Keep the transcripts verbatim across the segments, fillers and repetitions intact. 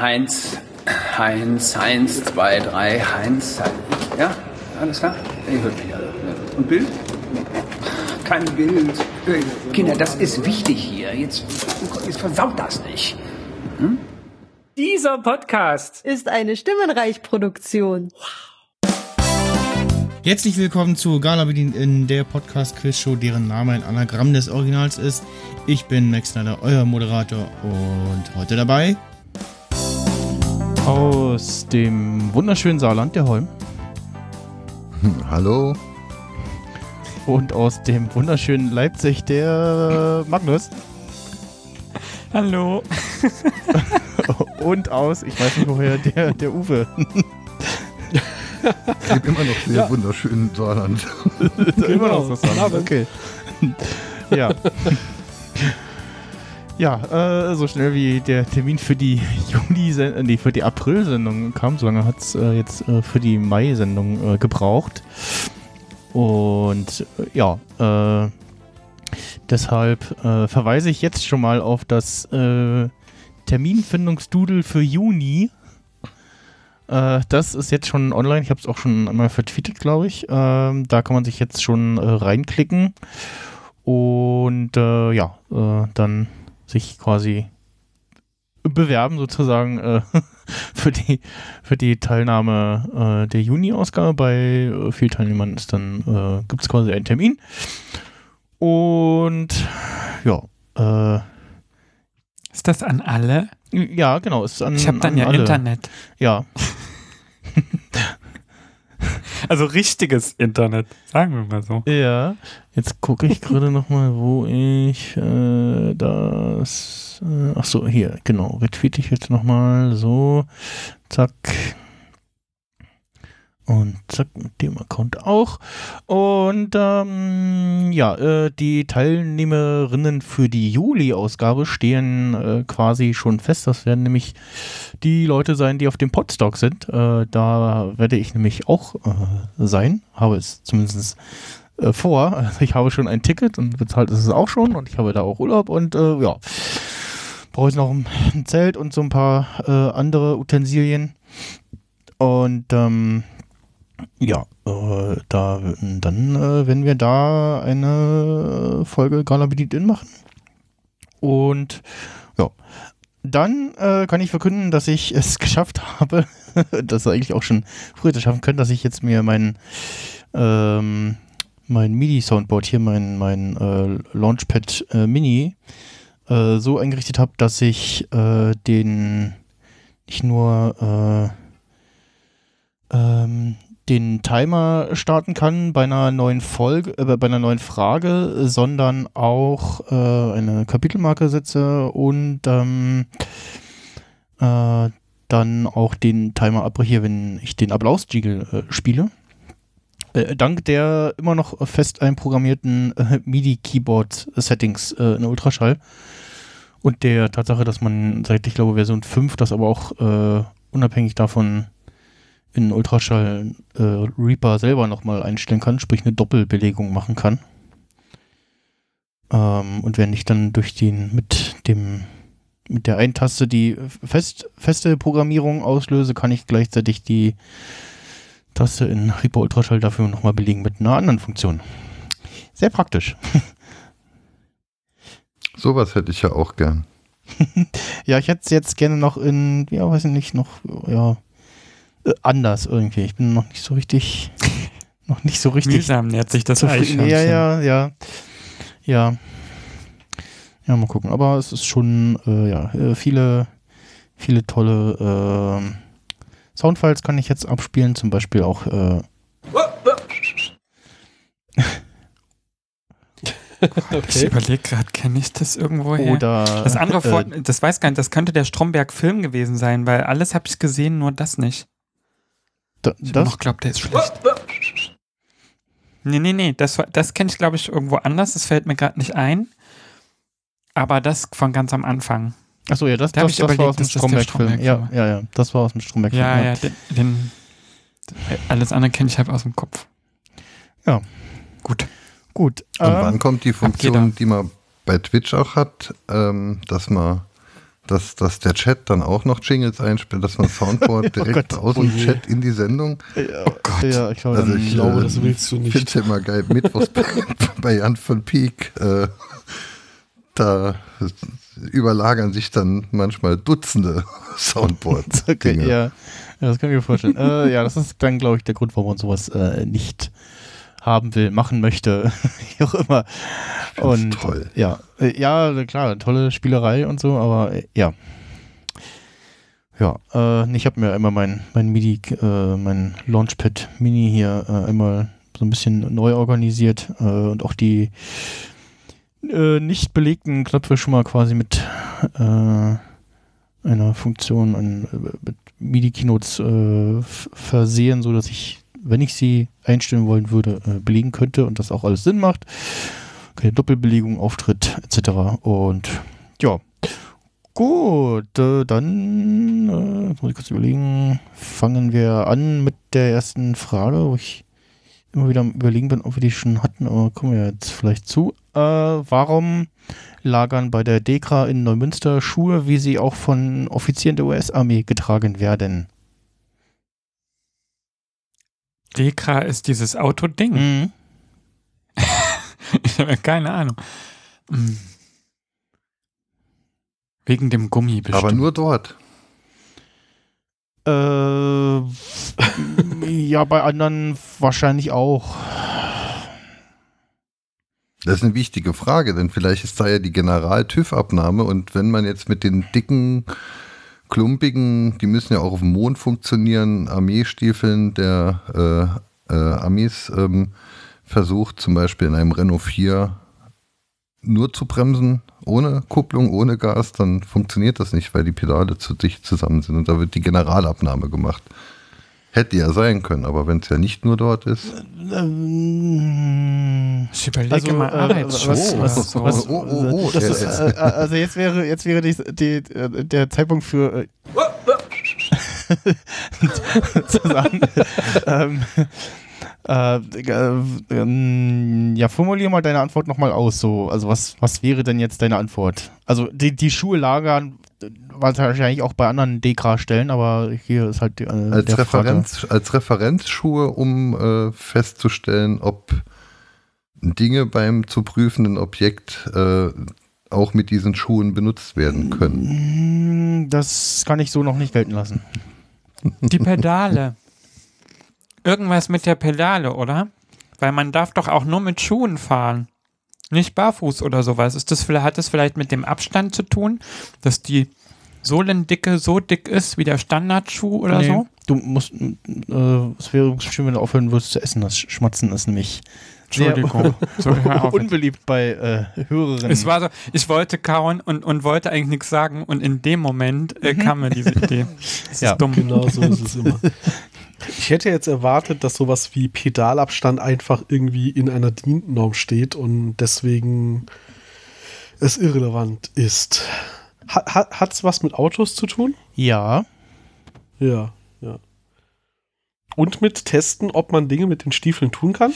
Heinz, Heinz, Heinz, zwei, drei, Heinz. Ja, alles klar? Ihr hört mich alle. Und Bild? Kein Bild. Kinder, das ist wichtig hier. Jetzt, jetzt versaut das nicht. Hm? Dieser Podcast ist eine Stimmenreich-Produktion. Herzlich willkommen zu Gala bedient in der Podcast-Quiz-Show, deren Name ein Anagramm des Originals ist. Ich bin Max Snyder, euer Moderator, und heute dabei aus dem wunderschönen Saarland, der Holm. Hallo. Und aus dem wunderschönen Leipzig, der Magnus. Hallo. Und aus, ich weiß nicht woher, der, der Uwe. Es gibt immer noch sehr ja. wunderschönen Saarland. Genau. Immer noch so Saarland, okay. Ja. Ja, äh, so schnell wie der Termin für die Juni, nee, für die April-Sendung kam, so lange hat es äh, jetzt äh, für die Mai-Sendung äh, gebraucht. Und äh, ja, äh, deshalb äh, verweise ich jetzt schon mal auf das äh, Terminfindungsdoodle für Juni. Äh, das ist jetzt schon online. Ich habe es auch schon einmal vertweetet, glaube ich. Ähm, da kann man sich jetzt schon äh, reinklicken und äh, ja, äh, dann sich quasi bewerben sozusagen äh, für die für die Teilnahme äh, der Juni-Ausgabe. Bei äh, vielen Teilnehmern ist dann äh, gibt es quasi einen Termin. Und ja, äh, ist das an alle? Ja, genau. Ist an, ich habe dann ja alle. Internet. Ja. Also richtiges Internet, sagen wir mal so. Ja, jetzt gucke ich gerade nochmal, wo ich äh, das, äh, ach so, hier, genau, retweete ich jetzt nochmal, so, zack. Und zack, mit dem Account auch. Und ähm, ja, äh, die Teilnehmerinnen für die Juli-Ausgabe stehen äh, quasi schon fest. Das werden nämlich die Leute sein, die auf dem Podstock sind. Äh, da werde ich nämlich auch äh, sein. Habe es zumindest äh, vor. Also ich habe schon ein Ticket und bezahlt ist es auch schon. Und ich habe da auch Urlaub. Und äh, ja, brauche ich noch ein, ein Zelt und so ein paar äh, andere Utensilien. Und ähm, ja, äh, da dann äh, werden wir da eine Folge Gala bedient in machen. Und ja, dann äh, kann ich verkünden, dass ich es geschafft habe, das eigentlich auch schon früher schaffen können, dass ich jetzt mir mein ähm, mein MIDI-Soundboard hier, mein, mein äh, Launchpad äh, Mini äh, so eingerichtet habe, dass ich äh, den nicht nur äh, ähm, den Timer starten kann bei einer neuen Folge, äh, bei einer neuen Frage, sondern auch äh, eine Kapitelmarke setze und ähm, äh, dann auch den Timer abbreche, wenn ich den Applaus-Jingle äh, spiele. Äh, dank der immer noch fest einprogrammierten äh, MIDI-Keyboard-Settings äh, in Ultraschall und der Tatsache, dass man seit, ich glaube, Version fünf das aber auch äh, unabhängig davon in Ultraschall äh, Reaper selber nochmal einstellen kann, sprich eine Doppelbelegung machen kann. Ähm, und wenn ich dann durch den mit dem mit der einen Taste die fest, feste Programmierung auslöse, kann ich gleichzeitig die Taste in Reaper Ultraschall dafür nochmal belegen mit einer anderen Funktion. Sehr praktisch. Sowas hätte ich ja auch gern. Ja, ich hätte es jetzt gerne noch in, ja, weiß ich nicht, noch, ja, anders irgendwie. Ich bin noch nicht so richtig, noch nicht so richtig. Mühsam nähert sich das Eichhörnchen. Ja, ja, ja, ja. Ja, mal gucken. Aber es ist schon, äh, ja, viele, viele tolle äh, Soundfiles kann ich jetzt abspielen. Zum Beispiel auch. Äh, okay. Ich überlege gerade, kenne ich das irgendwo her? Oder das andere, Vor- äh, das weiß gar nicht, das könnte der Stromberg-Film gewesen sein, weil alles habe ich gesehen, nur das nicht. Da, ich das? noch glaube, der ist schlecht. Nee, nee, nee, das, das kenne ich, glaube ich, irgendwo anders. Das fällt mir gerade nicht ein. Aber das von ganz am Anfang. Achso, ja, das, da das, das überlegt, war aus dem Stromberg-Film. Stromberg ja, ja, ja, das war aus dem Stromberg-Film. Ja, ja, ja den, den, alles andere kenne ich halt aus dem Kopf. Ja. Gut. Gut. Und ähm, wann kommt die Funktion, die man bei Twitch auch hat, ähm, dass man dass, dass der Chat dann auch noch Jingles einspielt, dass man Soundboard direkt oh aus dem Chat in die Sendung. Ja, oh Gott. Ja, ich glaube, Also dann, ich glaube, äh, das willst du nicht. finde es ja immer geil. Mittwochs bei, bei Jan von Pieck, äh, da überlagern sich dann manchmal Dutzende Soundboards. okay, ja. ja, das kann ich mir vorstellen. äh, ja, das ist dann, glaube ich, der Grund, warum man sowas äh, nicht haben will, machen möchte, wie auch immer. Und toll. Ja, äh, ja, klar, tolle Spielerei und so, aber äh, ja. Ja, äh, ich habe mir immer mein, mein MIDI, äh, mein Launchpad Mini hier äh, einmal so ein bisschen neu organisiert äh, und auch die äh, nicht belegten Knöpfe schon mal quasi mit äh, einer Funktion an, mit MIDI-Keynotes äh, f- versehen, so dass ich, wenn ich sie einstellen wollen würde, äh, belegen könnte und das auch alles Sinn macht. Keine Doppelbelegung, Auftritt et cetera. Und ja, gut, äh, dann äh, muss ich kurz überlegen, fangen wir an mit der ersten Frage, wo ich immer wieder am Überlegen bin, ob wir die schon hatten, aber kommen wir jetzt vielleicht zu. Äh, warum lagern bei der DEKRA in Neumünster Schuhe, wie sie auch von Offizieren der U S-Armee getragen werden? DEKRA ist dieses Autoding. Mhm. Ich habe keine Ahnung. Hm. Wegen dem Gummi bestimmt. Aber nur dort. Äh, ja, bei anderen wahrscheinlich auch. Das ist eine wichtige Frage, denn vielleicht ist da ja die General-TÜV-Abnahme und wenn man jetzt mit den dicken, klumpigen, die müssen ja auch auf dem Mond funktionieren, Armeestiefeln der äh, äh, Amis ähm, versucht, zum Beispiel in einem Renault vier nur zu bremsen, ohne Kupplung, ohne Gas, dann funktioniert das nicht, weil die Pedale zu dicht zusammen sind und da wird die Generalabnahme gemacht. Hätte ja sein können, aber wenn es ja nicht nur dort ist. Ähm, Ich überlege also, mal äh, Arbeitsschuhe. was- oder was- so. was- Oh, oh, oh, das äh, ist, äh, also jetzt wäre, jetzt wäre die, die, äh, der Zeitpunkt für äh, zu sagen, ähm, äh, äh, ähm, ja, formulier mal deine Antwort nochmal aus. So. Also was, was wäre denn jetzt deine Antwort? Also die, die Schuhe lagern wahrscheinlich auch bei anderen DEKRA-Stellen, aber hier ist halt die, äh, Als, der Referenz, als Referenzschuhe, um äh, festzustellen, ob Dinge beim zu prüfenden Objekt äh, auch mit diesen Schuhen benutzt werden können. Mm, das kann ich so noch nicht gelten lassen. Die Pedale. Irgendwas mit der Pedale, oder? Weil man darf doch auch nur mit Schuhen fahren. Nicht barfuß oder sowas. Ist das, hat das vielleicht mit dem Abstand zu tun, dass die Sohlendicke so dick ist wie der Standardschuh oder Nee, so? Du musst, äh, es wäre schön, wenn du aufhören würdest zu essen. Das Schmatzen ist nämlich Entschuldigung. So, hör auf. unbeliebt bei äh, Hörerinnen. Es war so, ich wollte kauen und, und wollte eigentlich nichts sagen und in dem Moment äh, kam mir diese Idee. Das Ja, ist dumm. Genau so ist es immer. Ich hätte jetzt erwartet, dass sowas wie Pedalabstand einfach irgendwie in einer D I N-Norm steht und deswegen es irrelevant ist. Ha, hat es was mit Autos zu tun? Ja. Ja, ja. Und mit Testen, ob man Dinge mit den Stiefeln tun kann?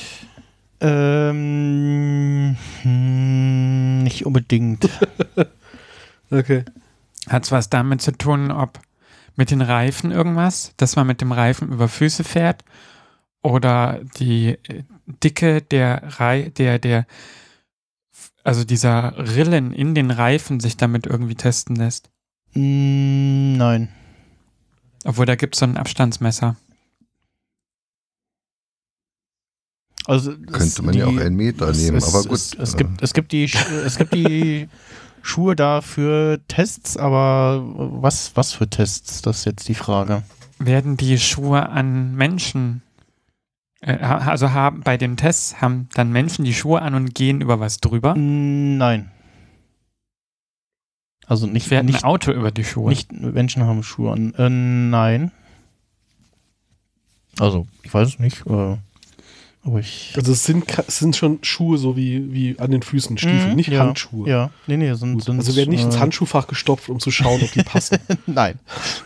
Ähm, hm, nicht unbedingt. Okay. Hat es was damit zu tun, ob mit den Reifen irgendwas, dass man mit dem Reifen über Füße fährt oder die äh, Dicke der Rei der der also dieser Rillen in den Reifen sich damit irgendwie testen lässt. Mm, nein. Obwohl, da gibt es so ein Abstandsmesser. Also Könnte man ja auch einen Meter nehmen, es, aber gut. Es, es, gibt, es gibt die, Sch- es gibt die Schuhe da für Tests, aber was, was für Tests? Das ist jetzt die Frage. Werden die Schuhe an Menschen, äh, ha- also haben bei den Tests haben dann Menschen die Schuhe an und gehen über was drüber? Mm, Nein. Also nicht, Fährt nicht, ein Auto über die Schuhe? nicht Menschen haben Schuhe an. Äh, nein. Also, ich weiß es nicht. Äh, aber ich. Also es sind, ka- es sind schon Schuhe so wie, wie an den Füßen, Stiefel, Mhm, nicht ja, Handschuhe. Ja, nee, nee, sind, Gut. sind Also werden nicht ins äh, Handschuhfach gestopft, um zu schauen, ob die passen. Nein.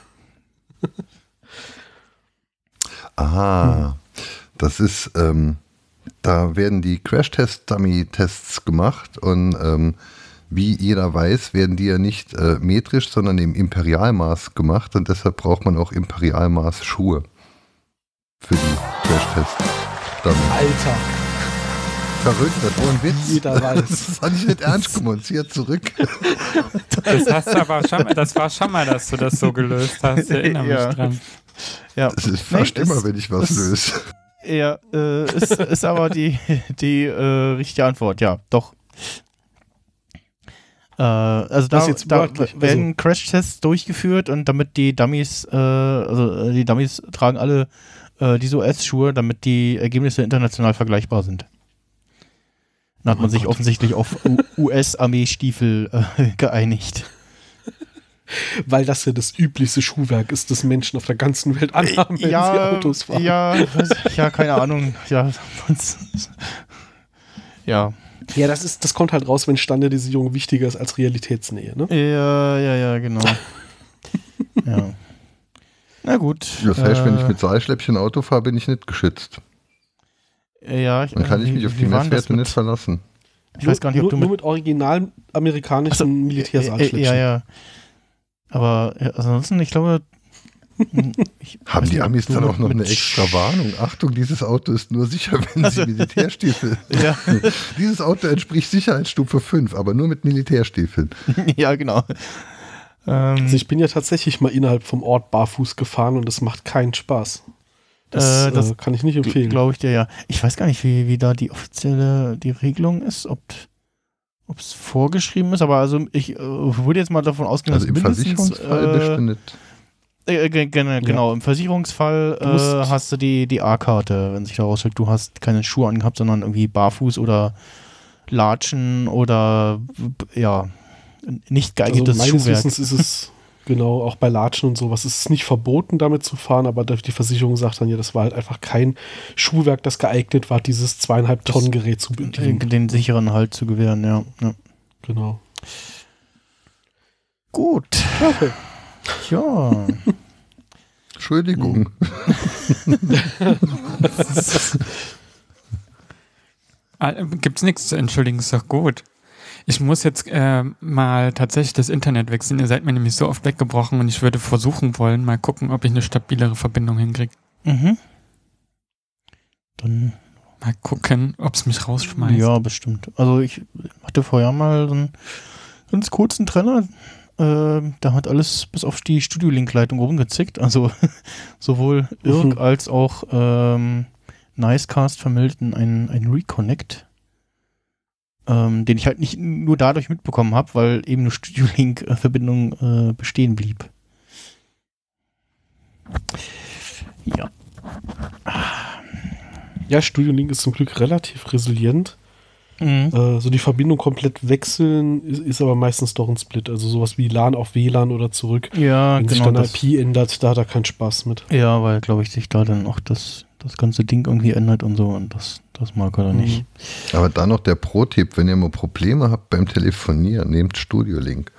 Aha, das ist, ähm, da werden die Crash-Test-Dummy-Tests gemacht und ähm, wie jeder weiß, werden die ja nicht äh, metrisch, sondern im Imperialmaß gemacht und deshalb braucht man auch Imperialmaß-Schuhe für die Crashtests. Alter, Verrückt, das war ein Witz. jeder weiß. Das hatte ich nicht ernst gemeint. Zieh zurück. Das hast du aber schon mal, das war schon mal, dass du das so gelöst hast. Ich erinnere mich Ja. dran. Ja, Das ist fast Nee, immer, es- wenn ich was es- löse. ja äh, ist, ist aber die, die äh, richtige Antwort. Ja, doch. Äh, also da, Was jetzt da wörtlich, werden Crash-Tests durchgeführt und damit die Dummies, äh, also äh, die Dummies tragen alle äh, diese U S-Schuhe, damit die Ergebnisse international vergleichbar sind. Dann hat Oh man sich Gott. offensichtlich auf U S-Armee-Stiefel äh, geeinigt. Weil das ja das üblichste Schuhwerk ist, das Menschen auf der ganzen Welt anhaben, wenn sie Autos fahren. ja, weiß- ja, keine Ahnung. Ja, ja, Ja, das ist, das kommt halt raus, wenn Standardisierung wichtiger ist als Realitätsnähe, ne? ja, ja, ja, genau. Ja. Na gut. Das heißt, wenn äh, ich mit Seilschläppchen Auto fahre, bin ich nicht geschützt. ja, ich, Dann kann äh, ich wie- mich auf wie die war denn das Messwerte mit- nicht verlassen. Ich weiß gar nicht, ob nur, du nur mit mit original amerikanischen Achso, Militärsahlschläppchen. Ja, ja. Aber ja, ansonsten, ich glaube. hm, ich Haben weiß die nicht, ob Amis du dann mit- auch noch mit eine extra Warnung? Achtung, dieses Auto ist nur sicher, wenn Also- Sie Militärstiefel. Ja, Dieses Auto entspricht Sicherheitsstufe fünf, aber nur mit Militärstiefeln. ja, genau. Ähm, Also ich bin ja tatsächlich mal innerhalb vom Ort barfuß gefahren und es macht keinen Spaß. Das, Äh, das äh, kann ich nicht empfehlen. Glaube ich dir, ja. Ich weiß gar nicht, wie, wie da die offizielle die Regelung ist, ob es vorgeschrieben ist, aber also ich äh, würde jetzt mal davon ausgehen, Also dass im mindestens Versicherungsfall bist du äh, nicht. äh, ge- ge- genau, im Versicherungsfall Du musst- äh, hast du die, die A-Karte, wenn sich daraus stellt, du hast keine Schuhe angehabt, sondern irgendwie barfuß oder Latschen oder ja, nicht geeignetes also meines Schuhwerk. Wissens ist es, genau, auch bei Latschen und sowas, ist es nicht verboten, damit zu fahren, aber die Versicherung sagt dann ja, das war halt einfach kein Schuhwerk, das geeignet war, dieses zweieinhalb Das- Tonnen Gerät zu den, bedienen. den sicheren Halt zu gewähren, ja. ja. Genau. Gut. Okay. Ja. Entschuldigung. Ah, Gibt's nichts zu entschuldigen, ist doch gut. Ich muss jetzt äh, mal tatsächlich das Internet wechseln. Ihr seid mir nämlich so oft weggebrochen und ich würde versuchen wollen, mal gucken, ob ich eine stabilere Verbindung hinkriege. Mhm. Dann Mal gucken, ob es mich rausschmeißt. ja, bestimmt. Also ich hatte vorher mal so einen ganz kurzen Trenner. Äh, da hat alles bis auf die Studio-Link-Leitung rumgezickt. Also sowohl Irk Mhm. als auch ähm, Nicecast vermeldeten einen, einen Reconnect, ähm, den ich halt nicht nur dadurch mitbekommen habe, weil eben eine Studio-Link-Verbindung äh, bestehen blieb. Ja. Ja, Studio Link ist zum Glück relativ resilient. Mhm. Äh, so die Verbindung komplett wechseln ist, ist aber meistens doch ein Split. Also sowas wie LAN auf W L A N oder zurück. Ja, Wenn sich genau. dann Das, I P ändert, da hat er keinen Spaß mit. ja, weil, glaube ich, sich da dann auch das, das ganze Ding irgendwie ändert und so und das, das mag er dann nicht. Aber dann noch der Pro-Tipp, wenn ihr mal Probleme habt beim Telefonieren, nehmt Studio Link.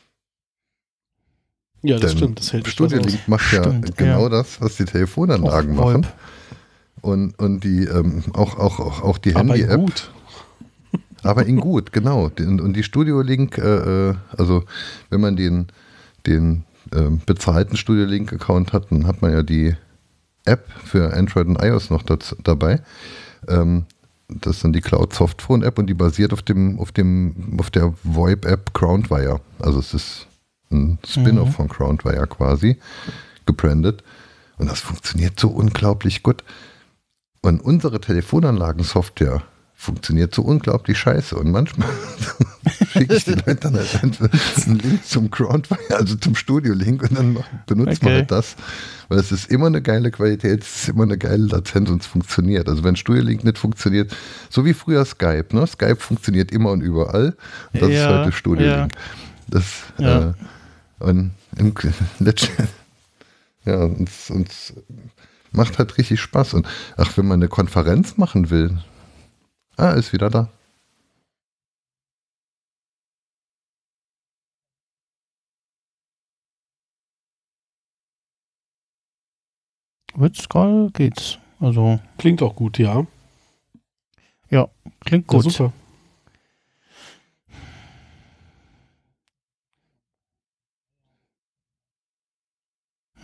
Ja, das Denn stimmt. Das hält Studio etwas aus. Link macht ja Stimmt, genau ja. das, was die Telefonanlagen Auch machen. VoIP. Und, und die ähm, auch, auch, auch, auch die Aber Handy-App. gut. Aber in gut, genau. Und, und die Studio Link, äh, äh, also wenn man den, den ähm, bezahlten Studio Link-Account hat, dann hat man ja die App für Android und iOS noch dazu, dabei. Ähm, das ist dann die Cloud Softphone App und die basiert auf dem, auf dem, auf der VoIP-App Groundwire. Also es ist ein Spin-off Mhm. von Groundwire quasi, gebrandet. Und das funktioniert so unglaublich gut. Und unsere Telefonanlagen-Software funktioniert so unglaublich scheiße. Und manchmal schicke ich die Leute dann halt einfach einen Link zum Groundwire, also zum Studio-Link und dann benutzt man Okay. halt das. Weil es ist immer eine geile Qualität, es ist immer eine geile Latenz und es funktioniert. Also wenn Studio-Link nicht funktioniert, so wie früher Skype, ne? Skype funktioniert immer und überall. Und das ist Ja, heute Studio-Link. Das, Ja. äh, und im letzten, ja, uns, uns macht halt richtig Spaß. Und ach, wenn man eine Konferenz machen will, ah, ist wieder da. Wird's gerade geht's. Also Klingt auch gut, ja. klingt Ja, gut. super.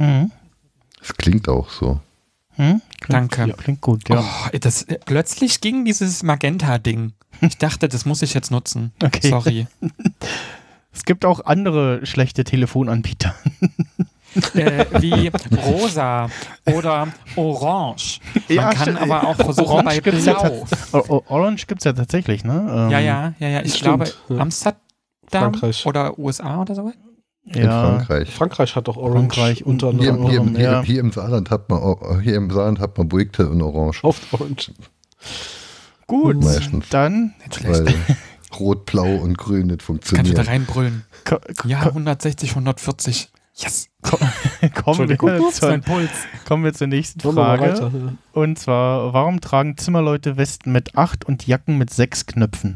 Hm? Das klingt auch so. Hm? Klingt, Danke. Ja, klingt gut, ja. Oh, das, plötzlich ging dieses Magenta-Ding. Ich dachte, das muss ich jetzt nutzen. Okay. Sorry. Es gibt auch andere schlechte Telefonanbieter. äh, wie rosa oder orange. Man Ja, kann stimmt. aber auch versuchen bei gibt's ja blau. tats- O- O- Orange gibt es ja tatsächlich, ne? Ähm, Ja, ja, ja, ja. Ich Stimmt, glaube, ja. Amsterdam Frankreich. oder U S A oder so. In Ja, Frankreich. Frankreich hat doch Orange Frankreich und- unter Hier, anderem hier, Warum, hier, ja. hier im Saarland hat man au- hier im Saarland hat man Buikte und Orange. auf Orange. gut. Meistens. Dann Nicht schlecht. Weil Rot, Blau und Grün nicht Kannst du da funktionieren. reinbrüllen. ko ko Ja, hundertsechzig, hundertvierzig. Yes. kommen, wir Ups, zur, mein Puls. kommen wir zur nächsten Wollen wir mal Frage. weiter? Ja. Und zwar, warum tragen Zimmerleute Westen mit acht und Jacken mit sechs Knöpfen?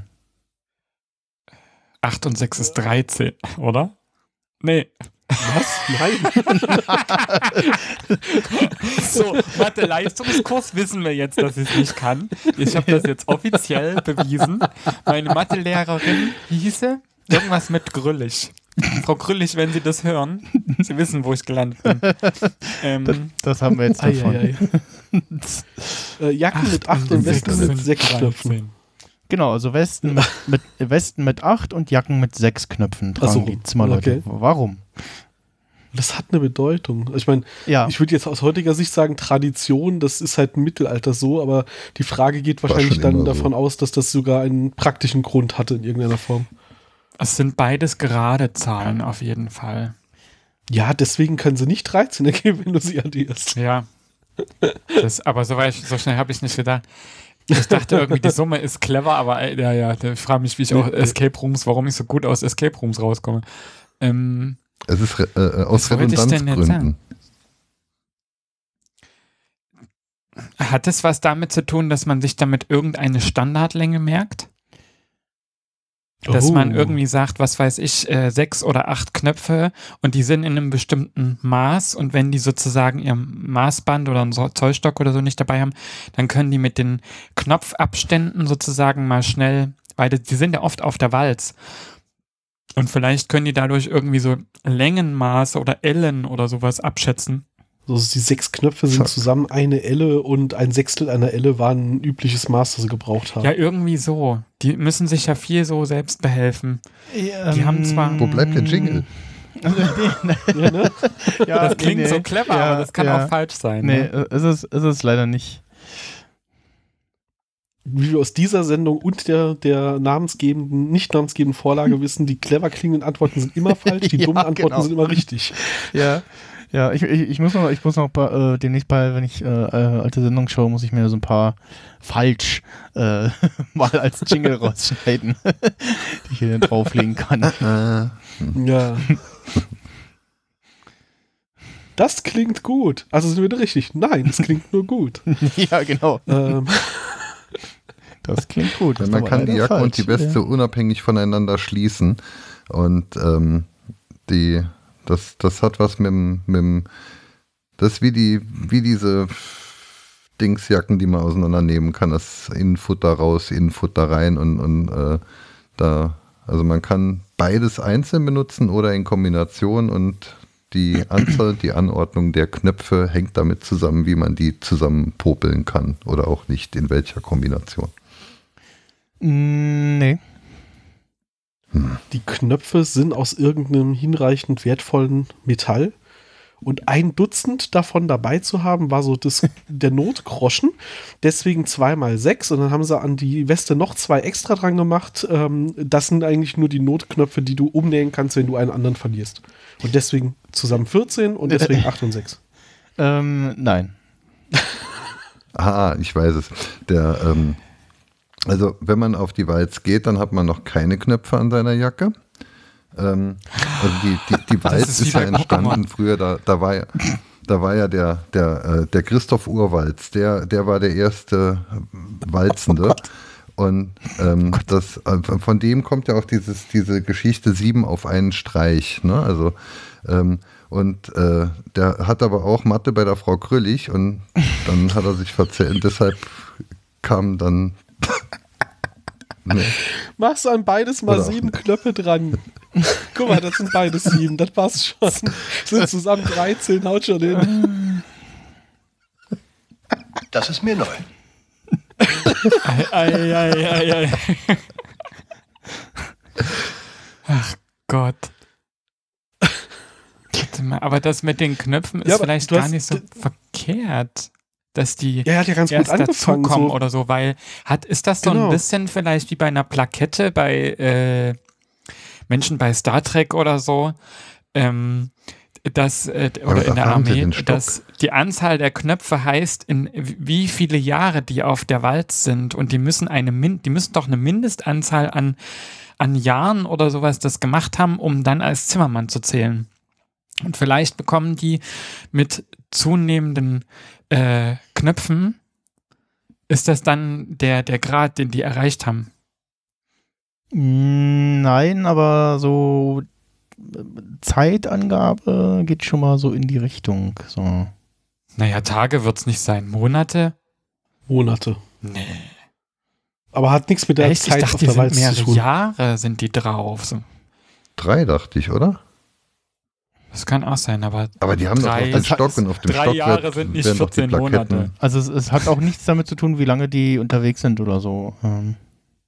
acht und sechs ist dreizehn, oder? Nee. Was? Nein. So, Mathe-Leistungskurs wissen wir jetzt, dass ich es nicht kann. Ich habe das jetzt offiziell bewiesen. Meine Mathelehrerin hieße irgendwas mit Grüllig. Frau Grüllig, wenn Sie das hören, Sie wissen, wo ich gelandet bin. Ähm, Das haben wir jetzt Ei, davon. ei, ei. äh, Jacken mit acht und Westen mit sind sechs Knöpfen. dreizehn. Genau, also Westen mit, mit, Westen mit acht und Jacken mit sechs Knöpfen tragen Ach so, die Zimmerleute. okay. Warum? Das hat eine Bedeutung. Ich meine, Ja, ich würde jetzt aus heutiger Sicht sagen, Tradition, das ist halt im Mittelalter so, aber die Frage geht wahrscheinlich schon dann immer so. davon aus, dass das sogar einen praktischen Grund hatte in irgendeiner Form. Es sind beides gerade Zahlen auf jeden Fall. Ja, deswegen können sie nicht dreizehn ergeben, wenn du sie addierst. Ja. Das, aber so, weit, so schnell habe ich nicht gedacht. Ich dachte irgendwie, die Summe ist clever, aber äh, ja, ja, ich frage mich, wie ich auch Escape Rooms, warum ich so gut aus Escape Rooms rauskomme. Ähm, Es ist re- äh, aus Was wollte ich denn jetzt Redundanzgründen. Hat es was damit zu tun, dass man sich damit irgendeine Standardlänge merkt? Dass Oh. man irgendwie sagt, was weiß ich, äh, sechs oder acht Knöpfe und die sind in einem bestimmten Maß und wenn die sozusagen ihr Maßband oder einen So- Zollstock oder so nicht dabei haben, dann können die mit den Knopfabständen sozusagen mal schnell, weil die, die sind ja oft auf der Walz und vielleicht können die dadurch irgendwie so Längenmaße oder Ellen oder sowas abschätzen. So, die sechs Knöpfe sind Zack. zusammen eine Elle und ein Sechstel einer Elle war ein übliches Maß, das sie gebraucht haben. Ja, irgendwie so. Die müssen sich ja viel so selbst behelfen. die haben zwar- Wo bleibt der Jingle? Ja, ne? ja, Das klingt nee, so clever, ja, aber das kann ja. auch falsch sein. Nee, Ne? äh, ist es, ist es leider nicht. Wie wir aus dieser Sendung und der, der namensgebenden, nicht namensgebenden Vorlage wissen, die clever klingenden Antworten sind immer falsch, die Ja, dummen Antworten genau. sind immer richtig. Ja, ja, ich, ich, ich muss noch, ich muss noch bei, äh, demnächst bei, wenn ich äh, äh, alte Sendungen schaue, muss ich mir so ein paar falsch äh, mal als Jingle rausschneiden, die ich hier dann drauflegen kann. Äh, Ja. Das klingt gut. Also sind wir da richtig? Nein, das klingt nur gut. Ja, genau. ähm, Das klingt gut. Ja, ist man aber kann die leider Jacke und die falsch. Weste unabhängig voneinander schließen. Und ähm, die, das, das hat was mit dem, mit dem das ist wie die, wie diese Dingsjacken, die man auseinandernehmen kann. Das Innenfutter raus, Innenfutter rein und, und äh, da, also man kann beides einzeln benutzen oder in Kombination und die Anzahl, die Anordnung der Knöpfe hängt damit zusammen, wie man die zusammen popeln kann oder auch nicht, in welcher Kombination. Mm, Nee. die Knöpfe sind aus irgendeinem hinreichend wertvollen Metall. Und ein Dutzend davon dabei zu haben, war so das, der Notgroschen. Deswegen zwei mal sechs. Und dann haben sie an die Weste noch zwei extra dran gemacht. Ähm, das sind eigentlich nur die Notknöpfe, die du umnähen kannst, wenn du einen anderen verlierst. Und deswegen zusammen vierzehn und deswegen acht und sechs. Ähm, nein. Ah, ich weiß es. Der, ähm, also wenn man auf die Walz geht, dann hat man noch keine Knöpfe an seiner Jacke. Ähm, also die, die, die Walz ist ist, wie ja bei entstanden Pokémon. früher, da, da war ja, da war ja der, der, äh, der Christoph Urwalz, der, der war der erste Walzende. Und ähm, das, äh, von dem kommt ja auch dieses, diese Geschichte sieben auf einen Streich. Ne? Also ähm, und äh, der hat aber auch Mathe bei der Frau Krüllig und dann hat er sich verzählt. Deshalb kam dann ne, Machst du an beides mal Oder auch sieben nicht. Knöpfe dran. Guck mal, das sind beide sieben, das passt schon. Sind zusammen dreizehn, haut schon hin. Das ist mir neu. Ei, ei, ei, ei, ei. Ach Gott. Warte mal, aber das mit den Knöpfen ist Ja, aber vielleicht du gar hast- nicht so verkehrt, dass die Ja, er hat ja ganz gut erst angefangen. dazukommen So. oder so, weil hat, ist das so Genau. ein bisschen vielleicht wie bei einer Plakette bei äh, Menschen bei Star Trek oder so, ähm, dass, äh, oder da in der fahren sie Armee, den Stock. dass die Anzahl der Knöpfe heißt, in wie viele Jahre die auf der Walz sind und die müssen eine Min die müssen doch eine Mindestanzahl an, an Jahren oder sowas das gemacht haben, um dann als Zimmermann zu zählen. Und vielleicht bekommen die mit zunehmenden äh, Knöpfen, ist das dann der, der Grad, den die erreicht haben? Mm, Nein, aber so äh, Zeitangabe geht schon mal so in die Richtung. So. Naja, Tage wird es nicht sein. Monate? Monate. Nee. Aber hat nichts mit der Echt? Ich Zeit dachte, auf die der sind Walz zu mehrere tun. Jahre sind die drauf. So. Drei, dachte ich, oder? Das kann auch sein, aber Aber die haben Drei- doch noch den Das hat- Stock und auf dem drei Stock Jahre wird, sind nicht werden doch die vierzehn Plaketten. Monate. Also es, es hat auch nichts damit zu tun, wie lange die unterwegs sind oder so. Ähm,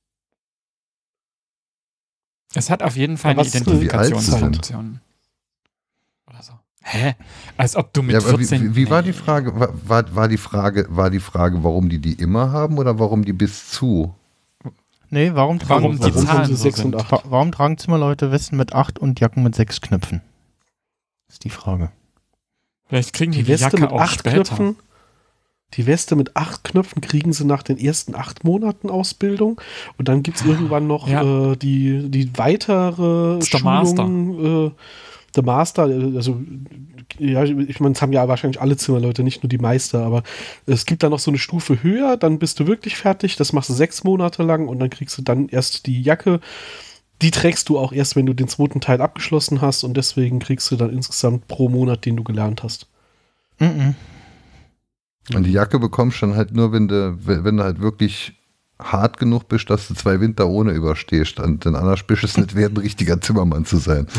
es hat auf jeden Fall Aber eine was ist denn die Identifikationsfunktion. Oder so. Hä? Als ob du mit Ja, aber vierzehn... wie, wie war Nee. die Frage? War, war, war die Frage, war die Frage, warum die die immer haben oder warum die bis zu? nee, warum tragen, Warum die Warum Zahlen haben sie so sechs sind. und acht? wa- warum tragen Zimmerleute Westen mit acht und Jacken mit sechs Knöpfen? Ist die Frage. Vielleicht kriegen die Die die, Weste Jacke mit auch acht später. Knöpfen. Die Weste mit acht Knöpfen kriegen sie nach den ersten acht Monaten Ausbildung. Und dann gibt es irgendwann noch Ja. äh, die, die weitere ist der Master. Schulung. Äh, der Master, äh, also ja, ich meine, es haben ja wahrscheinlich alle Zimmerleute, nicht nur die Meister, aber es gibt dann noch so eine Stufe höher, dann bist du wirklich fertig, das machst du sechs Monate lang und dann kriegst du dann erst die Jacke. Die trägst du auch erst, wenn du den zweiten Teil abgeschlossen hast und deswegen kriegst du dann insgesamt pro Monat, den du gelernt hast. Mhm. Und die Jacke bekommst du dann halt nur, wenn du, wenn wenn du halt wirklich hart genug bist, dass du zwei Winter ohne überstehst. Und dann anders bist es nicht wert, ein richtiger Zimmermann zu sein.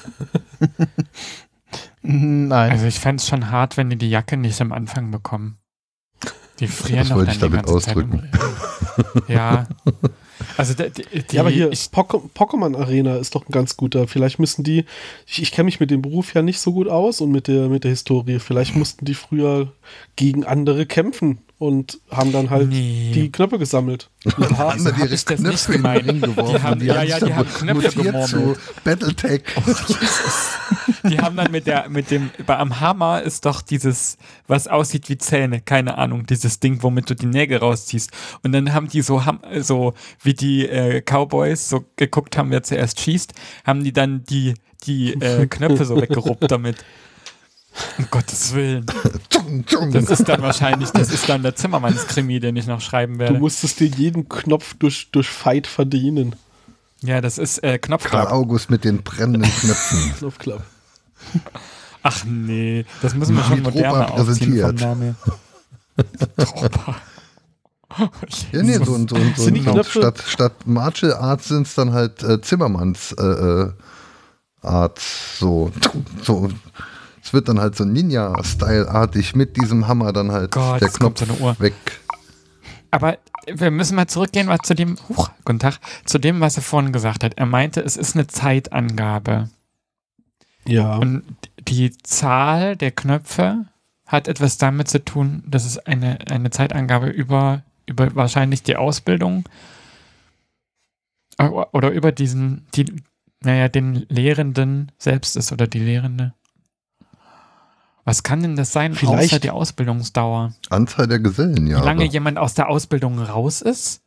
Nein. Also ich fände es schon hart, wenn die die Jacke nicht am Anfang bekommen. Die frieren Das doch wollte dann ich die damit ganze Zeit im ausdrücken. Regen. Ja. Also die, die, die, Ja, aber hier, ich, Pok- Pokémon Arena ist doch ein ganz guter. Vielleicht müssen die, ich, ich kenne mich mit dem Beruf ja nicht so gut aus und mit der, mit der Historie. Vielleicht mussten die früher gegen andere kämpfen und haben dann halt Nee. die Knöpfe gesammelt. Ja, Haben dann hab ihre ich das nicht Knöpfe in den gemeint. Ring geworfen. Die haben- und ja, ja, die dann haben Knöpfe mutiert zu gemurmelt. Battletech. die haben dann mit der, mit dem, bei am Hammer ist doch dieses, was aussieht wie Zähne, keine Ahnung, dieses Ding, womit du die Nägel rausziehst. Und dann haben die so, ham- so wie die äh, Cowboys so geguckt haben, wer zuerst schießt, haben die dann die, die äh, Knöpfe so weggeruppt damit. Um Gottes Willen. Tschung, tschung. Das ist dann wahrscheinlich, das ist dann der Zimmermannskrimi, den ich noch schreiben du werde. musstest dir jeden Knopf durch, durch Fight verdienen. Ja, das ist äh, Karl Knopfklapp. August mit den brennenden Knöpfen. Knopfklapp. Ach nee, das müssen wir schon Mit moderner Ropa aufziehen vom präsentiert. Namen. Ropa. Ja, nee, so, ein- so, ein- so, Sind die ein- so Knöpfe- statt, statt Martial Arts sind es dann halt äh, Zimmermanns äh, äh, Arts. So, so. Es wird dann halt so Ninja-Style-artig mit diesem Hammer dann halt Gott, der jetzt kommt Knopf so eine Uhr. weg. Aber wir müssen mal zurückgehen, was zu dem, huch, guten Tag, zu dem, was er vorhin gesagt hat. Er meinte, es ist eine Zeitangabe. Ja. Und die Zahl der Knöpfe hat etwas damit zu tun, dass es eine, eine Zeitangabe über, über wahrscheinlich die Ausbildung äh, oder über diesen, die, naja, den Lehrenden selbst ist oder die Lehrende. Was kann denn das sein, Vielleicht- außer die Ausbildungsdauer? Anzahl der Gesellen, ja. Wie lange aber- jemand aus der Ausbildung raus ist?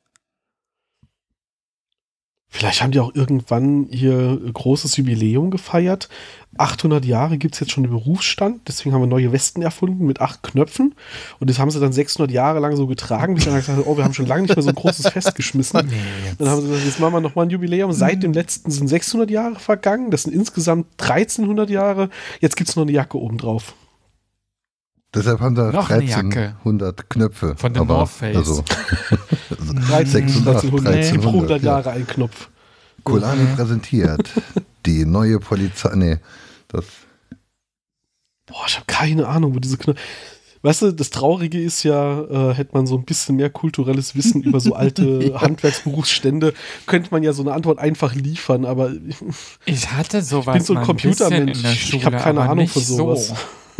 Vielleicht haben die auch irgendwann ihr großes Jubiläum gefeiert. achthundert Jahre gibt es jetzt schon den Berufsstand, deswegen haben wir neue Westen erfunden mit acht Knöpfen. Und das haben sie dann sechshundert Jahre lang so getragen, bis dann gesagt haben, oh, wir haben schon lange nicht mehr so ein großes Fest geschmissen. Dann haben sie gesagt, jetzt machen wir nochmal ein Jubiläum. Seit dem letzten sind sechshundert Jahre vergangen, das sind insgesamt dreizehnhundert Jahre. Jetzt gibt es noch eine Jacke obendrauf. Deshalb haben da Noch eine Jacke. dreizehnhundert Knöpfe. Von den aber, North Face. Also, dreizehn, sechshundert, dreizehnhundert, pro dreizehnhundert, hundert ja. Jahre ein Knopf. Kulani präsentiert. Die neue Polizei. Nee, das. Boah, ich habe keine Ahnung, wo diese Knöpfe. Weißt du, das Traurige ist ja, äh, hätte man so ein bisschen mehr kulturelles Wissen über so alte Handwerksberufsstände, könnte man ja so eine Antwort einfach liefern, aber ich, Ich hatte sowas bin so ein mal Computermensch. bisschen in der Ich Schule, habe keine aber Ahnung nicht von sowas. So.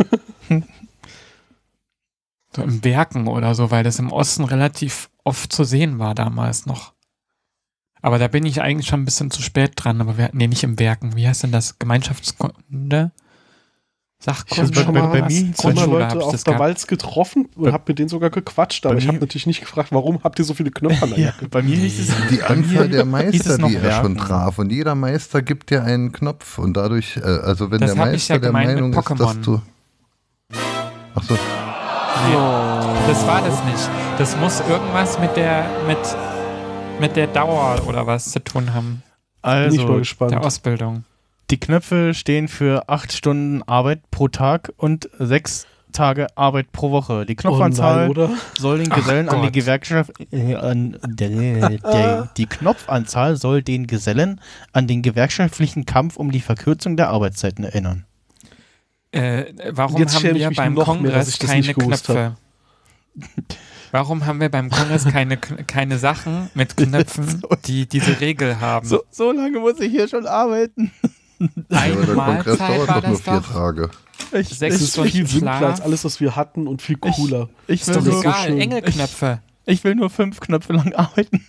So im Werken oder so, weil das im Osten relativ oft zu sehen war damals noch. Aber da bin ich eigentlich schon ein bisschen zu spät dran, aber wir, nee, nicht im Werken. Wie heißt denn das? Gemeinschaftskunde? Ich habe Sachkunde? schon bei- mal, bei mir schon mal Grundschule hab Leute ich auf das der gehabt. Walz getroffen und Bei- habe mit denen sogar gequatscht, aber bei ich habe mir- natürlich nicht gefragt, warum habt ihr so viele Knöpfe an der Ja, Jacke? bei mir hieß es. Die bei Anzahl mir der hieß Meister, es noch die er schon Werken. traf. Und jeder Meister gibt dir einen Knopf. Und dadurch, äh, also wenn Das der hab ich Meister ja der gemeint mit Meinung ist, dass Pokémon. du. Ach so. Das war das nicht. Das muss irgendwas mit der, mit, mit der Dauer oder was zu tun haben. Bin ich mal Also, gespannt. Der Ausbildung. die Knöpfe stehen für acht Stunden Arbeit pro Tag und sechs Tage Arbeit pro Woche. Die Oh Knopfanzahl nein, oder? soll den Gesellen Ach an die Gott. Gewerkschaft äh, an der, der, die Knopfanzahl soll den Gesellen an den gewerkschaftlichen Kampf um die Verkürzung der Arbeitszeiten erinnern. Äh, warum Jetzt haben schäme ich wir mich beim noch mehr, dass Kongress ich das keine nicht gewusst Knöpfe? Warum haben wir beim Kongress keine, keine Sachen mit Knöpfen, die diese Regel haben? So, so lange muss ich hier schon arbeiten. Ja, Eine aber der Kongress Mahlzeit dauert war doch nur das vier doch. Tage. Ich, Sechs Es ich, ist viel Stunden simpler Schlaf. als alles, was wir hatten und viel cooler. ich, Ist will doch das nur, so egal, schön. enge Knöpfe. ich will nur fünf Knöpfe lang arbeiten.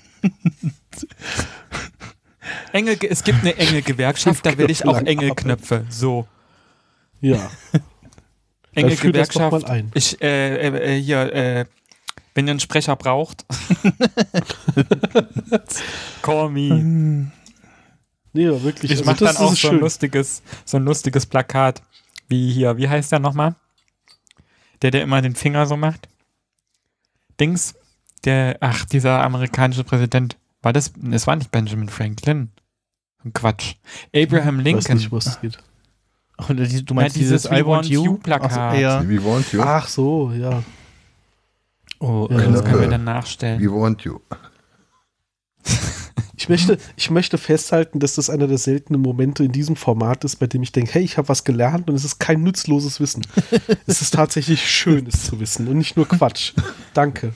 Enge, es gibt eine enge Gewerkschaft, da will ich auch enge Knöpfe. So. Ja. Enge Dann führ das doch Gewerkschaft. mal ein. Ich, äh, äh, äh, hier, äh, wenn ihr einen Sprecher braucht. Call me. Nee, aber wirklich. Ich also mach das dann auch ist so ein, schön. lustiges, so ein lustiges Plakat. Wie hier, wie heißt der nochmal? Der, der immer den Finger so macht. Dings. Der, ach, dieser amerikanische Präsident. War das, es war nicht Benjamin Franklin. Quatsch. Abraham Ich weiß Lincoln. nicht, was es geht. Und die- du meinst Ja, dieses dieses I We want Want you? You Plakat. Ach so, ja. We want you. Ach so, ja. Oh, Ja, äh, Das können wir Knöpfe. dann nachstellen. We want you. Ich möchte, ich möchte festhalten, dass das einer der seltenen Momente in diesem Format ist, bei dem ich denke, hey, ich habe was gelernt und es ist kein nutzloses Wissen. Es ist tatsächlich schön, es zu wissen und nicht nur Quatsch. Danke.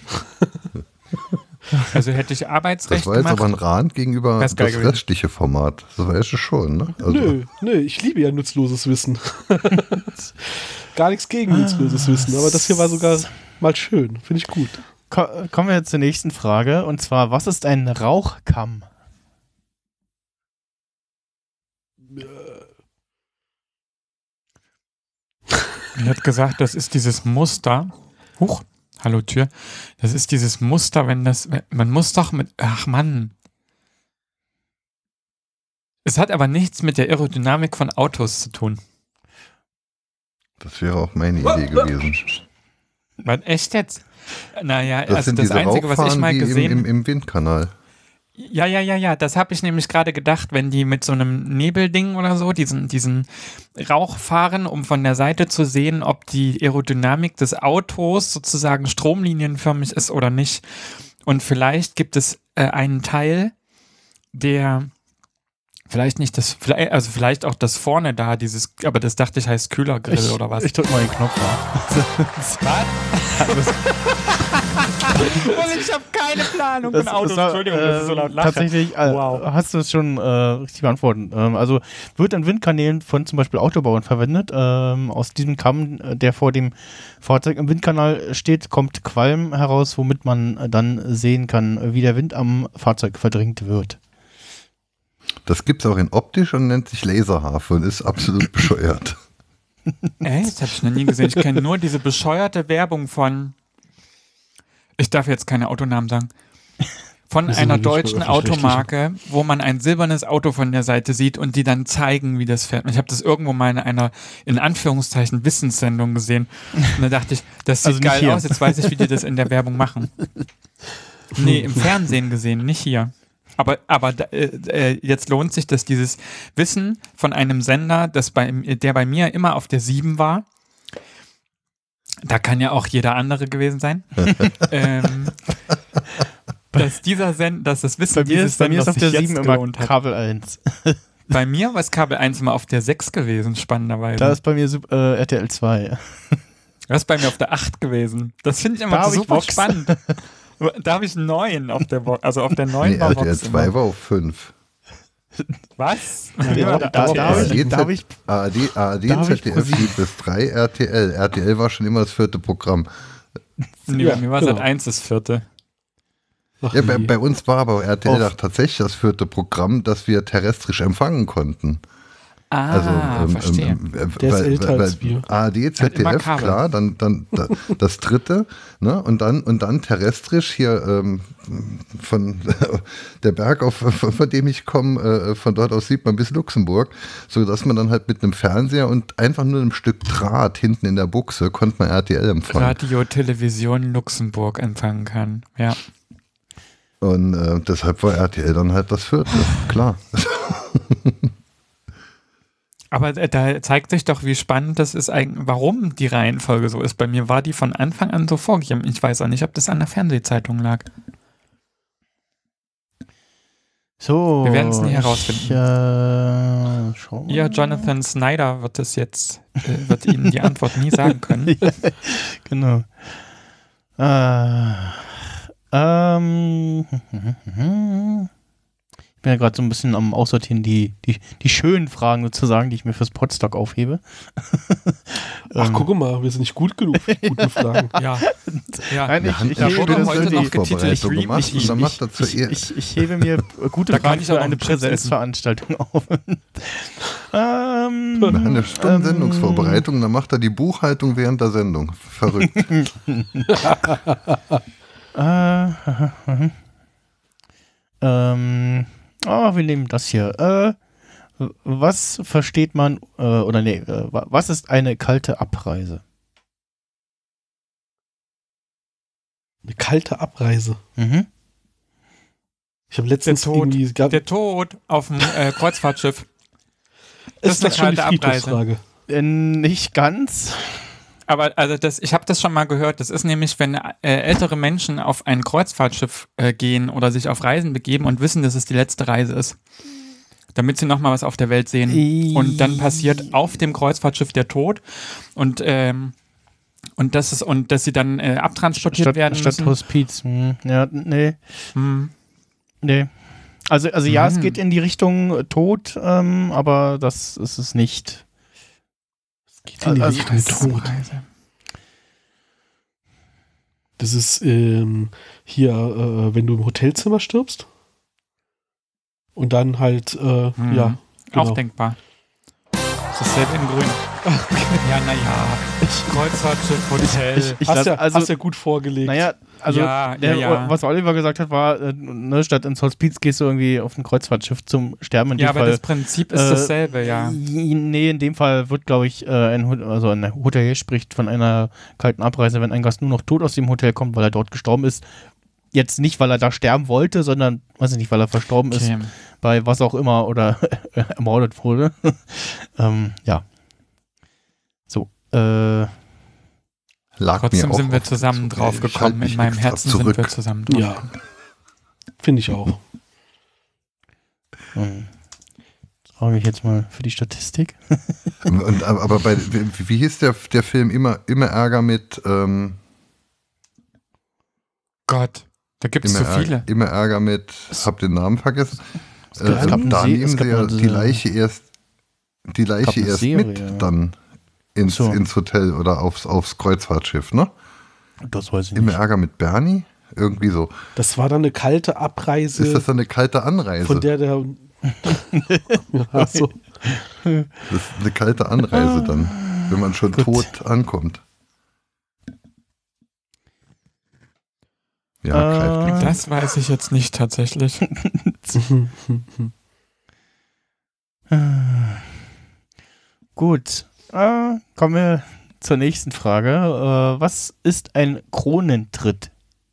Also hätte ich Arbeitsrecht Das war jetzt gemacht. aber ein Rand gegenüber Wär's geil das gewesen. restliche Format. Das weißt du schon, ne? Also, Nö, nö, ich liebe ja nutzloses Wissen. Gar nichts gegen nutzloses Wissen, aber das hier war sogar mal schön. Finde ich gut. ko kommen wir jetzt zur nächsten Frage. Und zwar, was ist ein Rauchkamm? Er hat gesagt, das ist dieses Muster. Huch, hallo Tür. Das ist dieses Muster, wenn das, man muss doch mit, ach Mann. Es hat aber nichts mit der Aerodynamik von Autos zu tun. das wäre auch meine Idee gewesen. Was, echt jetzt? Naja, Das also sind das diese Einzige, was ich Rauchfahnen, mal die gesehen im, im, im Windkanal. Ja, ja, ja, ja, das habe ich nämlich gerade gedacht, wenn die mit so einem Nebelding oder so, diesen, diesen Rauch fahren, um von der Seite zu sehen, ob die Aerodynamik des Autos sozusagen stromlinienförmig ist oder nicht. Und vielleicht gibt es äh, einen Teil, der vielleicht nicht das, vielleicht, also vielleicht auch das vorne da, dieses, aber das dachte ich heißt Kühlergrill Ich, oder was. ich drück mal den Knopf da. Und ich habe keine Planung von Autos. war, Entschuldigung, dass ich so laut lache. Tatsächlich äh, Wow. hast du es schon äh, richtig beantwortet. Ähm, also wird an Windkanälen von zum Beispiel Autobauern verwendet. Ähm, aus diesem Kamm, äh, der vor dem Fahrzeug im Windkanal steht, kommt Qualm heraus, womit man äh, dann sehen kann, wie der Wind am Fahrzeug verdrängt wird. Das gibt es auch in optisch und nennt sich Laserharfe und ist absolut bescheuert. Echt? Das habe ich noch nie gesehen. Ich kenne nur diese bescheuerte Werbung von, ich darf jetzt keine Autonamen sagen, von Wir sind einer nicht bei deutschen öffentlich-rechtlichen. Automarke, wo man ein silbernes Auto von der Seite sieht und die dann zeigen, wie das fährt. Ich habe das irgendwo mal in einer, in Anführungszeichen, Wissenssendung gesehen. Und da dachte ich, das sieht Also nicht geil hier. aus, jetzt weiß ich, wie die das in der Werbung machen. Nee, im Fernsehen gesehen, nicht hier. Aber, aber äh, äh, jetzt lohnt sich das, dieses Wissen von einem Sender, das bei, der bei mir immer auf der sieben war. Da kann ja auch jeder andere gewesen sein. ähm, dass dieser Sender, dass das Wissen Bei mir dieses ist, bei mir ist Senders auf der sich sieben jetzt immer gelohnt hat. Kabel eins. Bei mir war es Kabel eins mal auf der sechs gewesen, spannenderweise. Da ist bei mir äh, R T L zwei. Das ist bei mir auf der acht gewesen. Das finde ich immer Da hab ich super Box. spannend. Da habe ich neun auf der Box, also auf der neun Nee, war R T L Box zwei immer. war auf fünf. Was? Ja, da, da, da, hab ich, da hab ich, A R D, A R D da hab ich Z D F ProSieben. lief bis drei, R T L. R T L war schon immer das vierte Programm. Nee, Ja, bei mir war genau. Sat eins das vierte. Ach, Ja, bei, nee. bei uns war aber R T L Auf- auch tatsächlich das vierte Programm, das wir terrestrisch empfangen konnten. Ah, Also, ähm, verstehe. ähm, äh, Der ist weil, älter weil, als wir. A R D, Hat Z D immer F, Kabel. klar, dann, dann da, das dritte, ne? Und dann, und dann terrestrisch hier ähm, von der Berg, auf, von, von dem ich komme, äh, von dort aus sieht man bis Luxemburg, so dass man dann halt mit einem Fernseher und einfach nur einem Stück Draht hinten in der Buchse konnte man R T L empfangen. Radio, Television Luxemburg empfangen kann. Ja. Und äh, deshalb war R T L dann halt das vierte, klar. Aber äh, da zeigt sich doch, wie spannend das ist, eigentlich, warum die Reihenfolge so ist. Bei mir war die von Anfang an so vorgegeben. Ich weiß auch nicht, ob das an der Fernsehzeitung lag. so. Wir werden's nie herausfinden. Ich, äh, schau Ihr Jonathan Snyder wird es jetzt, äh, wird Ihnen die Antwort nie sagen können. Genau. Äh, ähm, ich bin ja gerade so ein bisschen am Aussortieren, die, die, die schönen Fragen sozusagen, die ich mir fürs Podstock aufhebe. Ach, Ähm, guck mal, wir sind nicht gut genug für die guten Fragen. Ja. ja. Nein, Wir ich, haben ich, ja hebe schon wurde das heute die- noch getitelt Vorbereitung gemacht Ich- und dann ich, macht er ich, zuerst. ich, ich hebe mir gute Da kann Fragen ich auch für noch eine einen Chips essen. Präsenzveranstaltung auf. ähm, Wir haben eine Stunde ähm, Sendungsvorbereitung, dann macht er die Buchhaltung während der Sendung. Verrückt. Äh, ähm, oh, wir nehmen das hier. Äh, was versteht man, äh, oder nee, äh, wa- was ist eine kalte Abreise? Eine kalte Abreise. Mhm. Ich habe letztens Der Tod. irgendwie... Gab, Der Tod auf dem äh, Kreuzfahrtschiff. das ist ist eine das schon die kalte Abreise. Friedhofsfrage? Äh, nicht ganz. Aber also das, ich habe das schon mal gehört. Das ist nämlich, wenn äh, ältere Menschen auf ein Kreuzfahrtschiff äh, gehen oder sich auf Reisen begeben und wissen, dass es die letzte Reise ist, damit sie nochmal was auf der Welt sehen. Und dann passiert auf dem Kreuzfahrtschiff der Tod und ähm, und das ist und dass sie dann äh, abtransportiert Statt, werden statt müssen. Hospiz. Hm, ja, nee, Hm. nee. Also, also ja, es Mhm. geht in die Richtung äh, Tod, ähm, aber das ist es nicht. Geht in die Also, Richtung Tod. Das ist ähm, hier, äh, wenn du im Hotelzimmer stirbst. Und dann halt, äh, Mhm. ja. Genau. Auch denkbar. Das ist selbe in grün. Ja, naja. Kreuzfahrtschiff, Hotel. Ich, ich hast, lass, ja, also, hast ja gut vorgelegt. naja, also Ja, der, ja, ja. was Oliver gesagt hat, war, äh, ne, statt ins Hospiz gehst du irgendwie auf ein Kreuzfahrtschiff zum Sterben. In ja, dem aber Fall, das Prinzip ist äh, dasselbe, ja. Nee, in dem Fall wird, glaube ich, äh, ein, Ho- also ein Hotelier spricht von einer kalten Abreise, wenn ein Gast nur noch tot aus dem Hotel kommt, weil er dort gestorben ist. Jetzt nicht, weil er da sterben wollte, sondern, weiß ich nicht, weil er verstorben ist, Okay. bei was auch immer oder ermordet wurde. ähm, ja. So, äh, Lag Trotzdem mir auch sind wir auf. zusammen So, drauf ich halte gekommen. mich In meinem extra Herzen zurück. sind wir zusammen drauf Ja. Finde ich auch. hm. Das frage ich jetzt mal für die Statistik. Und, aber bei, wie, wie hieß der, der Film? Immer, immer Ärger mit, ähm, Gott, da gibt es immer, so Ärger, viele. immer Ärger mit, hab den Namen vergessen. Äh, gab eine da Se- nehmen es sie gab ja eine die Se- Leiche erst, die gab Leiche eine erst Serie, mit ja. dann ins, So. ins Hotel oder aufs, aufs Kreuzfahrtschiff, ne? Das weiß ich Immer nicht. Ärger mit Bernie? Irgendwie so. Das war dann eine kalte Abreise, Ist das dann eine kalte Anreise? von der der... ja, so. Das ist eine kalte Anreise dann, wenn man schon Gut. tot ankommt. Ja, Äh, greift nichts. Das weiß ich jetzt nicht tatsächlich. Gut, äh, kommen wir zur nächsten Frage. Äh, was ist ein Kronentritt?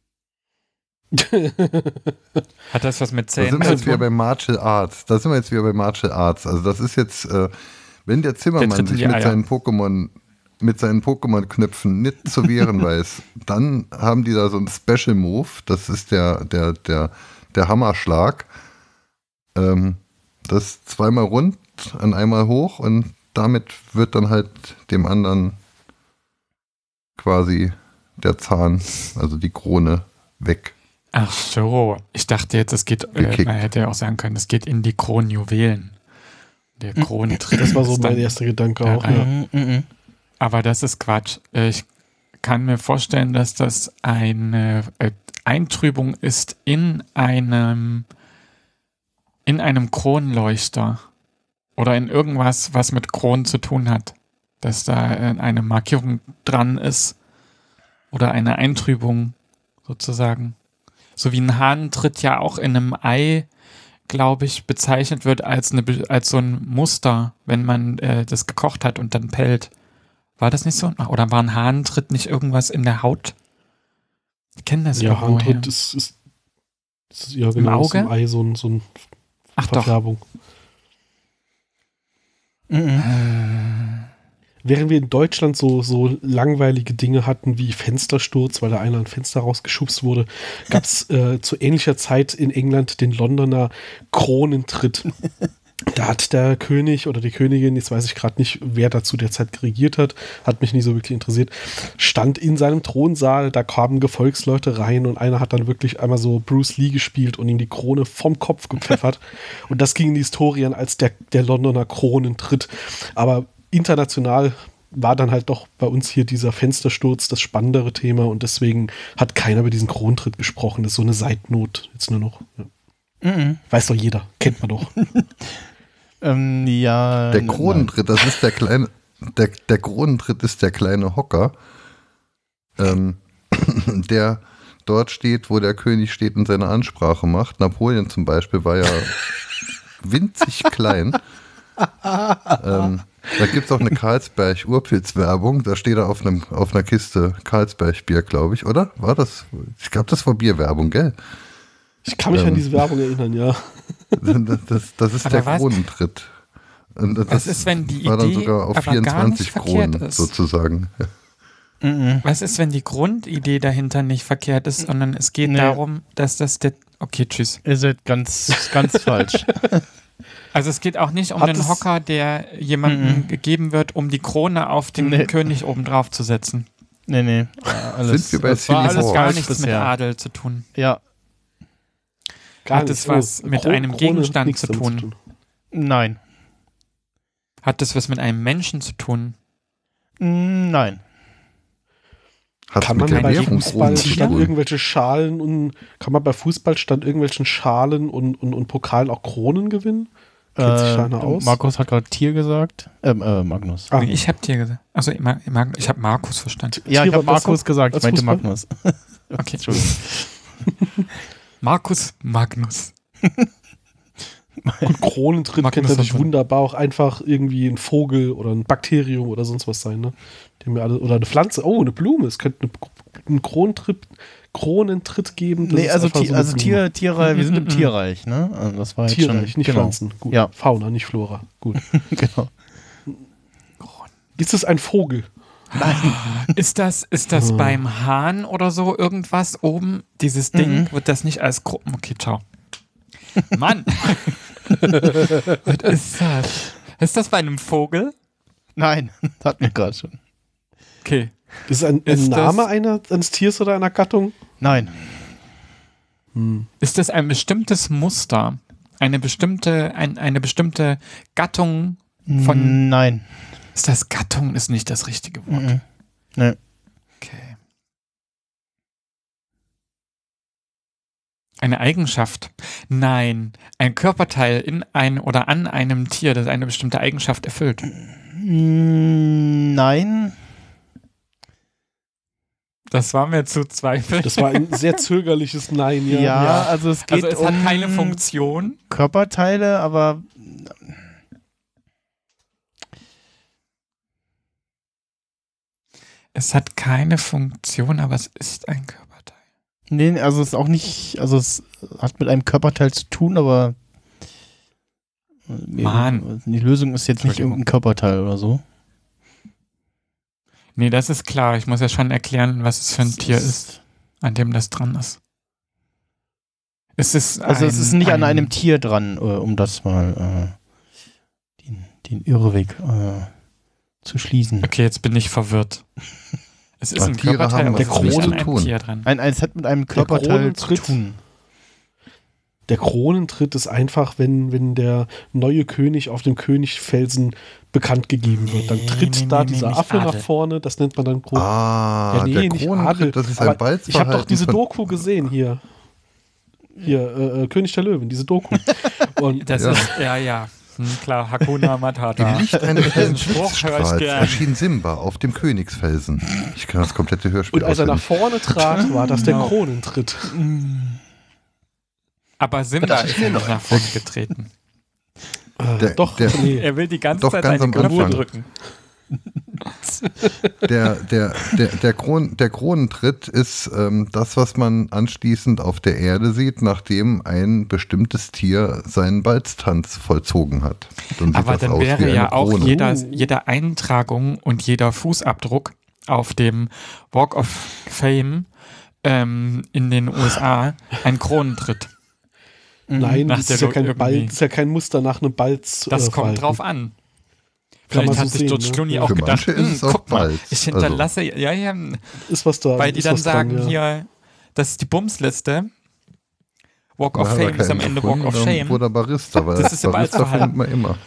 Hat das was mit Da Zähnen sind wir zu jetzt wieder tun? bei Martial Arts. Da sind wir jetzt wieder bei Martial Arts. Also das ist jetzt, äh, wenn der Zimmermann Der tritt in sich die mit Eier. seinen Pokémon mit seinen Pokémon-Knöpfen nicht zu wehren weiß, dann haben die da so einen Special Move. Das ist der, der, der, der Hammerschlag. Ähm, das zweimal rund und einmal hoch und damit wird dann halt dem anderen quasi der Zahn, also die Krone, weg. Ach so, ich dachte jetzt, es geht, äh, Gekickt. man hätte ja auch sagen können, es geht in die Kronjuwelen. Der Kronentritt. Das war so ist mein dann erster Gedanke da auch. rein. Ja. Mhm, mhm. Aber das ist Quatsch. Äh, Ich kann mir vorstellen, dass das eine äh, Eintrübung ist in einem in einem Kronleuchter oder in irgendwas, was mit Kronen zu tun hat. Dass da äh, eine Markierung dran ist oder eine Eintrübung sozusagen. So wie ein Hahnentritt ja auch in einem Ei, glaube ich, bezeichnet wird als, eine, als so ein Muster, wenn man äh, das gekocht hat und dann pellt. War das nicht so? Oder war ein Hahnentritt nicht irgendwas in der Haut? Ich kenne das Ja, irgendwoher. Handtritt ist, ist, ist ja genau Auge? im Ei so ein, so ein Ach doch. Verfärbung. Mhm. Während wir in Deutschland so, so langweilige Dinge hatten wie Fenstersturz, weil da einer ein Fenster rausgeschubst wurde, gab es äh, zu ähnlicher Zeit in England den Londoner Kronentritt. Da hat der König oder die Königin, jetzt weiß ich gerade nicht, wer dazu derzeit regiert hat, hat mich nie so wirklich interessiert, stand in seinem Thronsaal, da kamen Gefolgsleute rein und einer hat dann wirklich einmal so Bruce Lee gespielt und ihm die Krone vom Kopf gepfeffert. Und das ging in die Historien als der, der Londoner Kronentritt. Aber international war dann halt doch bei uns hier dieser Fenstersturz das spannendere Thema und deswegen hat keiner über diesen Kronentritt gesprochen. Das ist so eine Seitnot jetzt nur noch. Ja. Mhm. Weiß doch jeder, kennt man doch. Ähm, ja. Der Kronentritt, das ist der kleine, der, der Kronentritt ist der kleine Hocker, ähm, der dort steht, wo der König steht und seine Ansprache macht. Napoleon zum Beispiel war ja winzig klein. ähm, da gibt es auch eine Carlsberg-Urpilz-Werbung. Da steht er auf, einem, auf einer Kiste Carlsberg-Bier, glaube ich, oder? War das? Ich glaube, das war Bierwerbung, gell? Ich kann mich Ähm. an diese Werbung erinnern, ja. Das, das, das ist Aber der was- Kronentritt. Und das Was ist, wenn die war dann Idee sogar auf aber gar vierundzwanzig nicht verkehrt Kronen ist? sozusagen. Mhm. Was ist, wenn die Grundidee dahinter nicht verkehrt ist, sondern es geht Nee. darum, dass das der... Okay, tschüss. Ihr seid ganz, ganz falsch. Also es geht auch nicht um Hat den es- Hocker, der jemandem Mhm. gegeben wird, um die Krone auf den Nee. König oben drauf zu setzen. Nee, nee. Ja, alles, Sind wir bei das war Silly alles Horse? Gar falsch nichts mit bisher. Adel zu tun. Ja, Gar Hat es was mit einem Gegenstand nichts zu damit tun? nein. Hat das was mit einem Menschen zu tun? Mm, Nein. Hat Kann mit man der bei Nähe vom Fußball Kronen zu statt tun. irgendwelche Schalen und kann man bei Fußball statt irgendwelchen Schalen und, und, und Pokalen auch Kronen gewinnen? Kennt sich da einer aus? Markus hat gerade Tier gesagt. Ähm, äh, Magnus. Ah, Ich habe dir gesagt. Also ich, mag- ich, mag- ich habe Markus verstanden. Ja, ich Tier habe war besser Markus gesagt, ich als meinte Fußball? Magnus. Okay. Entschuldigung. Markus Magnus. Gut, Kronentritt Magnus könnte natürlich davon. wunderbar auch einfach irgendwie ein Vogel oder ein Bakterium oder sonst was sein, ne? Dem wir alle, oder eine Pflanze, oh, eine Blume. Es könnte eine, einen Kronentritt, Kronentritt geben. das Nee, ist also, einfach Ti- so eine also Blume. Tier, Tierreich, wir sind im Tierreich, ne? Also das war jetzt Tierreich, schon, nicht genau. Pflanzen. Gut. Ja. Fauna, nicht Flora. Gut. Genau. Ist es ein Vogel? Ist das, ist das Oh. beim Hahn oder so irgendwas oben? Dieses Ding, wird das nicht als Gruppen. Okay, ciao. Mann! Was ist das? Ist das bei einem Vogel? Nein, hatten wir gerade schon. Okay. Ist es ein, ein Ist Name das- einer, eines Tiers oder einer Gattung? Nein. Ist das ein bestimmtes Muster? Eine bestimmte, ein, eine bestimmte Gattung von. Nein. Ist das Gattung? Ist nicht das richtige Wort. Mhm. Nee. Okay. Eine Eigenschaft? Nein. Ein Körperteil in ein oder an einem Tier, das eine bestimmte Eigenschaft erfüllt. Mm, Nein. Das war mir zu zweifeln. Das war ein sehr zögerliches Nein, ja. Ja, also es geht Also es um hat keine Funktion. Körperteile, aber Es hat keine Funktion, aber es ist ein Körperteil. nee, also es ist auch nicht, also es hat mit einem Körperteil zu tun, aber Mann. die Lösung ist jetzt nicht Entschuldigung. irgendein Körperteil oder so. Nee, das ist klar. Ich muss ja schon erklären, was es für ein Es Tier ist, an dem das dran ist. Es ist Also ein, es ist nicht ein, an einem Tier dran, äh, um das mal äh, den, den Irrweg äh, zu schließen. Okay, jetzt bin ich verwirrt. Es ist Ach, ein Tiere Körperteil, haben aber was es ist nicht zu an einem tun. Tier dran. Ein, eins hat mit einem Körperteil zu Kronentritt. tun. Der Kronentritt ist einfach, wenn, wenn der neue König auf dem Königsfelsen bekannt gegeben wird. Dann Nee, tritt nee, da nee, dieser nicht Affe Adel. nach vorne, das nennt man dann Kron. Ah, Ja, nee, der nicht Kronentritt, Adel. das ist Aber ein Balzverhalten. ich habe doch diese von- Doku gesehen hier. Hier, äh, äh, König der Löwen, diese Doku. Und Das Ja. ist, ja, ja. Hm, klar, Hakuna Matata. Im Licht eines hellen Spruch höre ich Blitzstrahls gern. erschien Simba auf dem Königsfelsen. Ich kann das komplette Hörspiel Und als er nach auswendig. vorne trat, war das der Genau. Kronentritt. Aber Simba ist ja nicht nach vorne getreten. Äh, Der- doch, der- nee. Er will die ganze Doch, Zeit ganz seine am Knöpfe Anfang. drücken. Der, der, der, der, Kron, der Kronentritt ist ähm, das, was man anschließend auf der Erde sieht, nachdem ein bestimmtes Tier seinen Balztanz vollzogen hat. Dann sieht Aber das dann aus wie wäre eine ja auch Krone. jeder, jede Eintragung und jeder Fußabdruck auf dem Walk of Fame ähm, in den U S A ein Kronentritt. Nein, Nach das der ist, ja Lo- kein irgendwie. Balz, das ist ja kein Muster nach einem Balz. Das äh, kommt Verhalten. drauf an. Kann man Vielleicht hat so sich George sehen, ne? Clooney Ja. auch Für gedacht, manche ist "Hm, es auch guck mal, Balz." ich hinterlasse, ja, ja, Ist was da. weil die ist dann was dran, sagen ja. hier, das ist die Bumsliste. Walk of Da hat er Fame ist am keinen Ende Walk gefunden, of dann Shame. Wurde er Barista, weil Das ist im Barista Balzverhalten. findet man immer.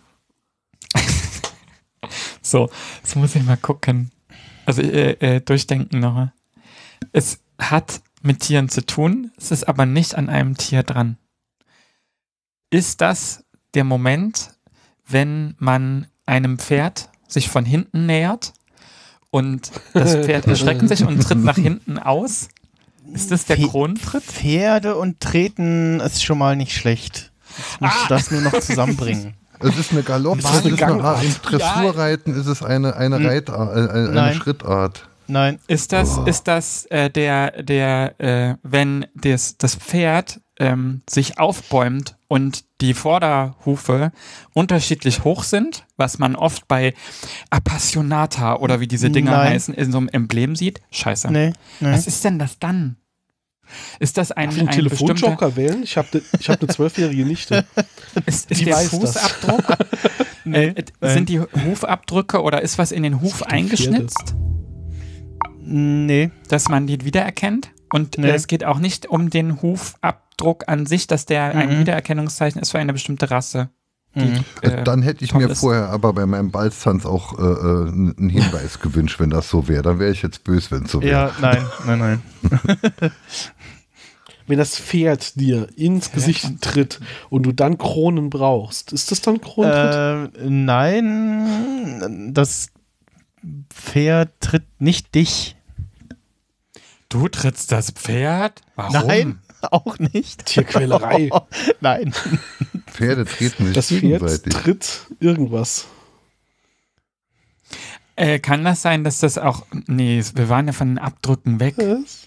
So, jetzt muss ich mal gucken. Also äh, äh, durchdenken noch. Es hat mit Tieren zu tun, es ist aber nicht an einem Tier dran. Ist das der Moment, wenn man einem Pferd sich von hinten nähert und das Pferd erschreckt sich und tritt nach hinten aus? Ist das der Pfe- Kronentritt? Pferde und Treten ist schon mal nicht schlecht. Jetzt musst du das nur noch zusammenbringen. Es ist eine Galopp, Es es ist ist eine eine Gangart. Art, im Dressurreiten ist es eine, eine, Hm. Reitart, äh, eine Nein. Schrittart. Nein. Ist das, Oh. ist das äh, der, der äh, wenn das, das Pferd ähm, sich aufbäumt und die Vorderhufe unterschiedlich hoch sind, was man oft bei Appassionata oder wie diese Dinger Nein. heißen, in so einem Emblem sieht? Scheiße. Nee. nee. Was ist denn das dann? Ist das ein, Darf ich einen ein bestimmter, Telefonjoker wählen? Ich habe ne, ich hab eine zwölfjährige Nichte. ist, ist Die der weiß das. Fußabdruck? Nee. äh, sind die Hufabdrücke oder ist was in den Huf die eingeschnitzt, Nee. dass man die wiedererkennt? Und Nee. äh, es geht auch nicht um den Hufabdruck an sich, dass der ein Mhm. Wiedererkennungszeichen ist für eine bestimmte Rasse. Die, Mhm. äh, Dann hätte ich toll mir ist. vorher aber bei meinem Balztanz auch äh, äh, einen Hinweis gewünscht, wenn das so wäre. Dann wäre ich jetzt böse, wenn es so wäre. Ja, nein, nein, nein. Wenn das Pferd dir ins Gesicht tritt und du dann Kronen brauchst, ist das dann Kronentritt? Äh, nein, das Pferd tritt nicht dich. Du trittst das Pferd? Warum? Nein, auch nicht. Tierquälerei. Nein. Pferde treten sich Das Pferd gegenseitig. tritt irgendwas. Äh, kann das sein, dass das auch. Nee, wir waren ja von den Abdrücken weg. Was?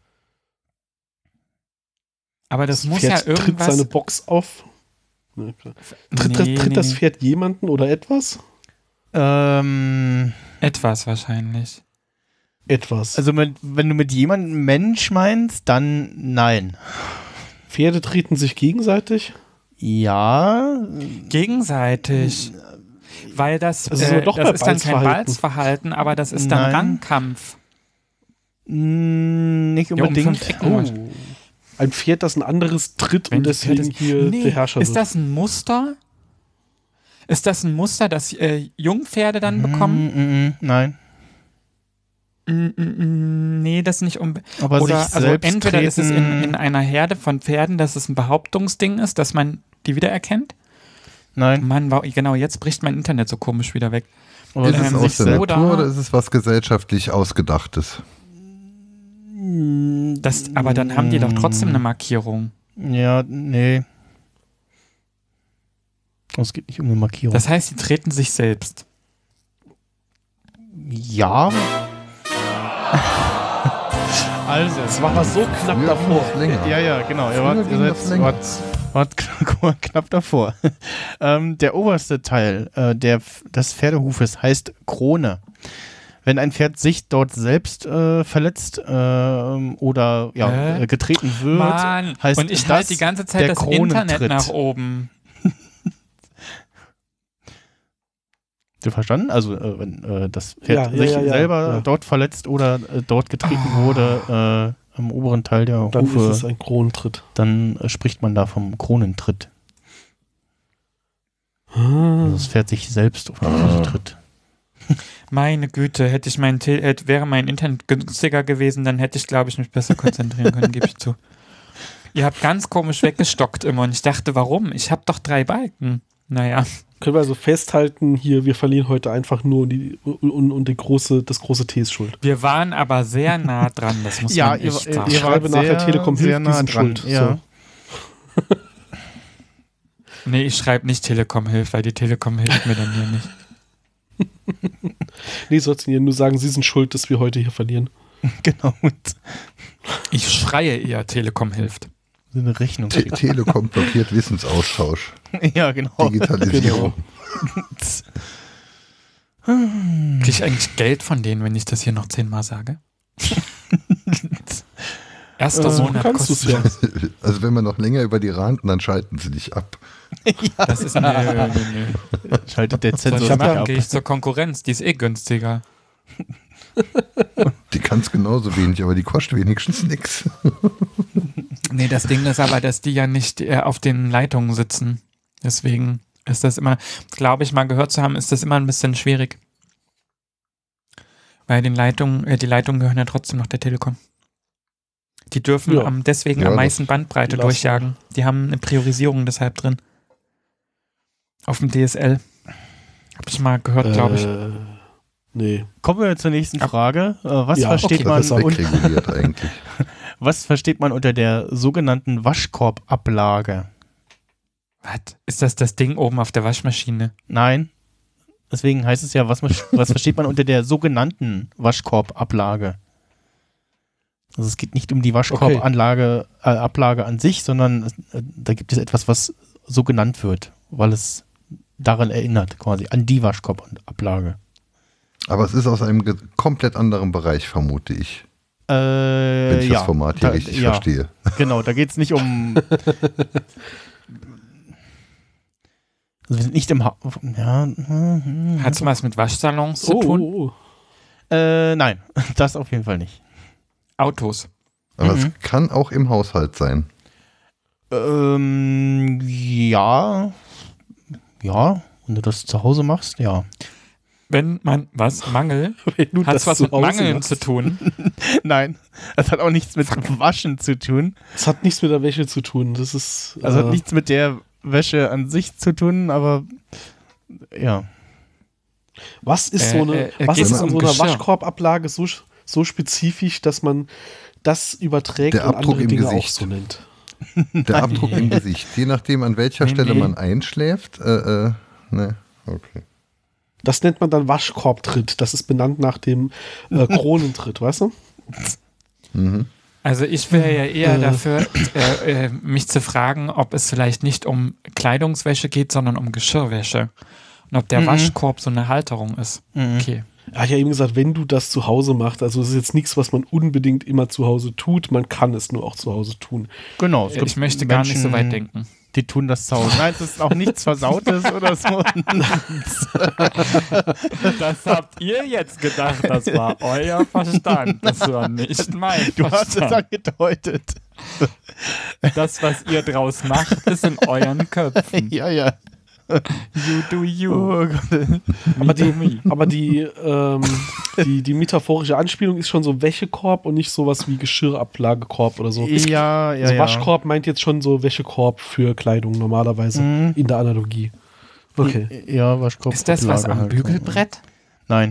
Aber das, muss Pferd ja tritt irgendwas. seine Box auf. Ja, klar. Tritt, das, Nee, tritt nee, das nee. Pferd jemanden oder etwas? Ähm, Etwas wahrscheinlich. Etwas. also mit, wenn du mit jemandem Mensch meinst, dann nein. Pferde treten sich gegenseitig. Ja. Gegenseitig. Weil das, Das ist äh, aber doch das bei ist dann kein Balzverhalten. Balzverhalten, aber das ist dann Nein. Rangkampf. Mm, Nicht Ja, um unbedingt. fünf Ecken. Oh. Ein Pferd, das ein anderes tritt Wenn und die Pferde- deswegen hier Nee, der Herrscher ist wird. das ein Muster? Ist das ein Muster, das äh, Jungpferde dann bekommen? Mm, mm, mm, nein. Mm, mm, mm, Nee, das nicht unbedingt. Aber Oder sich also selbst entweder ist es in, treten- in einer Herde von Pferden, dass es ein Behauptungsding ist, dass man die wiedererkennt. Nein. Mann, wow, genau, jetzt bricht mein Internet so komisch wieder weg. Aber Ist Ähm, es sich aus der selbst- oder- Natur oder ist es was gesellschaftlich Ausgedachtes? Das, aber dann haben die doch trotzdem eine Markierung. Ja, nee. Es geht nicht um eine Markierung. Das heißt, sie treten sich selbst. ja. Also. Das war mal so knapp Früher davor. ging es länger. Ja, ja, genau. Ihr Früher wart, ihr ging das seid, länger. wart, wart knapp, knapp davor. ähm, der oberste Teil äh, der, des Pferdehufes heißt Krone. wenn ein Pferd sich dort selbst äh, verletzt äh, oder ja, Hä? äh, getreten wird, Mann, heißt und ich das halte die ganze Zeit der das Internet Kronentritt. nach oben. Du verstanden? Also äh, wenn äh, das Pferd Ja, ja, sich ja, ja, selber ja. dort verletzt oder äh, dort getreten wurde äh, am oberen Teil der Dann ist Hufe, es ein Kronentritt. dann äh, spricht man da vom Kronentritt. Ah. Also das Pferd sich selbst auf die Füße tritt. Meine Güte, hätte ich mein Te- hätte, wäre mein Internet günstiger gewesen, dann hätte ich, glaube ich, mich besser konzentrieren können, gebe ich zu. Ihr habt ganz komisch weggestockt immer und ich dachte, warum? Ich habe doch drei Balken. Naja. Können wir also festhalten, hier, wir verlieren heute einfach nur die, und, und die große, das große T ist schuld. Wir waren aber sehr nah dran, das muss Ja, man ihr, echt ihr, sagen. ihr wart schreibe nachher sehr, Telekom sehr hilft, die nah sind dran. schuld. Ja. So. Nee, ich schreibe nicht Telekom hilft, weil die Telekom hilft mir dann hier nicht. Nee, sollten ihr nur sagen, sie sind schuld, dass wir heute hier verlieren. Genau. Ich schreie eher, Telekom hilft. So eine Rechnung. Te Telekom blockiert Wissensaustausch. Ja, genau. Digitalisierung. Kriege ich eigentlich Geld von denen, wenn ich das hier noch zehnmal sage? Erster Äh, Sohn hat kannst du's ja. kostenlos. Also wenn wir noch länger über die ranten, dann schalten sie dich ab. Das ist nö, nö, nö. Schaltet der Soll Zensor ich nicht machen? ab. Gehe ich zur Konkurrenz, die ist eh günstiger. Die kann es genauso wenig, aber die kostet wenigstens nichts. Nee, das Ding ist aber, dass die ja nicht äh, auf den Leitungen sitzen. Deswegen ist das immer, glaube ich, mal gehört zu haben, ist das immer ein bisschen schwierig. Weil den Leitungen, äh, die Leitungen gehören ja trotzdem noch der Telekom. Die dürfen Ja. am, deswegen Ja, am das- meisten Bandbreite die durchjagen. Die haben eine Priorisierung deshalb drin. Auf dem D S L. Hab ich mal gehört, glaube ich. Äh, nee. Kommen wir zur nächsten Frage. Äh, was, Ja, versteht okay, man Das ist un wegreguliert eigentlich. was versteht man unter der sogenannten Waschkorbablage? Was? Ist das das Ding oben auf der Waschmaschine? Nein. Deswegen heißt es ja, was, was versteht man unter der sogenannten Waschkorbablage? Also es geht nicht um die Waschkorbanlage, äh, Ablage an sich, sondern äh, da gibt es etwas, was so genannt wird, weil es daran erinnert, quasi an die Waschkorbablage. Aber es ist aus einem ge- komplett anderen Bereich, vermute ich. Äh, Wenn ich ja, das Format hier da- richtig ja, verstehe. Genau, da geht es nicht um. Also wir sind nicht im ha ja, hm, Hat es was mit Waschsalons zu Oh, tun? oh, oh. äh, nein, das auf jeden Fall nicht. Autos. Aber Mhm. es kann auch im Haushalt sein. Ähm, ja. Ja, wenn du das zu Hause machst, ja. Wenn man, was, Mangel? Wenn du Hat das es was zu mit Hause Mangeln machst. zu tun? Nein, das hat auch nichts mit Waschen zu tun. Das hat nichts mit der Wäsche zu tun. Das ist. Also äh, hat nichts mit der Wäsche an sich zu tun, aber ja. Was ist Äh, so eine, äh, äh, was geht's ist an um so einer Geschirr? Waschkorbablage so, so spezifisch, dass man das überträgt Der und Abdruck andere im Dinge auch Gesicht. so nennt? Der Abdruck im Gesicht. Je nachdem, an welcher Nee, Stelle nee. man einschläft. Äh, äh, ne, okay. Das nennt man dann Waschkorbtritt. Das ist benannt nach dem äh, Kronentritt, weißt du? Mhm. Also ich wäre ja eher Äh. dafür, äh, äh, mich zu fragen, ob es vielleicht nicht um Kleidungswäsche geht, sondern um Geschirrwäsche. Und ob der Mhm. Waschkorb so eine Halterung ist. Mhm. Okay. Er hat ja eben gesagt, wenn du das zu Hause machst, also es ist jetzt nichts, was man unbedingt immer zu Hause tut, man kann es nur auch zu Hause tun. Genau. es gibt Ich möchte gar nicht so Menschen, weit denken. Die tun das zu Hause. Nein, es ist auch nichts Versautes oder so. Das habt ihr jetzt gedacht, das war euer Verstand. Das war nicht mein Du hast es angedeutet. Das, was ihr draus macht, ist in euren Köpfen. Ja, ja. You do you. Oh Gott. Aber die, aber die, ähm, die, die metaphorische Anspielung ist schon so Wäschekorb und nicht sowas wie Geschirrablagekorb oder so. Ja, ja, Also ja. Waschkorb meint jetzt schon so Wäschekorb für Kleidung normalerweise Mhm. in der Analogie. Okay. Ja, Waschkorb. Ist das was am halt. Bügelbrett? Nein.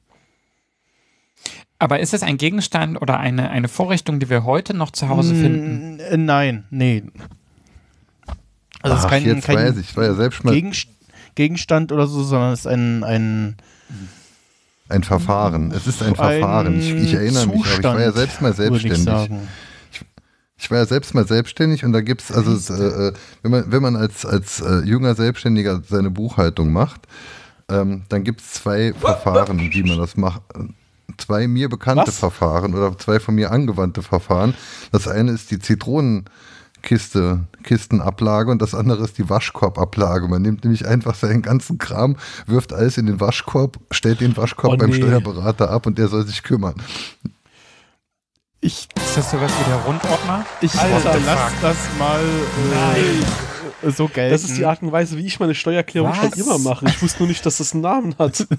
Aber ist es ein Gegenstand oder eine, eine Vorrichtung, die wir heute noch zu Hause finden? Mm, äh, Nein, nee. Also es ist Ach, kein, jetzt kein weiß ich, ich war ja selbst mal Gegenst Gegenstand oder so, sondern es ist ein, ein ein Verfahren. Es ist ein Verfahren. Ich, ich erinnere mich, aber ich war ja selbst mal würde ich selbstständig. sagen. Ich war ja selbst mal selbstständig und da gibt es, also äh, äh, wenn man, wenn man als, als äh, junger Selbstständiger seine Buchhaltung macht, Ähm, dann gibt es zwei Verfahren, wie man das macht. Zwei mir bekannte Was? Verfahren oder zwei von mir angewandte Verfahren. Das eine ist die Zitronenkiste, Kistenablage und das andere ist die Waschkorbablage. Man nimmt nämlich einfach seinen ganzen Kram, wirft alles in den Waschkorb, stellt den Waschkorb Oh, beim nee. Steuerberater ab und der soll sich kümmern. Ich, Ist das sowas wie der Rundordner? ich Alter, lass das mal äh, so gelten. Das ist die Art und Weise, wie ich meine Steuererklärung Was? schon immer mache. Ich wusste nur nicht, dass das einen Namen hat.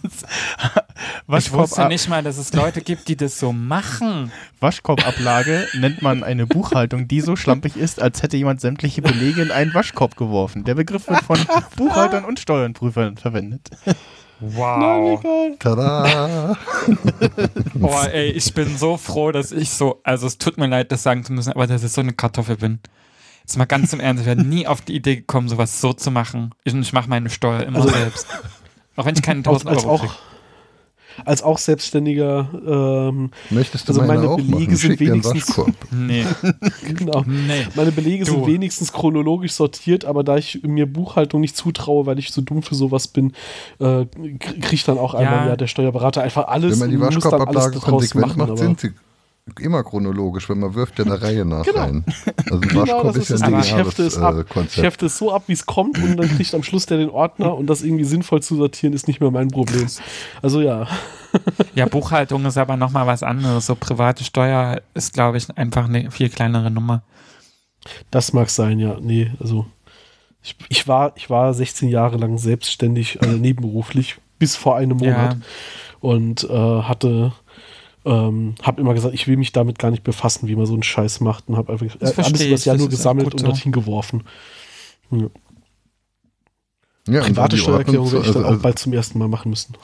Ich wusste Waschkorb- nicht mal, dass es Leute gibt, die das so machen. Waschkorbablage nennt man eine Buchhaltung, die so schlampig ist, als hätte jemand sämtliche Belege in einen Waschkorb geworfen. Der Begriff wird von Buchhaltern und Steuernprüfern verwendet. Wow. Tada! Boah, ey, ich bin so froh, dass ich so, also es tut mir leid, das sagen zu müssen, aber dass ich so eine Kartoffel bin. Jetzt mal ganz im Ernst, ich wäre nie auf die Idee gekommen, sowas so zu machen. Ich, ich mache meine Steuer immer Also- selbst. Auch wenn ich keine Als, tausend als, Euro auch, kriege. als auch Selbstständiger, ähm, Möchtest du Also meine, meine auch Belege machen? sind Schick dir einen wenigstens- Waschkorb. Nee, genau. nee. Meine Belege Du. sind wenigstens chronologisch sortiert, aber da ich mir Buchhaltung nicht zutraue, weil ich zu dumm für sowas bin, äh, kriegt dann auch einmal Ja. ja der Steuerberater einfach alles Wenn man die und muss dann alles Waschkorbablage daraus konsequent machen. macht, aber sind sie immer chronologisch, wenn man wirft ja eine Reihe nach Genau. rein. Also ein Genau, Waschkorb das ist ist ja ein das Ding. Ich hefte es ab. lineares äh, Ich Konzept. hefte es so ab, wie es kommt und dann kriegt am Schluss der den Ordner und das irgendwie sinnvoll zu sortieren, ist nicht mehr mein Problem. Also ja. Ja, Buchhaltung ist aber nochmal was anderes. So private Steuer ist, glaube ich, einfach eine viel kleinere Nummer. Das mag sein, ja. Nee, also ich, ich, war, ich war sechzehn Jahre lang selbstständig, also nebenberuflich, bis vor einem Monat Ja. und äh, hatte, ähm, habe immer gesagt, ich will mich damit gar nicht befassen, wie man so einen Scheiß macht und habe einfach Das äh, alles verstehe über das ich, Jahr das nur ist gesammelt gut und so. dorthin geworfen. Ja. Ja, und Private die Steuererklärung Ordnung werde ich zu- dann also- auch bald zum ersten Mal machen müssen.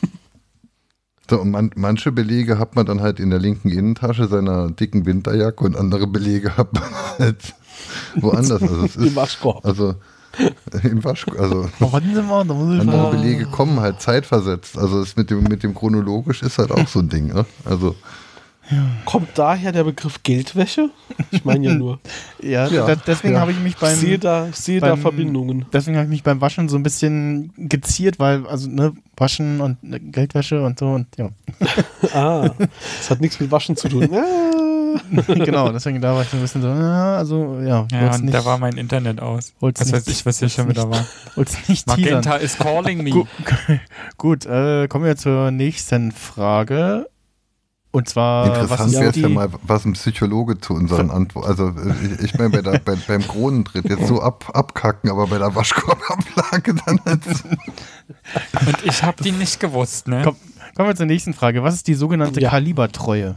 So, und man, manche Belege hat man dann halt in der linken Innentasche seiner dicken Winterjacke und andere Belege hat man halt woanders. Also es Im ist, Waschkorb. also im Waschkorb, also Warten Sie mal, da muss ich andere mal. Belege kommen halt zeitversetzt. Also es mit dem mit dem chronologisch ist halt auch so ein Ding. Ne? Also Kommt daher der Begriff Geldwäsche? Ich meine ja nur. Ja, Ja. da, deswegen Ja. habe ich mich Ich beim sehe da, ich sehe da beim- Verbindungen. deswegen habe ich mich beim Waschen so ein bisschen geziert, weil also ne Waschen und ne, Geldwäsche und so und ja. Ah, das hat nichts mit Waschen zu tun. Ah. Genau, deswegen da war ich so ein bisschen so, ah, also ja, Ja, wollt's und nicht, da war mein Internet aus. wollt's Was nicht- weiß ich, was hier schon wollt's wieder war. wollt's nicht teasern. Magenta is calling me. Gu Gut, äh, kommen wir zur nächsten Frage. Und zwar, was interessant ist wäre es die, ja mal, was ein Psychologe zu unseren Antworten. Also ich, ich meine, bei der, bei, beim Kronentritt jetzt so ab, abkacken, aber bei der Waschkorbablage dann halt so. Und ich habe die nicht gewusst, ne? Komm, kommen wir zur nächsten Frage. Was ist die sogenannte Ja. Kalibertreue?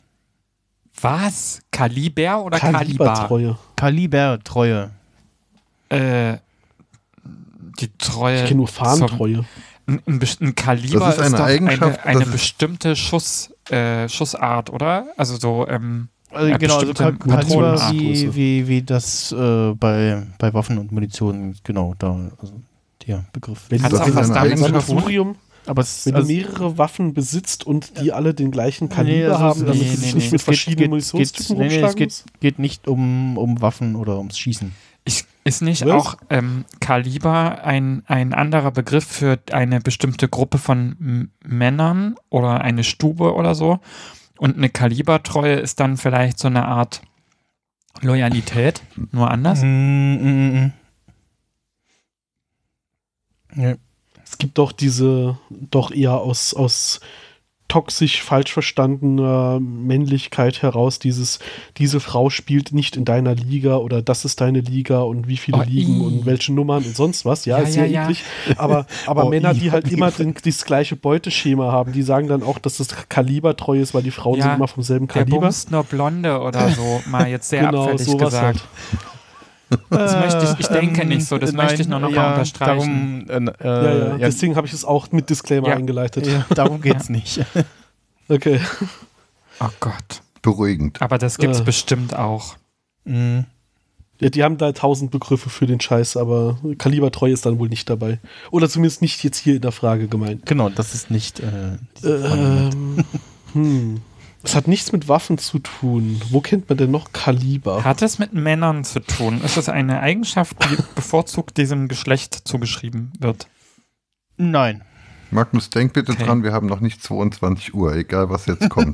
Was? Kaliber oder Kaliber? Kalibertreue. Kalibertreue. Äh, die Treue. Ich kenne nur Fahnentreue. Ein, ein, best- ein Kaliber Das ist eine doch Eigenschaft, eine, eine das ist- bestimmte Schuss, äh, Schussart, oder? Also so, ähm, Also Ja, genau, also Ka bestimmte Kaliber Patronenart. wie, wie, wie das äh, bei, bei Waffen und Munition, genau, da, also der Begriff. Wenn Hat's du auch was ein damit zu tun? Sammelsurium, Aber es, wenn du also, mehrere Waffen besitzt und die alle den gleichen Nee, Kaliber also haben, es- damit nee, du dich nee, nicht nee. mit es verschiedenen geht, Munitionstypen geht, nee, nee, es rumschlagen geht, musst? geht nicht um, um Waffen oder ums Schießen. ich, ist nicht Was? auch ähm, Kaliber ein, ein anderer Begriff für eine bestimmte Gruppe von M Männern oder eine Stube oder so? Und eine Kalibertreue ist dann vielleicht so eine Art Loyalität, nur anders? Mm, mm, mm. Ja. Es gibt doch diese, doch eher aus, aus toxisch falsch verstandener Männlichkeit heraus, dieses, diese Frau spielt nicht in deiner Liga oder das ist deine Liga und wie viele Oh, Ligen ii. und welche Nummern und sonst was. Ja, Ja, ist ja, sehr ja. eklig. Aber, aber Oh, Männer, ii. die halt immer den, das gleiche Beuteschema haben, die sagen dann auch, dass das kalibertreu ist, weil die Frauen Ja, sind immer vom selben Der Kaliber. bumst nur Blonde oder so, mal jetzt sehr Genau, abfällig sowas gesagt. Das möchte ich- ich denke nicht so, das möchte ich nur noch mal unterstreichen. Darum, äh, Ja, äh, ja, ja, deswegen habe ich es auch mit Disclaimer Ja. eingeleitet. ja, darum geht's nicht. Okay. Oh Gott. beruhigend. Aber das gibt's Äh. bestimmt auch. Mm. Ja, die haben da tausend Begriffe für den Scheiß, aber Kalibertreu ist dann wohl nicht dabei. Oder zumindest nicht jetzt hier in der Frage gemeint. Genau, das ist nicht äh, diese Frage. Ähm, hm. Es hat nichts mit Waffen zu tun. Wo kennt man denn noch Kaliber? Hat es mit Männern zu tun? Ist es eine Eigenschaft, die bevorzugt diesem Geschlecht zugeschrieben wird? Nein. Magnus, denk bitte Okay. dran, wir haben noch nicht zweiundzwanzig Uhr, egal was jetzt kommt.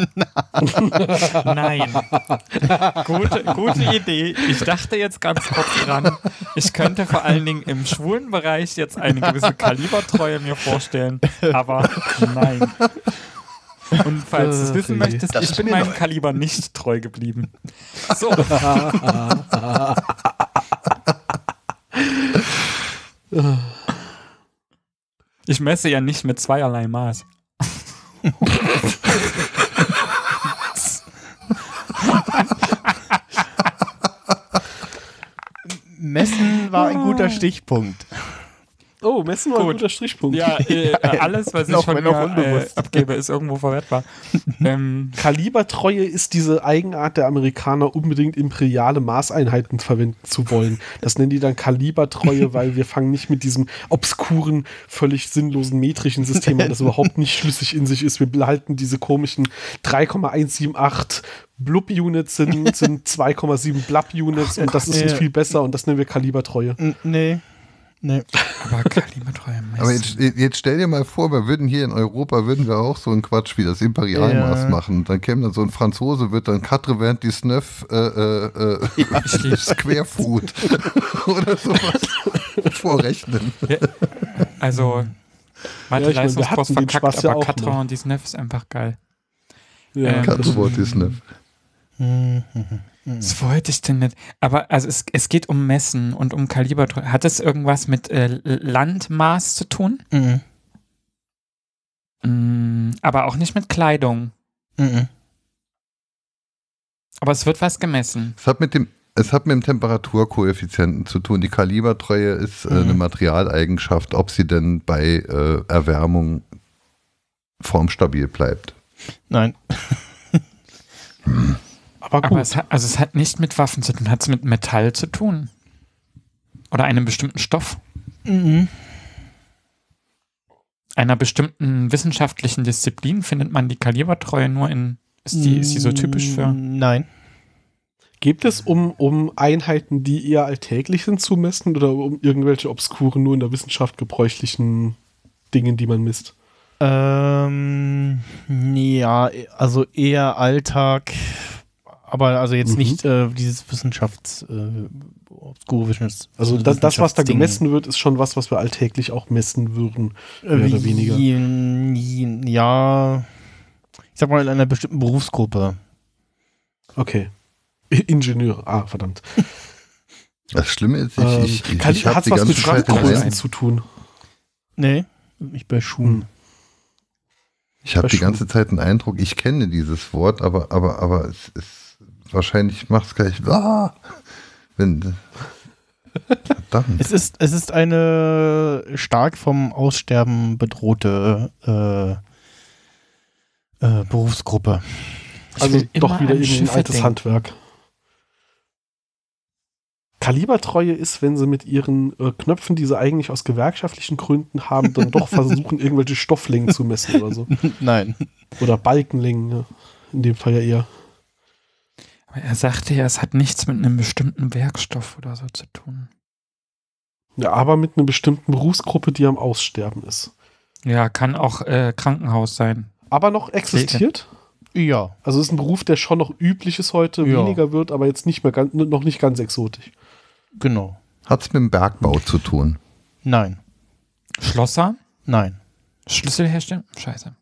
Nein. Gute, gute Idee. Ich dachte jetzt ganz kurz dran, ich könnte vor allen Dingen im schwulen Bereich jetzt eine gewisse Kalibertreue mir vorstellen, aber nein. Und falls du es wissen Okay. möchtest, Das ich ist bin mir meinem neu. Kaliber nicht treu geblieben. So. Ich messe ja nicht mit zweierlei Maß. Messen war ein guter Stichpunkt. Oh, Messen war ein Gut. guter Strichpunkt. Ja, äh, alles, was ich Auch von wenn auch mir äh, unbewusst. abgebe, ist irgendwo verwertbar. ähm, Kalibertreue ist diese Eigenart der Amerikaner, unbedingt imperiale Maßeinheiten verwenden zu wollen. Das nennen die dann Kalibertreue, weil wir fangen nicht mit diesem obskuren, völlig sinnlosen metrischen System an, das überhaupt nicht schlüssig in sich ist. Wir behalten diese komischen drei Komma eins sieben acht Blub-Units sind, sind zwei Komma sieben Blub-Units und das ist uns Ja. viel besser und das nennen wir Kalibertreue. N- Nee. Nee. aber Kalibertreue messen. Aber jetzt, jetzt stell dir mal vor, wir würden hier in Europa, würden wir auch so einen Quatsch wie das Imperialmaß Ja. machen. Dann käme dann so ein Franzose, wird dann quatre-vingt-dix-neuf äh, äh, äh, Square Foot oder sowas vorrechnen. Ja, also, Mathe Ja, ich meine, wir Leistungskurs hatten den verkackt, Spaß ja aber auch Katra noch. und die Snef ist einfach geil. Ja, Ähm, Quatre-vingt-dix-neuf. Was wollte ich denn nicht? Aber also es, es geht um Messen und um Kalibertreue. Hat es irgendwas mit äh, Landmaß zu tun? Mhm. Mm, aber auch nicht mit Kleidung. Mhm. Aber es wird was gemessen. Es hat mit dem Es hat mit dem Temperaturkoeffizienten zu tun. Die Kalibertreue ist äh, Mhm. eine Materialeigenschaft, ob sie denn bei äh, Erwärmung formstabil bleibt. Nein. Aber gut. Aber es hat, also es hat nicht mit Waffen zu tun. Hat es mit Metall zu tun? Oder einem bestimmten Stoff? Mhm. Einer bestimmten wissenschaftlichen Disziplin findet man die Kalibertreue nur in. Ist die, ist die so typisch für. Nein. Geht es um, um Einheiten, die eher alltäglich sind zu messen oder um irgendwelche obskuren, nur in der Wissenschaft gebräuchlichen Dingen, die man misst? Ähm, ja, also eher Alltag, aber also jetzt Mhm. nicht äh, dieses Wissenschafts, äh, obskure Wissenschafts. Also das, das, was da Wissenschaftsding. gemessen wird, ist schon was, was wir alltäglich auch messen würden, mehr oder weniger. Äh, Ja, ich sag mal in einer bestimmten Berufsgruppe. Okay. Ingenieur, ah, verdammt. Das Schlimme ist, ich, Ähm, ich, ich, kann- ich habe hat's die was ganze mit Zeit den Schrankgrößen Eindruck, zu tun? Nee, ich bei Schuhen. ich habe bei die ganze Zeit den Eindruck, ich kenne dieses Wort, aber, aber, aber es ist wahrscheinlich macht es gleich. Ah, wenn, verdammt. Es ist, es ist eine stark vom Aussterben bedrohte äh, äh, Berufsgruppe. Also will doch immer wieder an irgendein Schiffe altes denken. Handwerk. Kalibertreue ist, wenn sie mit ihren äh, Knöpfen, die sie eigentlich aus gewerkschaftlichen Gründen haben, dann doch versuchen, irgendwelche Stofflängen zu messen oder so. Nein. Oder Balkenlängen, ja. In dem Fall ja eher. Aber er sagte ja, es hat nichts mit einem bestimmten Werkstoff oder so zu tun. Ja, aber mit einer bestimmten Berufsgruppe, die am Aussterben ist. Ja, kann auch äh, Krankenhaus sein. Aber noch existiert. Ja. Also ist ein Beruf, der schon noch üblich ist heute, Ja. weniger wird, aber jetzt nicht mehr ganz, noch nicht ganz exotisch. Genau. Hat es mit dem Bergbau zu tun? Nein. Schlosser? Nein. Schlüsselhersteller? Scheiße.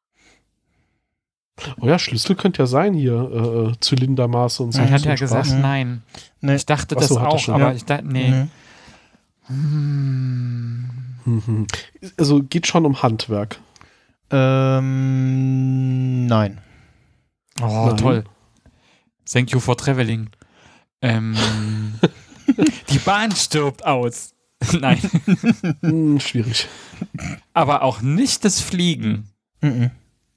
Oh ja, Schlüssel könnte ja sein hier, äh, Zylindermaße und so. Er hat ja so gesagt, Spaß. nein. Nee. Ich dachte Ach das so, hat er auch, schon, aber ja. ich dachte, nee. Mhm. Hm. Mhm. Also geht schon um Handwerk. Ähm, nein. Oh, Nein. toll. Thank you for traveling. Ähm, die Bahn stirbt aus. Nein. Hm, schwierig. Aber auch nicht das Fliegen. Mhm.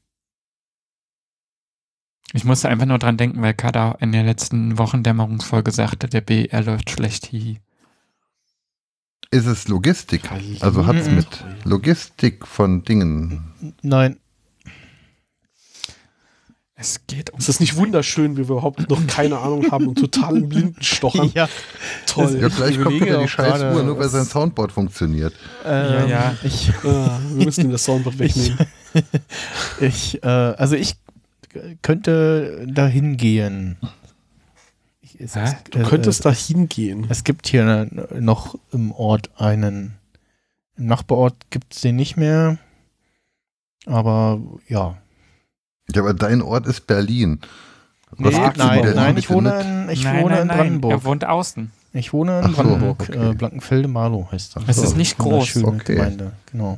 Ich musste einfach nur dran denken, weil Kada in der letzten Wochendämmerungsfolge sagte, der B R läuft schlecht. Hihi. Ist es Logistik? Also hat es Mhm. mit Logistik von Dingen? Nein. Es geht um. Ist das nicht wunderschön, wie wir überhaupt noch keine Ahnung haben und total im Blinden stochern? Ja, Toll. Ja, gleich kommt überlege wieder die auch scheiß gerade, Uhr, nur weil was- sein Soundboard funktioniert. ähm, ja. Ich, Ah, wir müssen ihm das Soundboard wegnehmen. ich, äh, also ich könnte dahin gehen. Ich, es, Hä? es, Du könntest äh, da hingehen. Es gibt hier noch im Ort einen. Im Nachbarort gibt es den nicht mehr. Aber ja. Ja, aber dein Ort ist Berlin. Was Nee, gibt's in nein, Berlin nein, ich bitte wohne nicht? in, ich nein, wohne nein, in nein. Brandenburg. Er wohnt außen. Ich wohne in Ach so, Brandenburg. okay. Äh, Blankenfelde-Marlow heißt das. Es ist nicht groß. Schöne Okay. Gemeinde, genau.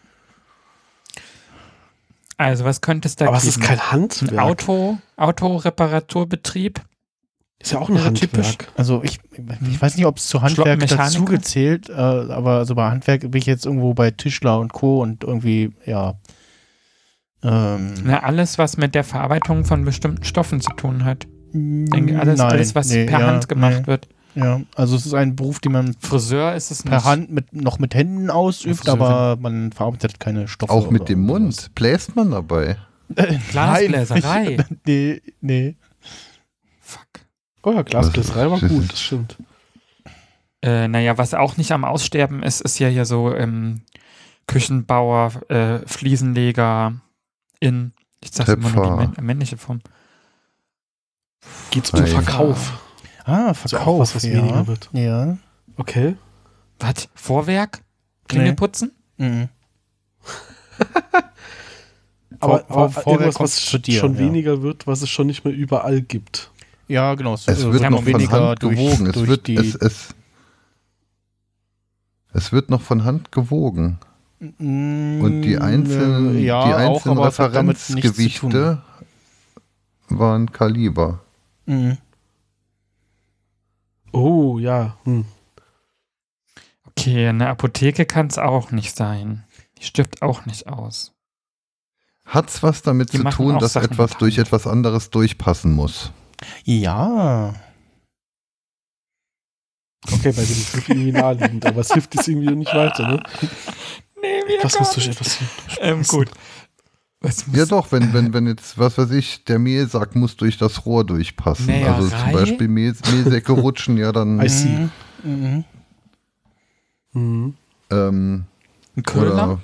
Also, was könnte es da Aber geben? es ist kein Ein Handwerk. Auto, Autoreparaturbetrieb? Ist ja auch ein Ja, typisch. Handwerk. Also ich, ich weiß nicht, ob es zu Handwerk Schlottenmechaniker? dazu gezählt, äh, aber also bei Handwerk bin ich jetzt irgendwo bei Tischler und Co. und irgendwie, ja. Ähm, Na, alles, was mit der Verarbeitung von bestimmten Stoffen zu tun hat. Denke, alles, nein, alles, was nee, per ja, Hand gemacht nee, wird. Ja, also es ist ein Beruf, den man Friseur ist es per nicht. Hand mit, noch mit Händen ausübt, Friseurin. aber man verarbeitet keine Stoffe. Auch mit oder dem sowas. Mund. Bläst man dabei? Glasbläserei. Nein, nee, nee. Fuck. Oh ja, Glasbläserei war Das ist- gut, das stimmt. Äh, naja, was auch nicht am Aussterben ist, ist ja hier so ähm, Küchenbauer, äh, Fliesenleger in, ich sag immer nur die Töpfer. männ männliche Form. Geht's um Hey. Verkauf? Ah, Ist ja auch Verkauf, was, was ja. weniger wird. Ja. Okay. Was? Vorwerk? Klingel Nee. putzen? Mhm. Aber, Vor- aber vor- irgendwas, Vorwerk was kommt zu dir, schon ja. weniger wird, was es schon nicht mehr überall gibt. Ja, genau. Es äh, wird ja, noch noch von weniger Hand durch- gewogen. Es durch wird, die- es, es, es wird noch von Hand gewogen. Und die einzelnen, Mm, ja, die auch, einzelnen aber es hat damit nichts zu tun. Referenzgewichte waren Kaliber. Mhm. Oh, ja. Hm. Okay, eine Apotheke kann es auch nicht sein. Die stirbt auch nicht aus. Hat's was damit Die zu machen tun, auch dass Sachen etwas mit durch Hand. etwas anderes durchpassen muss? Ja. Okay, bei dem Begriff irgendwie naheliegend, aber es hilft jetzt irgendwie nicht weiter, ne? Nee, mir Was muss durch etwas Ähm, gut. Was muss Ja doch, wenn, wenn, wenn jetzt, was weiß ich, der Mehlsack muss durch das Rohr durchpassen. Näherei? Also zum Beispiel Mehl, Mehlsäcke rutschen ja dann I see. Mhm. Mhm. ähm, ein Köhler? oder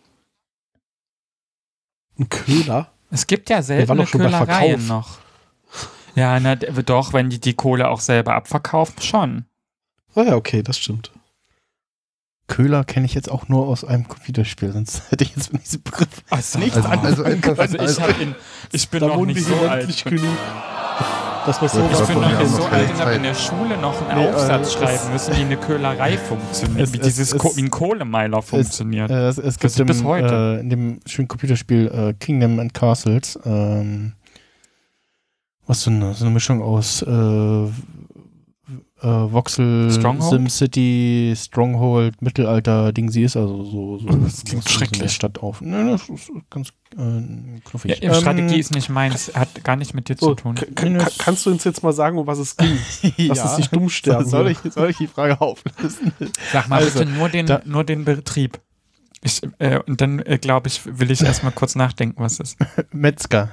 Ein Köhler? Es gibt ja waren seltene doch schon bei Köhlereien Verkauf. noch. Ja, na, d- doch, wenn die die Kohle auch selber abverkaufen, schon. Ah ja, okay, das stimmt. Köhler kenne ich jetzt auch nur aus einem Computerspiel, sonst hätte ich jetzt mit diesem Begriff Also, nichts also, anderes. also etwas, Also ich, also, hab in, ich bin Da noch wurden nicht wir so hier alt. endlich genug. Dass man Ich sowas Ich bin davon, noch wir haben nicht noch so keine alt und habe Zeit. in der Schule noch einen Nee, Aufsatz äh, schreiben es- müssen, wie eine Köhlerei funktioniert, es- wie es- dieses es- Ko wie ein Kohlemeiler funktioniert. Äh, es, es Das gibt ist bis im, heute. Äh, in dem schönen Computerspiel äh, Kingdom and Castles ähm, was so eine, so eine Mischung aus äh, äh, Voxel, Stronghold? SimCity, Stronghold, Mittelalter, Ding sie ist, also so, so, Das klingt so, so schrecklich. eine Stadt auf. Ne, das ist ganz äh, knuffig. Ja, Strategie ist nicht meins, hat gar nicht mit dir So, zu tun. k- k- k- kannst du uns jetzt mal sagen, um was es ging? Lass uns nicht dumm sterben. Soll hier. ich, soll ich die Frage auflösen? Sag mal Also, bitte nur den, da- nur den Betrieb. Ich, äh, und dann äh, glaube ich, will ich erstmal kurz nachdenken, was es ist. Metzger.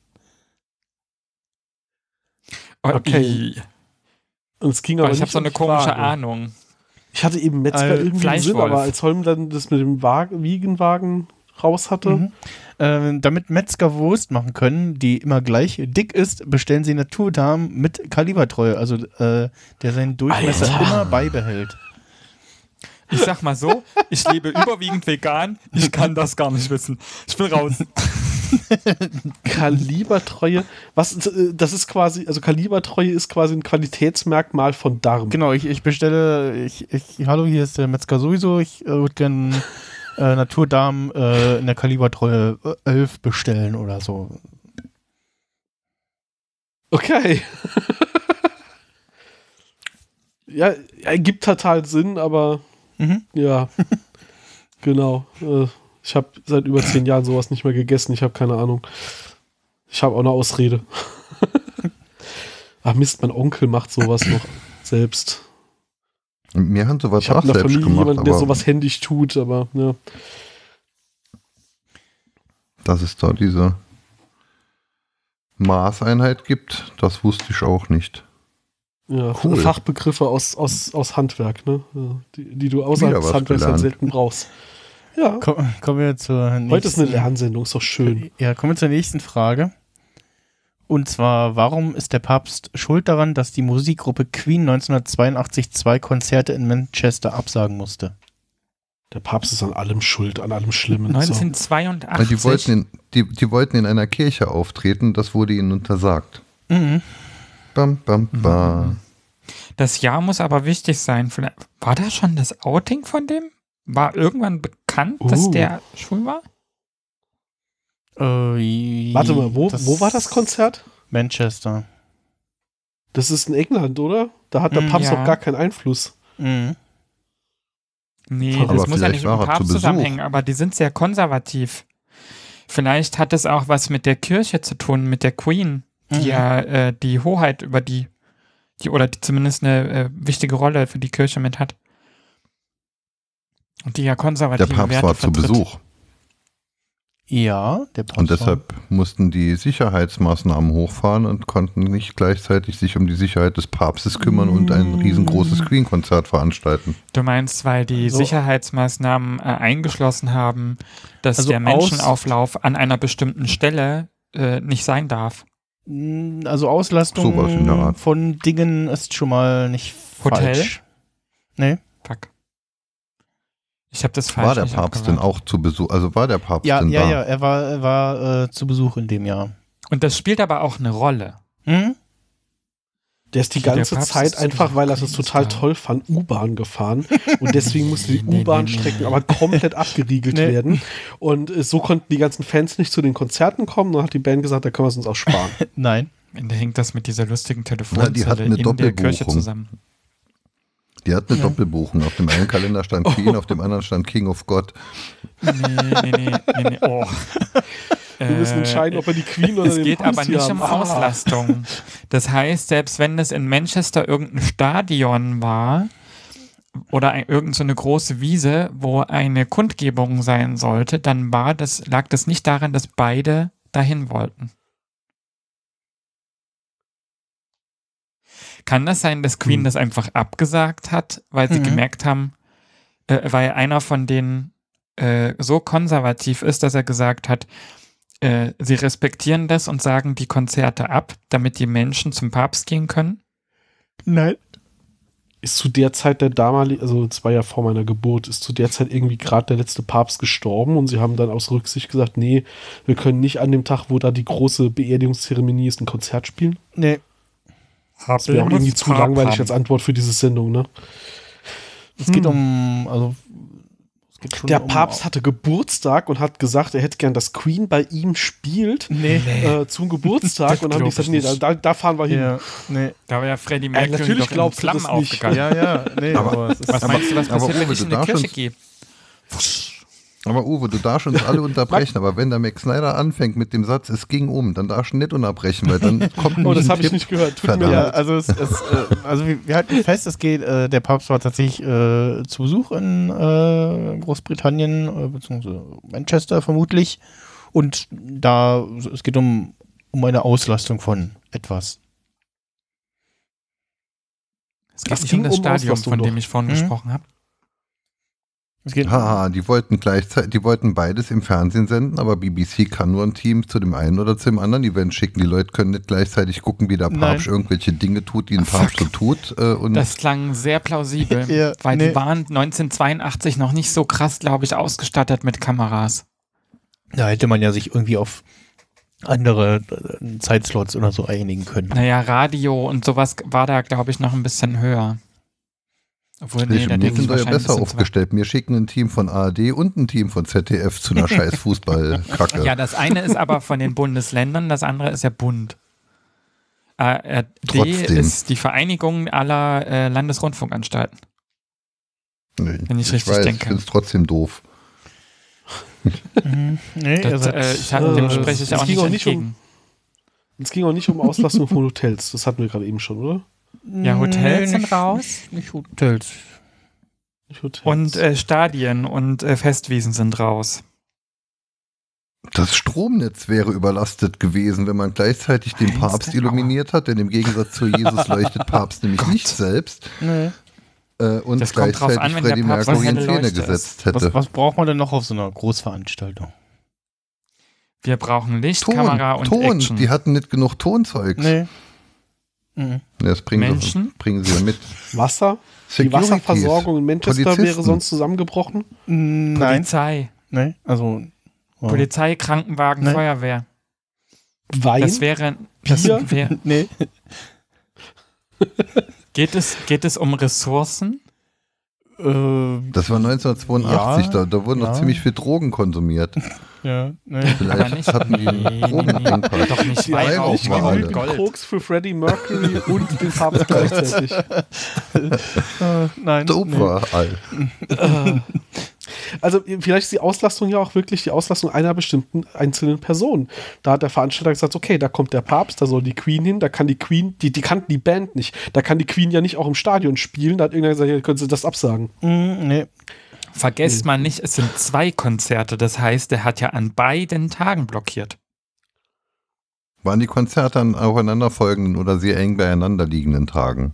Oh, Okay. i. Und es ging Oh, aber ich habe nicht so um eine die komische Frage. Ahnung. Ich hatte eben Metzger Äh, irgendwie im Sinn, Fleischwolf. aber als Holm dann das mit dem Wagen, Wiegenwagen raus hatte, Mhm. Ähm, damit Metzger Wurst machen können, die immer gleich dick ist, bestellen sie Naturdarm mit Kalibertreue, also äh, der seinen Durchmesser Alter. immer beibehält. Ich sag mal so, ich lebe überwiegend vegan, ich kann das gar nicht wissen. Ich bin raus. Kalibertreue, was, äh, das ist quasi, also Kalibertreue ist quasi ein Qualitätsmerkmal von Darm. Genau, ich, ich bestelle, ich, ich, hallo, hier ist der Metzger sowieso, ich äh, würde gerne äh, Naturdarm äh, in der Kalibertreue äh, elf bestellen oder so. Okay. Ja, ergibt total Sinn, aber Mhm. ja, genau. Äh, ich habe seit über zehn Jahren sowas nicht mehr gegessen. Ich habe keine Ahnung. Ich habe auch eine Ausrede. Ach Mist, mein Onkel macht sowas noch selbst. mir haben sowas Ich habe auch in der selbst Familie gemacht, jemanden, der aber sowas händisch tut, aber ja. das ist doch diese Maßeinheit gibt, das wusste ich auch nicht. Ja, Cool. Fachbegriffe aus, aus, aus Handwerk, ne? Ja, die, die du außerhalb Wieder des was Handwerks dann gelernt. selten brauchst. Ja, Komm, kommen wir zur nächsten. heute ist eine Lernsendung, ist doch schön. Ja, kommen wir zur nächsten Frage. Und zwar, warum ist der Papst schuld daran, dass die Musikgruppe Queen neunzehnhundertzweiundachtzig zwei Konzerte in Manchester absagen musste? Der Papst ist an allem schuld, an allem Schlimmen. So. neunzehnhundertzweiundachtzig. Die wollten, in, die, die wollten in einer Kirche auftreten, das wurde ihnen untersagt. Mhm. Bam, bam, bam. Das Jahr muss aber wichtig sein. Vielleicht- War da schon das Outing von dem? War irgendwann bekannt, dass Uh. der schwul war? Äh, Warte mal, wo, wo war das Konzert? Manchester. Das ist in England, oder? Da hat der Mm, Papst ja. auch gar keinen Einfluss. Mhm. Nee, Aber das muss ja vielleicht nicht war mit dem er zu Papst Besuch. zusammenhängen, aber die sind sehr konservativ. Vielleicht hat es auch was mit der Kirche zu tun, mit der Queen, die Mhm. ja äh, die Hoheit über die, die oder die zumindest eine äh, wichtige Rolle für die Kirche mit hat. Und die ja Der konservative Papst Werte war zu vertritt. Besuch Ja, der Papst. und war- deshalb mussten die Sicherheitsmaßnahmen hochfahren und konnten nicht gleichzeitig sich um die Sicherheit des Papstes kümmern und ein riesengroßes Queen-Konzert veranstalten. Du meinst, weil die So. Sicherheitsmaßnahmen äh, eingeschlossen haben, dass Also der aus- Menschenauflauf an einer bestimmten Stelle äh, nicht sein darf. Mm, Also Auslastung Sowas in der Art. von Dingen ist schon mal nicht Hotel? falsch. Nee. Fuck. Ich habe das falsch War der nicht Papst denn abgewahrt. auch zu Besuch? Also war der Papst Ja, denn ja, da? ja, er war, er war äh, zu Besuch in dem Jahr. Und das spielt aber auch eine Rolle. Hm? Der ist die Der ganze Papst Zeit ist einfach, weil er das Queen total Star. toll fand, U-Bahn gefahren. Und deswegen mussten die Nee, nee, nee, U-Bahn-Strecken nee. aber komplett abgeriegelt Nee. werden. Und äh, so konnten die ganzen Fans nicht zu den Konzerten kommen. Dann hat die Band gesagt, da können wir es uns auch sparen. Nein. Am Ende hängt das mit dieser lustigen Na, die Telefonzelle hatten eine in der Kirche Doppelbuchung. zusammen. Die hat eine Ja. Doppelbuchung. Auf dem einen Kalender stand Queen, auf dem anderen stand King of God. Nee, nee, nee, nee, nee. Oh. Wir müssen entscheiden, ob wir die Queen oder Es den geht aber Pussy nicht haben. um Ah. Auslastung. Das heißt, selbst wenn es in Manchester irgendein Stadion war oder ein, irgend so eine große Wiese, wo eine Kundgebung sein sollte, dann war das, lag das nicht daran, dass beide dahin wollten. Kann das sein, dass Queen Hm. das einfach abgesagt hat, weil sie Mhm. gemerkt haben, äh, weil einer von denen äh, so konservativ ist, dass er gesagt hat, äh, sie respektieren das und sagen die Konzerte ab, damit die Menschen zum Papst gehen können? Nein. Ist zu der Zeit der damalige, also zwei Jahre vor meiner Geburt, ist zu der Zeit irgendwie gerade der letzte Papst gestorben und sie haben dann aus Rücksicht gesagt, nee, wir können nicht an dem Tag, wo da die große Beerdigungszeremonie ist, ein Konzert spielen. Nee. Das wäre auch irgendwie zu langweilig als Antwort für diese Sendung, ne? Es geht um, also es geht schon Der um, Papst hatte Geburtstag und hat gesagt, er hätte gern, dass Queen bei ihm spielt Nee. äh, zum Geburtstag. Das und dann haben die glaub gesagt, ich nee, da, nicht. da, da fahren wir hin. Ja, nee. Da war ja Freddie Äh, Mercury natürlich doch in glaubst du Flammen das nicht. aufgegangen. Ja, ja, nee, Aber- aber, es ist Was meinst du, was aber passiert, wenn Uwe, ich in du eine darfst Kirche gehe? Aber Uwe, du darfst uns alle unterbrechen, aber wenn der Max Snyder anfängt mit dem Satz, es ging um, dann darfst du nicht unterbrechen, weil dann kommt Oh, das ein habe ich Tipp. nicht gehört. Tut mir Verdammt. Ja, leid. also es, es äh, also wir, wir halten fest, es geht, äh, der Papst war tatsächlich äh, zu Besuch in äh, Großbritannien, äh, beziehungsweise Manchester vermutlich. Und da, es geht um, um eine Auslastung von etwas. Es geht Es nicht um ging das um Stadion, Auslastung von dem doch. ich vorhin Mhm. gesprochen habe. Es geht Haha, die wollten gleichzeitig, die wollten beides im Fernsehen senden, aber B B C kann nur ein Team zu dem einen oder zu dem anderen Event schicken. Die Leute können nicht gleichzeitig gucken, wie der Papst Nein. irgendwelche Dinge tut, die ein Papst so tut. Äh, und Das klang sehr plausibel, Ja, weil nee. die waren neunzehnhundertzweiundachtzig noch nicht so krass, glaube ich, ausgestattet mit Kameras. Da hätte man ja sich irgendwie auf andere äh, Zeitslots oder so einigen können. Naja, Radio und sowas war da, glaube ich, noch ein bisschen höher. Obwohl, nee, da wir denke ich sind da ja wahrscheinlich ein besser bisschen zu aufgestellt. Wir schicken ein Team von A R D und ein Team von Z D F zu einer scheiß Fußballkacke. weit. Ja, das eine ist aber von den Bundesländern, das andere ist ja Bund. A R D Trotzdem. ist die Vereinigung aller äh, Landesrundfunkanstalten. Nee, wenn ich richtig weiß, denke. Ich finde es trotzdem doof. Mhm. Nee, ihr Das, seid- äh, ich hatte, dem äh, spreche ich es auch ging nicht auch nicht um- entgegen. Es ging auch nicht um Auslastung von Hotels. Das hatten wir gerade eben schon, oder? Ja, Hotels Nee, sind nicht- raus. Nicht Hotels. Nicht Hotels. Und äh, Stadien und äh, Festwiesen sind raus. Das Stromnetz wäre überlastet gewesen, wenn man gleichzeitig den Meinst Papst du? illuminiert hat, denn im Gegensatz zu Jesus leuchtet Papst nämlich nicht selbst. Nee. Äh, und Das kommt drauf gleichzeitig an, wenn der Freddie Papst Mercury in eine Szene Leuchte gesetzt hätte. Was, was braucht man denn noch auf so einer Großveranstaltung? Wir brauchen Licht, Ton, Kamera und Ton. Action. Die hatten nicht genug Tonzeugs. Nee. Mhm. Das bringen Menschen? sie, bringen sie ja mit. Wasser? Die Securities, Wasserversorgung in Manchester wäre Polizisten. sonst zusammengebrochen? Nein. Polizei. Nee, also. oh. Polizei, Krankenwagen, Nee. Feuerwehr. Wein? Das wäre. Das Bier? wär, Nee. geht, es, geht es um Ressourcen? Äh, Das war neunzehnhundertzweiundachtzig, Ja, da, da wurden noch ja. ziemlich viel Drogen konsumiert. ja, nee. Vielleicht Aber nicht. hatten die Nee, nee, Drogenengpass. Doch nicht Die Weihrauch, eigentlich Gold. alle. genügend Gold. Koks für Freddie Mercury und den Papst gleichzeitig. Äh, nein. Dope nee. war all. Also vielleicht ist die Auslastung ja auch wirklich die Auslastung einer bestimmten einzelnen Person. Da hat der Veranstalter gesagt, okay, da kommt der Papst, da soll die Queen hin, da kann die Queen, die, die kannten die Band nicht, da kann die Queen ja nicht auch im Stadion spielen, da hat irgendwer gesagt, ja, können Sie das absagen. Mm, nee. Vergesst mal nicht, es sind zwei Konzerte. Das heißt, er hat ja an beiden Tagen blockiert. Waren die Konzerte an aufeinanderfolgenden oder sehr eng beieinander liegenden Tagen?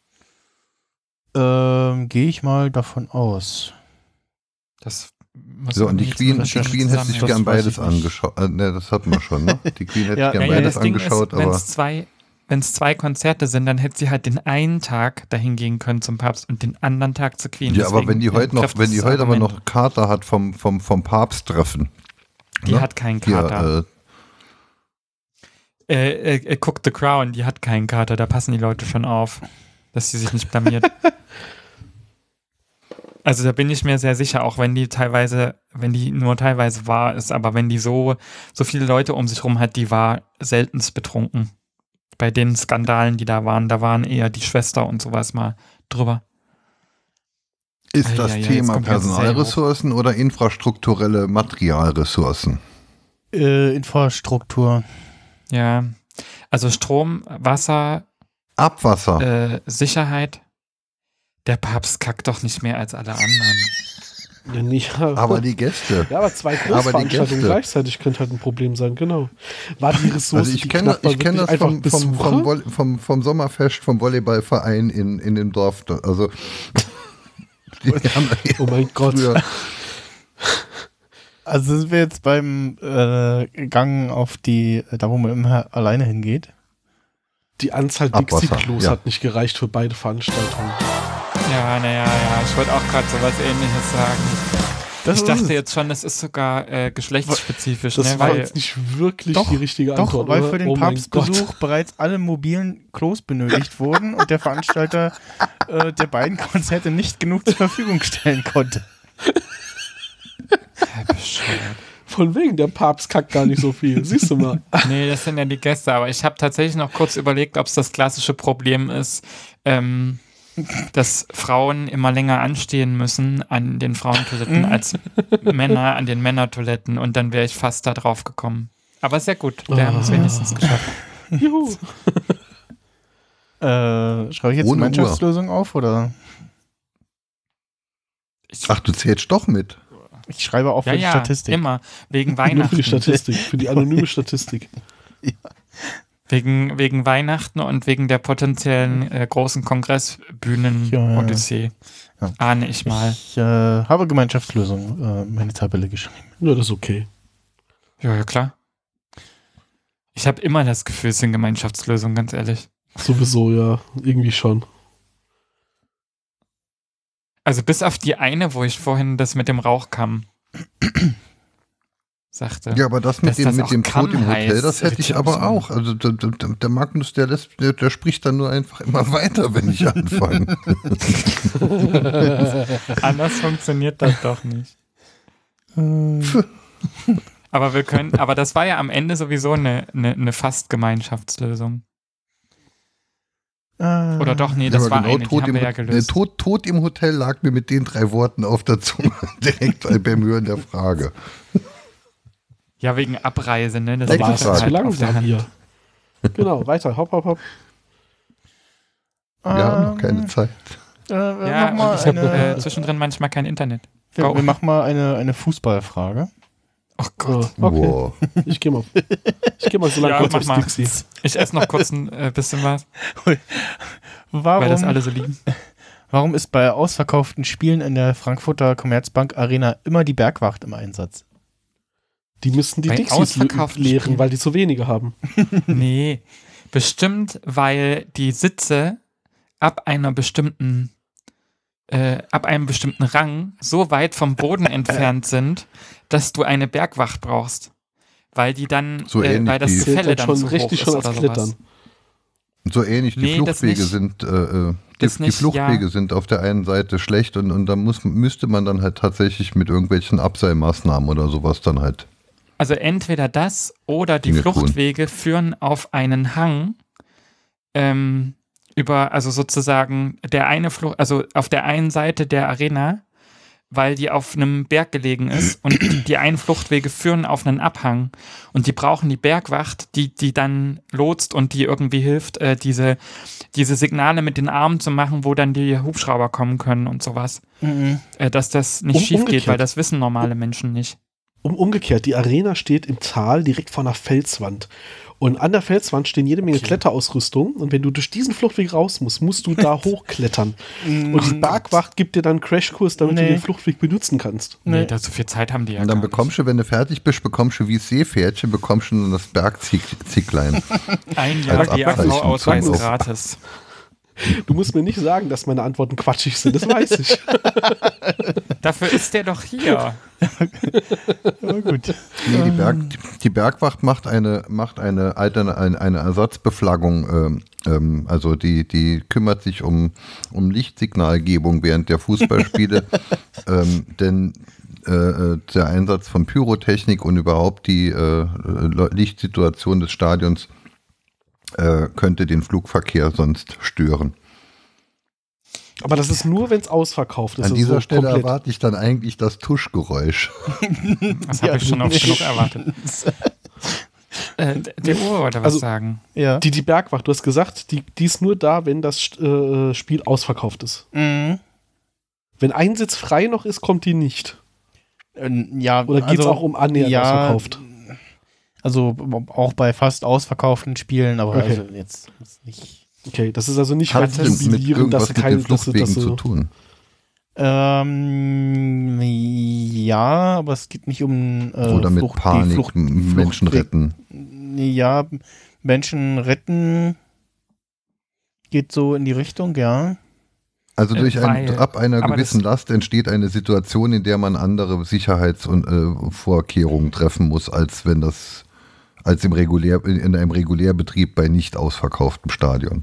Ähm, Gehe ich mal davon aus. Das muss So, man und die jetzt Queen, mal die Queen hätte sich Das gern weiß beides ich nicht. angeschaut. Äh, ne, das hatten wir schon, ne? Die Queen hätte Ja, sich gern ja, Ja, ja, beides das Ding ist, angeschaut, wenn aber es zwei, wenn es zwei Konzerte sind, dann hätte sie halt den einen Tag dahin gehen können zum Papst und den anderen Tag zur Queen. ja, aber Deswegen, wenn die heute ja, noch, trifft wenn die das heute aber Argument. noch Kater hat vom, vom, vom Papsttreffen. Die ne? hat keinen Hier, Kater. äh, Äh, äh, äh, Cook the Crown, die hat keinen Kater, da passen die Leute schon auf, dass sie sich nicht blamiert. Also da bin ich mir sehr sicher, auch wenn die teilweise, wenn die nur teilweise wahr ist, aber wenn die so, so viele Leute um sich rum hat, die war seltenst betrunken. Bei den Skandalen, die da waren, da waren eher die Schwester und sowas mal drüber. ist Ah, das ja, ja, jetzt Thema kommt die ganze Serie Personalressourcen oder infrastrukturelle Materialressourcen? Äh, Infrastruktur. Ja, also Strom, Wasser, Abwasser. äh, Sicherheit. Der Papst kackt doch nicht mehr als alle anderen. Ja, nicht, aber die Gäste. ja, aber zwei Aber die Großveranstaltungen Gäste. gleichzeitig könnte halt ein Problem sein, genau. War die Ressource, Also ich die kenne knapp war, ich kenn wirklich das einfach vom, vom, Besucher? vom, Voll- vom, vom Sommerfest, vom Volleyballverein in, in dem Dorf. da- Also die haben Oh mein Gott. früher, Also sind wir jetzt beim äh, Gang auf die, da wo man immer alleine hingeht. Die Anzahl Abwasser, Dixie-Klos ja. hat nicht gereicht für beide Veranstaltungen. Ja, naja, ja, ich wollte auch gerade sowas Ähnliches sagen. Das ich ist dachte es. jetzt schon, das ist sogar äh, geschlechtsspezifisch, Das ne, war weil jetzt nicht wirklich Doch, die richtige Doch, Antwort. weil oder? für den oh mein Papstbesuch Gott. bereits alle mobilen Klos benötigt wurden und der Veranstalter äh, der beiden Konzerte nicht genug zur Verfügung stellen konnte. Ja, bescheuert. Von wegen, der Papst kackt gar nicht so viel. Siehst du mal. Nee, das sind ja die Gäste, aber ich habe tatsächlich noch kurz überlegt, ob es das klassische Problem ist, ähm, dass Frauen immer länger anstehen müssen an den Frauentoiletten als Männer an den Männertoiletten und dann wäre ich fast da drauf gekommen. Aber sehr gut, wir haben es wenigstens geschafft. Juhu. Äh, schreibe ich jetzt Ohne die Mannschaftslösung auf oder? Ich, ach, du zählst doch mit. Ich schreibe auch für ja, die ja, Statistik. immer. Wegen Nur für die Weihnachten. Statistik, für die anonyme Statistik. Wegen, wegen Weihnachten und wegen der potenziellen äh, großen Kongressbühnen-Odyssee. Ja. Ahne ich mal. Ich äh, habe Gemeinschaftslösung äh, meine Tabelle geschrieben. Ja, das ist okay. Ja, ja, klar. Ich habe immer das Gefühl, es sind Gemeinschaftslösungen, ganz ehrlich. Sowieso, ja. Irgendwie schon. Also bis auf die eine, wo ich vorhin das mit dem Rauchkamm sagte. Ja, aber das mit Dass dem, das mit auch dem Tod im Kamm Hotel, heißt, das hätte ich irritiert mich aber auch. Also der, der, der Magnus, der, lässt, der, der spricht dann nur einfach immer weiter, wenn ich anfange. Anders funktioniert das doch nicht. Aber wir können, aber das war ja am Ende sowieso eine, eine, eine fast Gemeinschaftslösung. Äh, Oder doch, nee, Ja, das aber war genau eine, die Tod haben im, wir ja äh, gelöst. Tod, Tod im Hotel lag mir mit den drei Worten auf der Zunge, direkt beim Hören der Frage. Ja, wegen Abreise, ne? Das Nächste war War es Frage. zu halt auf der langsam Hand. hier. Genau, weiter. Hopp, hopp, hopp. Wir haben noch keine ähm, Zeit. Äh, wir Ja, machen mal und ich habe eine, äh, zwischendrin manchmal kein Internet. wir, Go. wir machen mal eine, eine Fußballfrage. Oh Gott. Ja, okay. Wow. Ich gehe mal, ich geh mal so lange Ja, kurz mach aufs mal. Dixie. Ich esse noch kurz ein äh, bisschen was, Warum, weil das alle so lieben. warum ist bei ausverkauften Spielen in der Frankfurter Commerzbank Arena immer die Bergwacht im Einsatz? Die müssten die Bei Dixies ausverkauften leeren, Spielen? weil die zu wenige haben. Nee, bestimmt, weil die Sitze ab einer bestimmten äh, ab einem bestimmten Rang so weit vom Boden entfernt sind, dass du eine Bergwacht brauchst. Weil die dann, So äh, ähnlich weil das wie- Zählt Gefälle dann dann schon so hoch richtig ist schon als oder Klettern. sowas. So ähnlich, die Nee, das Fluchtwege nicht. sind, äh, äh, die, Das die nicht, Fluchtwege ja. sind auf der einen Seite schlecht und, und da muss, müsste man dann halt tatsächlich mit irgendwelchen Abseilmaßnahmen oder sowas dann halt. Also entweder das oder die Dinge tun. Fluchtwege führen auf einen Hang ähm, über, also sozusagen der eine Flucht, also auf der einen Seite der Arena, weil die auf einem Berg gelegen ist und die, die einen Fluchtwege führen auf einen Abhang und die brauchen die Bergwacht, die die dann lotst und die irgendwie hilft, äh, diese, diese Signale mit den Armen zu machen, wo dann die Hubschrauber kommen können und sowas. Mhm. Äh, dass das nicht Um- schief geht, umgekehrt. weil das wissen normale Menschen nicht. Um, umgekehrt, die Arena steht im Tal direkt vor einer Felswand. Und an der Felswand stehen jede Menge Kletterausrüstung. Und wenn du durch diesen Fluchtweg raus musst, musst du da hochklettern. Und die Bergwacht gibt dir dann einen Crashkurs, damit Nee. du den Fluchtweg benutzen kannst. Nee, Nee. da so viel Zeit haben die ja Und dann gar nicht. bekommst du, wenn du fertig bist, bekommst du wie Seepferdchen, bekommst du dann das Bergzicklein. Ein Jahr als D A Abzeichen. V-Ausweis Sag gratis. Du musst mir nicht sagen, dass meine Antworten quatschig sind, das weiß ich. Dafür ist der doch hier. Ja, gut. Nee, die, Berg, die Bergwacht macht eine, macht eine, alterne, eine, eine Ersatzbeflaggung, ähm, ähm, also die, die kümmert sich um, um Lichtsignalgebung während der Fußballspiele, ähm, denn äh, äh, der Einsatz von Pyrotechnik und überhaupt die äh, Lichtsituation des Stadions äh, könnte den Flugverkehr sonst stören. Aber das ist nur, wenn es ausverkauft ist. An also dieser so Stelle komplett. erwarte ich dann eigentlich das Tuschgeräusch. Das habe Ja, ich schon oft nee. genug erwartet. Äh, der Uhr wollte was Also- sagen. Ja. Die, die Bergwacht, du hast gesagt, die, die ist nur da, wenn das äh, Spiel ausverkauft ist. Mhm. Wenn ein Sitz frei noch ist, kommt die nicht. Äh, ja, Oder geht es also, auch um annähernd ja, ausverkauft? Also auch bei fast ausverkauften Spielen, aber Okay. also jetzt, jetzt nicht. Okay, das ist also nicht Hat mit es mit Jubilieren, dass irgendwas sie mit keine, den dass, sie- Fluchtwegen dass, zu sie- tun? Ähm, ja, aber es geht nicht um äh, Oder mit Flucht- die Panik, Flucht- m- Menschen Fluchtweg- retten? Ja, Menschen retten geht so in die Richtung, ja. Also Äh, durch ein, weil- ab einer aber gewissen das- Last entsteht eine Situation, in der man andere Sicherheitsvorkehrungen äh, Vorkehrungen treffen muss, als wenn das als im Regulär, in einem Regulärbetrieb bei nicht ausverkauftem Stadion.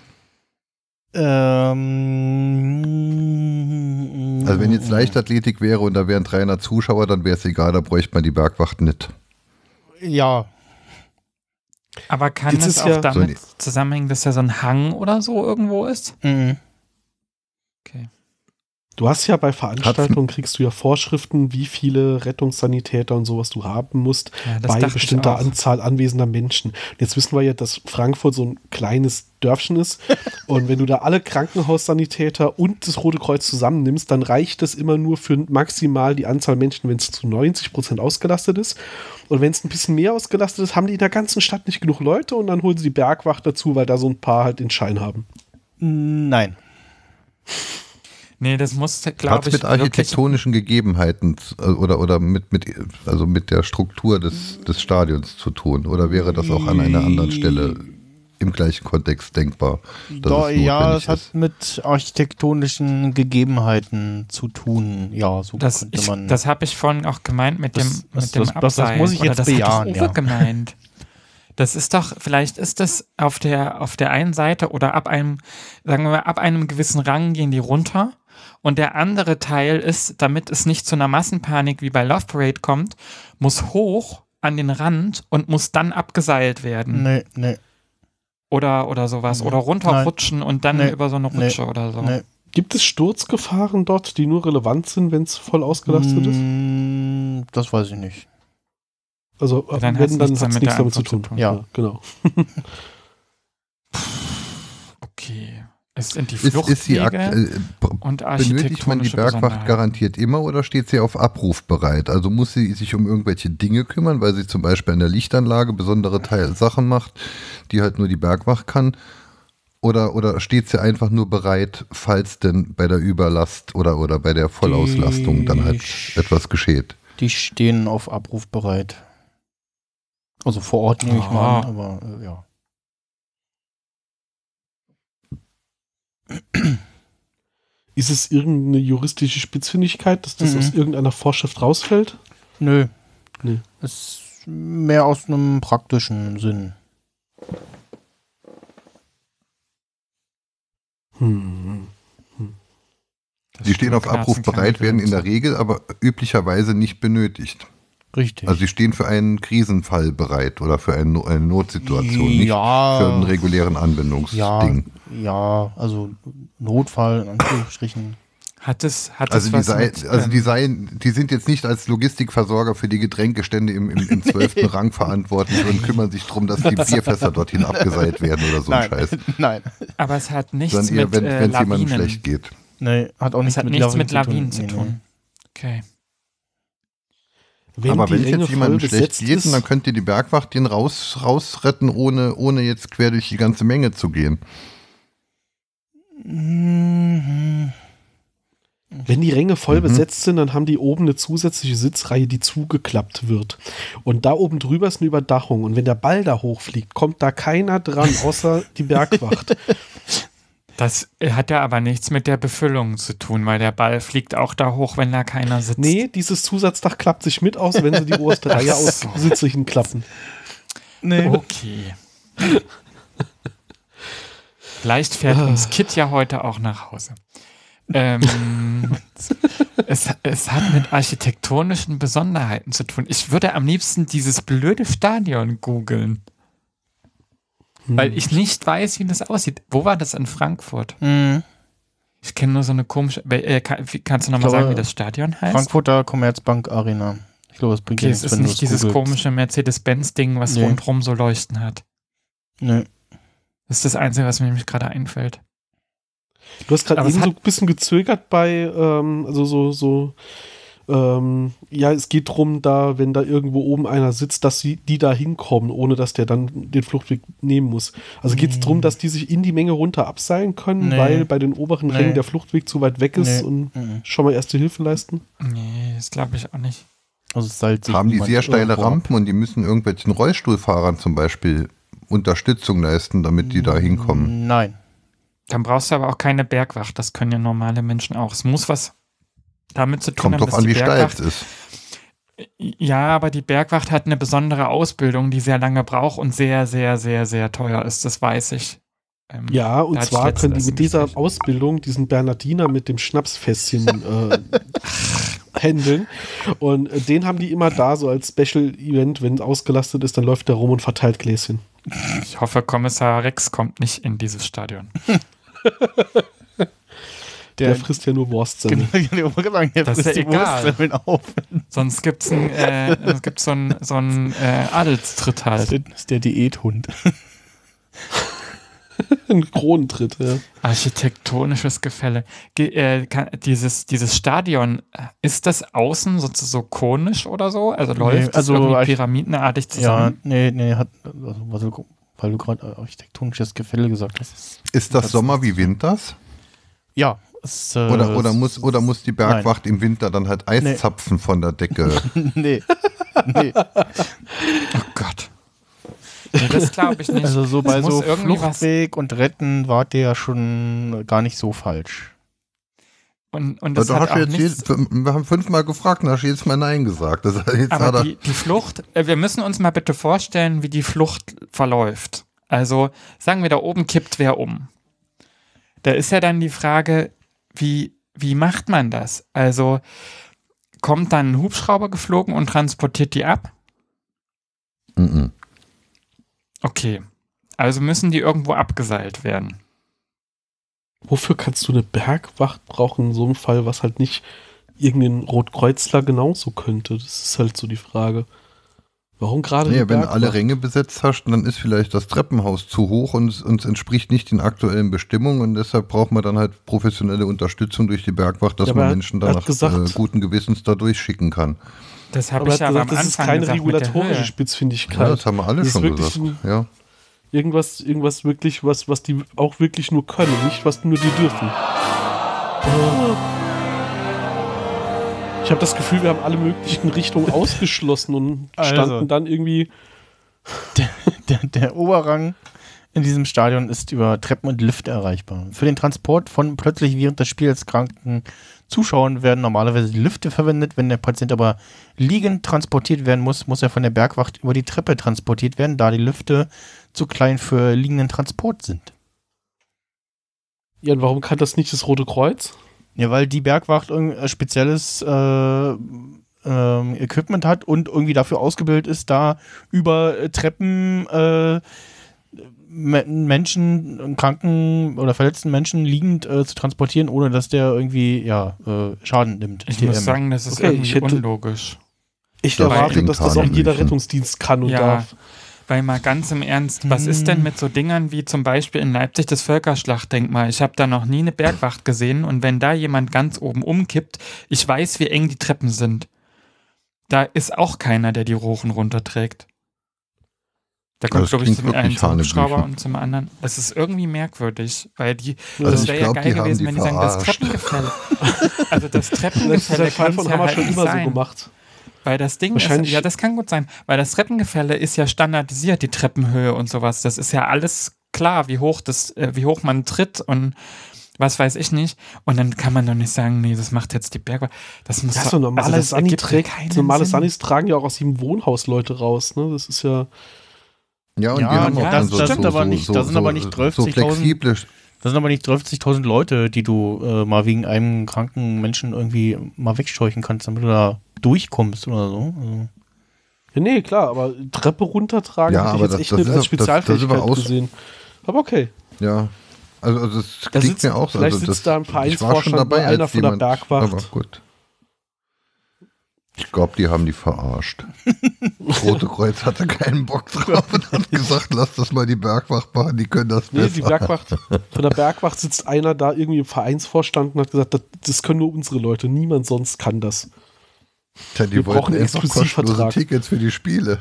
Ähm, Also wenn jetzt Leichtathletik wäre und da wären dreihundert Zuschauer, dann wäre es egal, da bräuchte man die Bergwacht nicht. Ja, Aber kann Jetzt es ist auch ja- damit So, zusammenhängen, dass ja so ein Hang oder so irgendwo ist? mhm. Okay. Du hast ja bei Veranstaltungen, kriegst du ja Vorschriften, wie viele Rettungssanitäter und sowas du haben musst, Ja, das bei dachte ich bestimmter auch. Anzahl anwesender Menschen. Jetzt wissen wir ja, dass Frankfurt so ein kleines Dörfchen ist. Und wenn du da alle Krankenhaussanitäter und das Rote Kreuz zusammennimmst, dann reicht das immer nur für maximal die Anzahl Menschen, wenn es zu neunzig Prozent ausgelastet ist. Und wenn es ein bisschen mehr ausgelastet ist, haben die in der ganzen Stadt nicht genug Leute und dann holen sie die Bergwacht dazu, weil da so ein paar halt den Schein haben. Nein. Nee, das muss, Hat glaube es ich, mit wirklich, architektonischen Gegebenheiten z- oder, oder mit, mit, also mit der Struktur des, des Stadions zu tun? Oder wäre das auch an einer anderen Stelle im gleichen Kontext denkbar? dass Doch, es ja, notwendig es hat ist? mit architektonischen Gegebenheiten zu tun. Ja, so das, könnte ich, man. das habe ich vorhin auch gemeint mit Das- dem, das- mit dem das- das- das Abseil. muss ich Oder jetzt das bejahen, hat doch Uwe ja. gemeint. Das ist doch, vielleicht ist das auf der, auf der einen Seite oder ab einem, sagen wir mal, ab einem gewissen Rang gehen die runter. Und der andere Teil ist, damit es nicht zu einer Massenpanik wie bei Love Parade kommt, muss hoch an den Rand und muss dann abgeseilt werden. nee, nee, Oder, oder sowas. Mhm. Oder runterrutschen und dann Nee. über so eine Nee. Rutsche oder so. nee. Gibt es Sturzgefahren dort, die nur relevant sind, wenn es voll ausgelastet ist? Mm, Das weiß ich nicht. Also, Ja, dann wenn, hat's dann nichts hat es damit nichts der damit zu Antwort tun. zu tun. Ja. genau. Okay. Es sind die Ist, ist sie Fluchtwege aktuell, und benötigt man die architektonische Bergwacht Besonderheiten. garantiert immer oder steht sie auf Abruf bereit? Also muss sie sich um irgendwelche Dinge kümmern, weil sie zum Beispiel an der Lichtanlage besondere Teil Sachen macht, die halt nur die Bergwacht kann? Oder, oder steht sie einfach nur bereit, falls denn bei der Überlast oder, oder bei der Vollauslastung dann halt Die- etwas geschieht? Die stehen auf Abruf bereit. Also vor Ort nehme ich mal an, aber äh, ja. Ist es irgendeine juristische Spitzfindigkeit, dass das Mhm. aus irgendeiner Vorschrift rausfällt? Nö. Nee. Ist mehr aus einem praktischen Sinn. Hm. Die stehen auf Abruf bereit, werden in der Regel aber üblicherweise nicht benötigt. Richtig. Also sie stehen für einen Krisenfall bereit oder für eine, No- eine Notsituation, nicht Ja. für einen regulären Anwendungsding. Ja, also Notfall in Anführungsstrichen. Hat es, hat Also, es die, was sei, mit, also ähm, die, seien, die sind jetzt nicht als Logistikversorger für die Getränkestände im, im, im zwölften Rang verantwortlich und kümmern sich darum, dass die Bierfässer dorthin abgeseilt werden oder so ein Nein, Scheiß. nein. aber es hat nichts Sondern eher, mit wenn äh, es jemandem Lawinen. schlecht geht. Nee, hat auch Es nichts hat mit nichts Lawinen mit Lawinen zu Nee, tun. Okay. Wenn Aber die wenn es Ränge jetzt jemandem voll schlecht besetzt geht, ist, dann könnte die Bergwacht den raus, rausretten, ohne, ohne jetzt quer durch die ganze Menge zu gehen. Mhm. wenn die Ränge voll Mhm. besetzt sind, dann haben die oben eine zusätzliche Sitzreihe, die zugeklappt wird. Und da oben drüber ist eine Überdachung. Und wenn der Ball da hochfliegt, kommt da keiner dran, außer die Bergwacht. Das hat ja aber nichts mit der Befüllung zu tun, weil der Ball fliegt auch da hoch, wenn da keiner sitzt. Nee, dieses Zusatzdach klappt sich mit aus, wenn sie die oberste Reihe Ach aus so. Sitzlichen klappen. Nee. Okay. Vielleicht fährt uns Kit ja heute auch nach Hause. Ähm, es, es hat mit architektonischen Besonderheiten zu tun. Ich würde am liebsten dieses blöde Stadion googeln, weil ich nicht weiß, wie das aussieht. Wo war das in Frankfurt? Mhm. Ich kenne nur so eine komische. Äh, kann, wie, kannst du nochmal glaube, sagen, wie das Stadion heißt? Frankfurter Commerzbank Arena. Ich glaube, das bringt Okay, dir es nichts, ist wenn du nicht es dieses googelst. komische Mercedes-Benz-Ding, was Nee. rundherum so Leuchten hat. Nee. Das ist das Einzige, was mir nämlich gerade einfällt. Du hast gerade Aber es eben so hat- ein bisschen gezögert bei, ähm, also so, so, ähm, ja, es geht drum, da, wenn da irgendwo oben einer sitzt, dass sie, die da hinkommen, ohne dass der dann den Fluchtweg nehmen muss. Also geht es darum, dass die sich in die Menge runter abseilen können, Nee. weil bei den oberen Nee. Rängen der Fluchtweg zu weit weg ist Nee. und Mhm. schon mal erste Hilfe leisten? Nee, das glaube ich auch nicht. Also es seilt sich Haben die niemand sehr steile irgendwo ab. Rampen und die müssen irgendwelchen Rollstuhlfahrern zum Beispiel Unterstützung leisten, damit die da hinkommen. Nein. Dann brauchst du aber auch keine Bergwacht. Das können ja normale Menschen auch. Es muss was damit zu tun Kommt haben, drauf dass an, die wie steil es Bergwacht. ist. Ja, aber die Bergwacht hat eine besondere Ausbildung, die sehr lange braucht und sehr, sehr, sehr, sehr teuer ist. Das weiß ich. Ähm, Ja, und da hatte ich zwar können die letztens mit dieser gesprochen. Ausbildung diesen Bernardiner mit dem Schnapsfässchen äh, handeln. Und äh, den haben die immer da, so als Special-Event, wenn es ausgelastet ist, dann läuft der rum und verteilt Gläschen. Ich hoffe, Kommissar Rex kommt nicht in dieses Stadion. Der, Der- frisst ja nur Wurstsemmel. Genau, ich wollte gerade sagen, der Das ist frisst ja die egal. Wurstsemmeln auf. Sonst gibt es ein, äh, es gibt so einen so einen, äh, Adelstritt Das halt. ist der Diäthund. Ein Kronentritt, ja. Architektonisches Gefälle. Ge äh, kann, dieses, dieses Stadion, äh, ist das außen so, so konisch oder so? Also läuft Nee, das also irgendwie Arch- pyramidenartig Ja, zusammen? nee, nee, hat, also, was du- weil du gerade architektonisches Gefälle gesagt hast. Ist das Sommer wie Winters? Ja. Es, äh, Oder, oder, muss, oder muss die Bergwacht im Winter dann halt Eis Nee. zapfen von der Decke? nee. nee. Oh Gott. Nee, das glaube ich nicht. Also so Es bei muss so irgendwie was- Fluchtweg und Retten war der ja schon gar nicht so falsch. Und, und Das das hat hast du auch jetzt nichts, jedes, wir haben fünfmal gefragt und hast jedes Mal Nein gesagt. Das, jetzt hat aber er, die, die Flucht, äh, wir müssen uns mal bitte vorstellen, wie die Flucht verläuft. Also sagen wir, da oben kippt wer um. Da ist ja dann die Frage, wie, wie macht man das? Also kommt dann ein Hubschrauber geflogen und transportiert die ab? Mhm. Okay. Also müssen die irgendwo abgeseilt werden. Wofür kannst du eine Bergwacht brauchen in so einem Fall, was halt nicht irgendein Rotkreuzler genauso könnte? Das ist halt so die Frage. Warum gerade Nee, die wenn du Bergwacht? alle Ränge besetzt hast, dann ist vielleicht das Treppenhaus zu hoch und es, und es entspricht nicht den aktuellen Bestimmungen und deshalb braucht man dann halt professionelle Unterstützung durch die Bergwacht, dass Ja, aber man er- Menschen er hat danach gesagt- äh, guten Gewissens da durchschicken kann. Das habe Aber er ich hat aber gesagt, am das ist Anfang keine gesagt mit der regulatorische Höhe. Spitzfindigkeit. Ja, das haben wir alle Das ist schon wirklich gesagt. ein- Ja. Irgendwas, irgendwas wirklich, was, was die auch wirklich nur können, nicht was nur die dürfen. Ich habe das Gefühl, wir haben alle möglichen Richtungen ausgeschlossen und standen Also. dann irgendwie. Der, der Oberrang in diesem Stadion ist über Treppen und Lifte erreichbar. Für den Transport von plötzlich während des Spiels kranken Zuschauern werden normalerweise die Lifte verwendet. Wenn der Patient aber liegend transportiert werden muss, muss er von der Bergwacht über die Treppe transportiert werden, da die Lifte zu klein für liegenden Transport sind. Ja, und warum kann das nicht das Rote Kreuz? Ja, weil die Bergwacht irgendein spezielles äh, ähm, Equipment hat und irgendwie dafür ausgebildet ist, da über äh, Treppen äh, Me- Menschen, kranken oder verletzten Menschen liegend äh, zu transportieren, ohne dass der irgendwie ja, äh, Schaden nimmt. Ich T M. muss sagen, das ist Okay, irgendwie ich hätte- unlogisch. Ich Das erwarte, klingt dass das auch jeder hanebüchen. Rettungsdienst kann und Ja, darf. weil mal ganz im Ernst, was ist denn mit so Dingern wie zum Beispiel in Leipzig das Völkerschlachtdenkmal? Ich habe da noch nie eine Bergwacht gesehen und wenn da jemand ganz oben umkippt, ich weiß, wie eng die Treppen sind. Da ist auch keiner, der die hoch und runter trägt. Da kommt, Das glaube ich, klingt zum einen wirklich zum Hubschrauber Hanebüchen. und zum anderen. Das ist irgendwie merkwürdig, weil die, Also das ich wäre ja glaub, geil die haben gewesen, die wenn die sagen, das verarscht. Treppengefälle. Also das Das ist Treppengefälle der Fall kann von ja Hammer halt schon nicht immer sein. so gemacht. Weil das Ding ist, Wahrscheinlich- ja, das kann gut sein, weil das Treppengefälle ist ja standardisiert, die Treppenhöhe und sowas. Das ist ja alles klar, wie hoch das, äh, wie hoch man tritt und was weiß ich nicht. Und dann kann man doch nicht sagen, nee, das macht jetzt die Bergwacht. Das muss Ja, doch- so normale das Sani ergibt ja trägt, keinen normale Sinn. Sanis tragen ja auch aus jedem Wohnhaus Leute raus, ne? Das ist ja. Ja, und Ja, wir haben ja, auch dann das so, stimmt so, aber so, nicht. so, Da sind so, aber nicht so dreißigtausend. flexible. Das sind aber nicht dreißigtausend Leute, die du äh, mal wegen einem kranken Menschen irgendwie mal wegscheuchen kannst, damit du da durchkommst oder so. Also. Ja, nee, klar, aber Treppe runtertragen Ja, hätte ich aber jetzt das- echt das nicht ist als auch- das- das ist aber Spezialfähigkeit aus- gesehen. Aber okay. Ja, also, also das Da klingt sitzt- mir auch so. vielleicht Also sitzt das, da im ich war schon Vereinsvorstand dabei, mal einer als von der jemand, Bergwacht. aber gut. Ich glaube, die haben die verarscht. Das Rote Kreuz hatte keinen Bock drauf und hat gesagt, lass das mal die Bergwacht machen, die können das Nee, besser. die Bergwacht, von der Bergwacht sitzt einer da irgendwie im Vereinsvorstand und hat gesagt, das, das können nur unsere Leute, niemand sonst kann das. Tja, die wir wollten brauchen einen einfach kostenlose Exklusivvertrag. Tickets für die Spiele.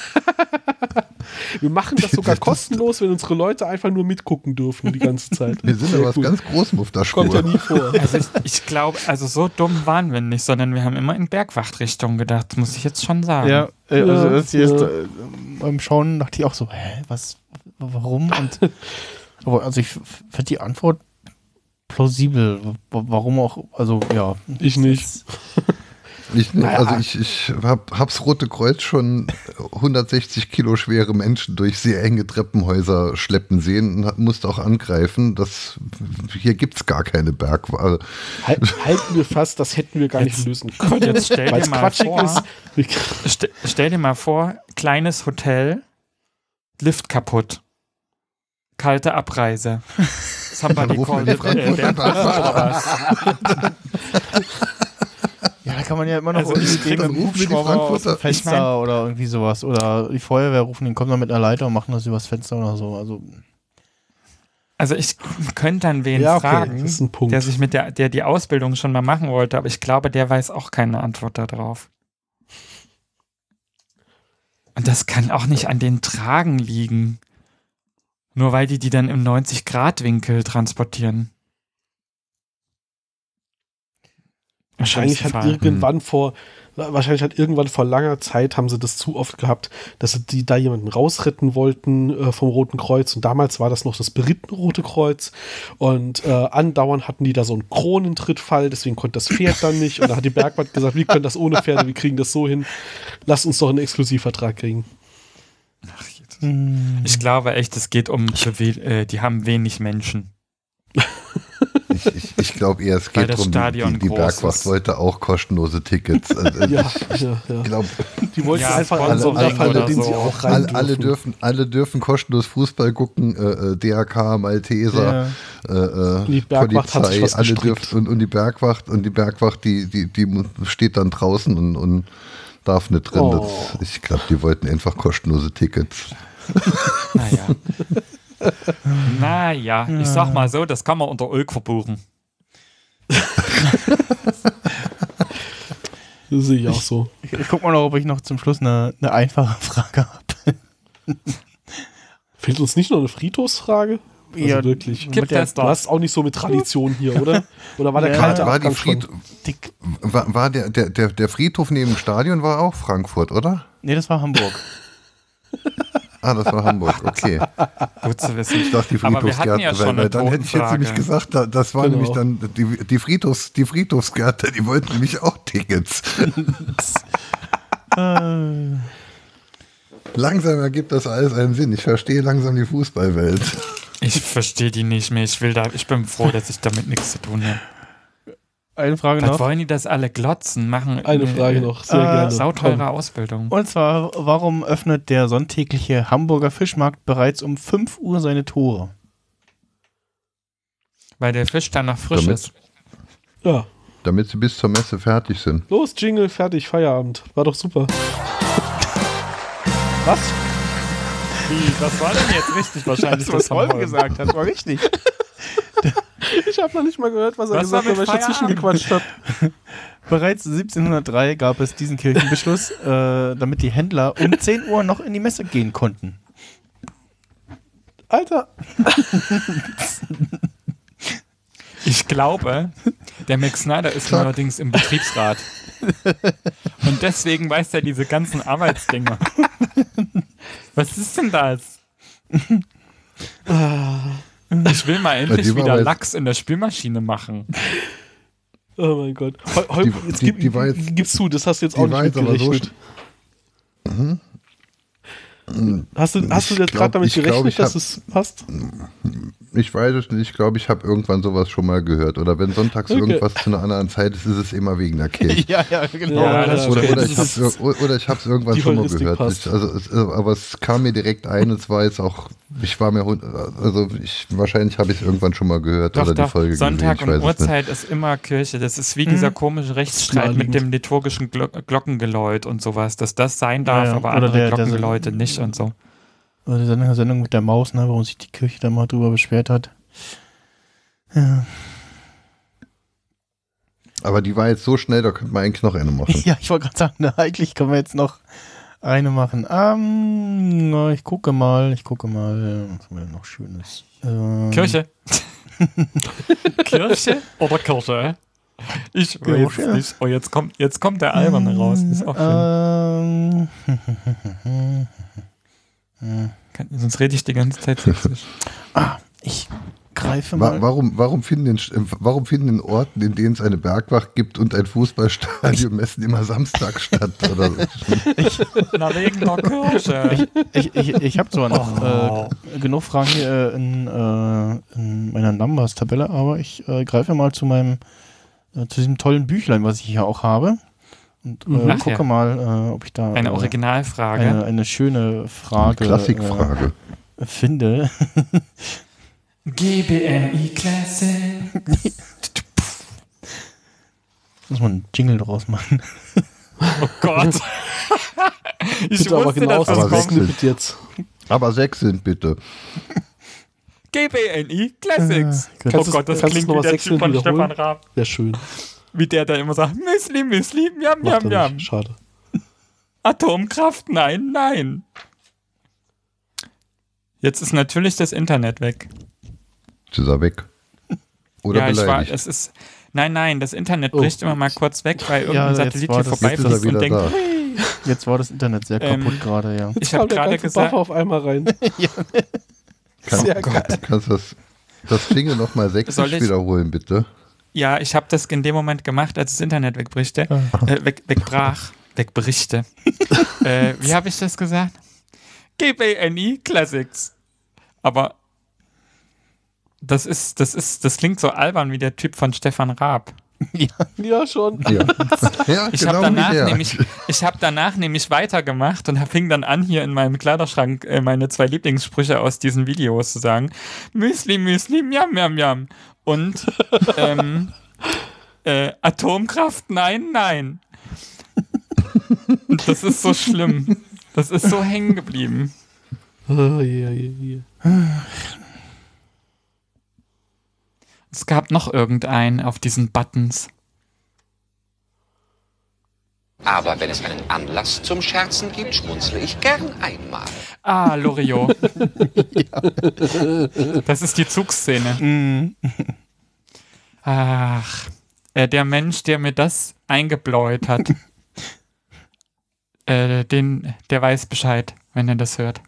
Wir machen das sogar kostenlos, wenn unsere Leute einfach nur mitgucken dürfen die ganze Zeit. Wir sind Sehr aber was cool. ganz Großem auf der Kommt ja Spur. nie vor. Also ich, ich glaube, also so dumm waren wir nicht, sondern wir haben immer in Bergwachtrichtung gedacht, muss ich jetzt schon sagen. Ja, äh, also Ja, das hier ist, ja. äh, beim Schauen dachte ich auch so, hä, was, warum? Und aber also ich finde die Antwort plausibel. W- Warum auch, also ja. Ich nicht. Ich, Naja. Also ich, ich hab, hab's Rote Kreuz schon hundertsechzig Kilo schwere Menschen durch sehr enge Treppenhäuser schleppen sehen und hat- musste auch angreifen. Das, hier gibt's gar keine Bergware. Halt, halten wir fast, das hätten wir gar Jetzt- nicht lösen können. jetzt stell dir Weil es mal quatschig vor- ist. Wir- Ste stell dir mal vor, kleines Hotel, Lift kaputt, kalte Abreise. Somebody rufen call wir the die Frankfurter Bergwacht oder was? Ja, da kann man ja immer noch Also irgendwie ich- den dann mit dem rufen wir die Hubschrauber aus dem Frankfurter- Fenster Ich mein- oder irgendwie sowas. Oder die Feuerwehr rufen, den kommen dann mit einer Leiter und machen das übers Fenster oder so. Also Also ich könnte dann wen Ja, okay, fragen, das ist ein Punkt. der sich mit der, der die Ausbildung schon mal machen wollte, aber ich glaube, der weiß auch keine Antwort darauf. Und das kann auch nicht an den Tragen liegen. Nur weil die die dann im neunzig-Grad-Winkel transportieren. Wahrscheinlich hat Fall. irgendwann vor, wahrscheinlich hat irgendwann vor langer Zeit haben sie das zu oft gehabt, dass sie die da jemanden rausretten wollten äh, vom Roten Kreuz. Und damals war das noch das berittene Rote Kreuz. Und äh, andauernd hatten die da so einen Kronentrittfall, deswegen konnte das Pferd dann nicht. Und da hat die Bergwacht gesagt, wir können das ohne Pferde, wir kriegen das so hin. Lass uns doch einen Exklusivvertrag kriegen. Ich glaube echt, es geht um, zu we- äh, die haben wenig Menschen. Ich, ich, ich glaube eher, es Weil geht das darum, die, Stadion die, die groß Bergwacht ist. wollte auch kostenlose Tickets. Also Ja, ja, ja. ich glaube, Die wollten Ja, einfach einen alle- Sonderfall, alle- den sie so. auch rein alle, alle, dürfen. dürfen, alle dürfen kostenlos Fußball gucken. Äh, äh, D R K, Malteser, äh, äh, Die Bergwacht hat sich was alle gestrickt. dürfen und, und die Bergwacht und die Bergwacht, die, die, die steht dann draußen und, und darf nicht drin. Oh. Das, ich glaube, die wollten einfach kostenlose Tickets. Naja. Naja, ich sag mal so, das kann man unter Ulk verbuchen. Das sehe ich auch so. Ich, ich guck mal noch, ob ich noch zum Schluss eine, eine einfache Frage habe. Fehlt uns nicht noch eine Friedhofsfrage? Also Ja, wirklich. Gibt der- es Du doch. hast auch nicht so mit Tradition hier, oder? Oder war der Ja, kalte War, die Abgang schon? Fried, war, war der, der, der, der Friedhof neben dem Stadion war auch Frankfurt, oder? Nee, das war Hamburg. Ah, das war Hamburg, okay. Gut zu wissen. Ich dachte, die Aber wir hatten ja Friedhofsgärtner, schon weil, weil eine dann hätte ich jetzt Totenfrage. nämlich gesagt, da, das war Genau. nämlich dann, die, die, Friedhofs, die Friedhofsgärtner, die wollten nämlich auch Tickets. äh, Langsam ergibt das alles einen Sinn. Ich verstehe langsam die Fußballwelt. Ich verstehe die nicht mehr. Ich will da, ich bin froh, dass ich damit nichts zu tun habe. eine Frage Was noch. wollen die das alle glotzen? Machen Eine Frage noch, sehr Äh, gerne. Sauteure Komm. Ausbildung. Und zwar, warum öffnet der sonntägliche Hamburger Fischmarkt bereits um fünf Uhr seine Tore? Weil der Fisch dann noch frisch Damit- ist. Ja, Damit sie bis zur Messe fertig sind. los, Jingle, fertig, Feierabend. War doch super. Was? Wie, was war denn jetzt richtig wahrscheinlich? was Holm gesagt hat, war richtig. Ich habe noch nicht mal gehört, was er Was gesagt war hat, mit weil ich dazwischen Feierabend? gequatscht habe. Bereits siebzehnhundertdrei gab es diesen Kirchenbeschluss, äh, damit die Händler um zehn Uhr noch in die Messe gehen konnten. Alter, Ich glaube, der Max Snyder ist Zack. allerdings im Betriebsrat. Und deswegen weiß er diese ganzen Arbeitsdinge. Was ist denn das? Ich will mal endlich die war wieder aber jetzt- Lachs in der Spülmaschine machen. oh mein Gott. Hol, Hol, Die- jetzt die- gib, die war jetzt- gibst du, das hast du jetzt die auch war nicht jetzt aber so mitgerechnet. Hast du, hast du Ich jetzt glaub- gerade damit ich glaub, gerechnet, ich dass hab- es passt? Ich weiß es nicht. Ich glaube, ich habe irgendwann sowas schon mal gehört. Oder wenn sonntags Okay. irgendwas zu einer anderen Zeit ist, ist es immer wegen der Kirche. Ja, ja, genau. Ja, das Oder, okay. oder, Das ich ist- hab's, ir- oder ich habe es irgendwann Die schon mal Heuristik gehört. passt. Ich, also, es, aber es kam mir direkt ein. Es war jetzt auch, ich war mir, hun- also ich, wahrscheinlich habe ich es irgendwann schon mal gehört Doch, oder die doch, Folge Sonntag gesehen. Ich und weiß es nicht. Uhrzeit ist immer Kirche. Das ist wie dieser komische Rechtsstreit mit naheliegend. dem liturgischen Glo Glockengeläut und sowas, dass das sein darf, Ja, ja. aber Oder andere der- der- Glockengeläute nicht und so. Oder die Sendung, Sendung mit der Maus, ne, warum sich die Kirche da mal drüber beschwert hat. Ja, Aber die war jetzt so schnell, da könnte man eigentlich noch eine machen. ja ich wollte gerade sagen, na, eigentlich können wir jetzt noch eine machen. Ähm, na, ich gucke mal, ich gucke mal, was haben wir denn noch Schönes? Ähm, Kirche. Kirche oder Kirche? Ich weiß Kirche. es nicht. Oh, jetzt kommt, jetzt kommt der Alberne raus. Ist auch schön. Ähm, Kann- Sonst rede ich die ganze Zeit sächsisch. ah, ich greife Wa mal. warum, warum, finden in, warum finden in Orten, in denen es eine Bergwacht gibt und ein Fußballstadion, Messen immer Samstag statt? Oder so? Na, wegen der Kirche. Ich, ich, ich habe zwar noch Oh. äh, genug Fragen hier äh, in, äh, in meiner Numbers-Tabelle, aber ich äh, greife mal zu meinem äh, zu diesem tollen Büchlein, was ich hier auch habe. Und äh, Ach gucke ja. mal, äh, ob ich da Eine äh, Originalfrage. eine, eine schöne Frage Klassikfrage. äh, finde. G B N I Classic. Muss man einen Jingle draus machen. Oh Gott. Ich Bitte aber wusste, genau dass das aber kommt. sechs- Snippet jetzt. Aber sechs sind bitte. G B N I Classics. Äh, Oh kannst Gott, das du's- kannst klingt du's noch wie mal der sechs Typ von Minuten Stefan wiederholen? Raab. Wäre schön. Wie der da immer sagt, Müsli, Müsli, Miam, Macht Miam, er Miam. nicht. Schade. Atomkraft, nein, nein. Jetzt ist natürlich das Internet weg. Jetzt ist er weg. Oder ja, ich war, beleidigt. es ist, nein, nein, das Internet Oh. bricht immer mal kurz weg, weil Ja, irgendein jetzt Satellit war hier das- Jetzt ist er vorbeifliegt und wieder denkt, da. hui. Jetzt war das Internet sehr Ähm, kaputt gerade, ja. Jetzt Ich hab kam der gerade ganze gesagt- Buffer auf einmal rein. Kann, Sehr geil. Kannst du das, das Jingle nochmal Soll sächsisch ich- wiederholen, bitte? Ja, ich habe das in dem Moment gemacht, als das Internet wegbrichte, äh, weg, wegbrach, wegbrichte. äh, wie habe ich das gesagt? G B N I Classics. Aber das ist, das ist, das klingt so albern wie der Typ von Stefan Raab. Ja, schon. Ja, ja Ich genau habe danach, wie der. nämlich, ich hab danach nämlich weitergemacht und fing dann an, hier in meinem Kleiderschrank äh, meine zwei Lieblingssprüche aus diesen Videos zu sagen. Müsli, Müsli, Miam, Miam, Miam. Und ähm, äh, Atomkraft, nein, nein. Und das ist so schlimm. Das ist so hängen geblieben. Oh, yeah, yeah, yeah. Es gab noch irgendeinen auf diesen Buttons. Aber wenn es einen Anlass zum Scherzen gibt, schmunzle ich gern einmal. Ah, Loriot. Das ist die Zugszene. Ach, äh, der Mensch, der mir das eingebläut hat, äh, den, der weiß Bescheid, wenn er das hört.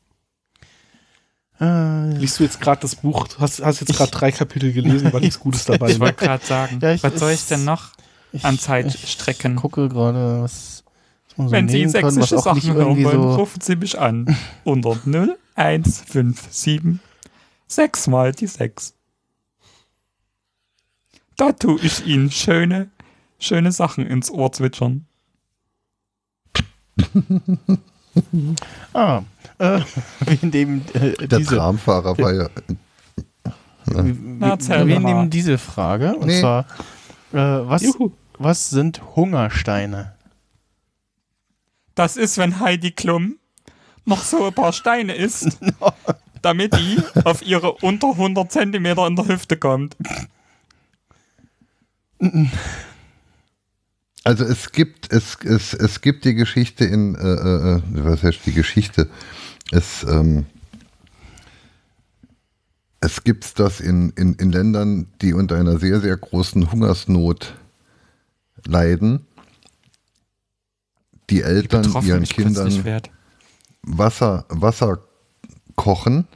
Liest du jetzt gerade das Buch? Hast, hast jetzt gerade drei Kapitel gelesen, weil nichts Gutes dabei Ich ist. wollte gerade sagen, Ja, ich- was soll ich es- denn noch Ich, an Zeit strecken? Ich gucke gerade, was, was man so Wenn Sie nehmen kann, was sächsische auch nicht Sachen hören irgendwie wollen, so. rufen Sie mich an. Unter null eins fünf sieben sechs mal die sechs. Da tue ich Ihnen schöne, schöne Sachen ins Ohr zwitschern. Ah, äh, wir nehmen äh, Der diese. Tramfahrer war ja. Na, erzähl Wir, wir doch mal. nehmen diese Frage und Nee. zwar, äh, was, Juhu. was sind Hungersteine? Das ist, wenn Heidi Klum noch so ein paar Steine isst, damit die auf ihre unter hundert Zentimeter in der Hüfte kommt. Also es gibt, es, es, es gibt die Geschichte in, äh, äh, was heißt die Geschichte? Es, ähm, es gibt das in, in, in Ländern, die unter einer sehr, sehr großen Hungersnot leiden. Die Eltern Betroffen ihren ich plötzlich Kindern werd. Wasser, Wasser kochen,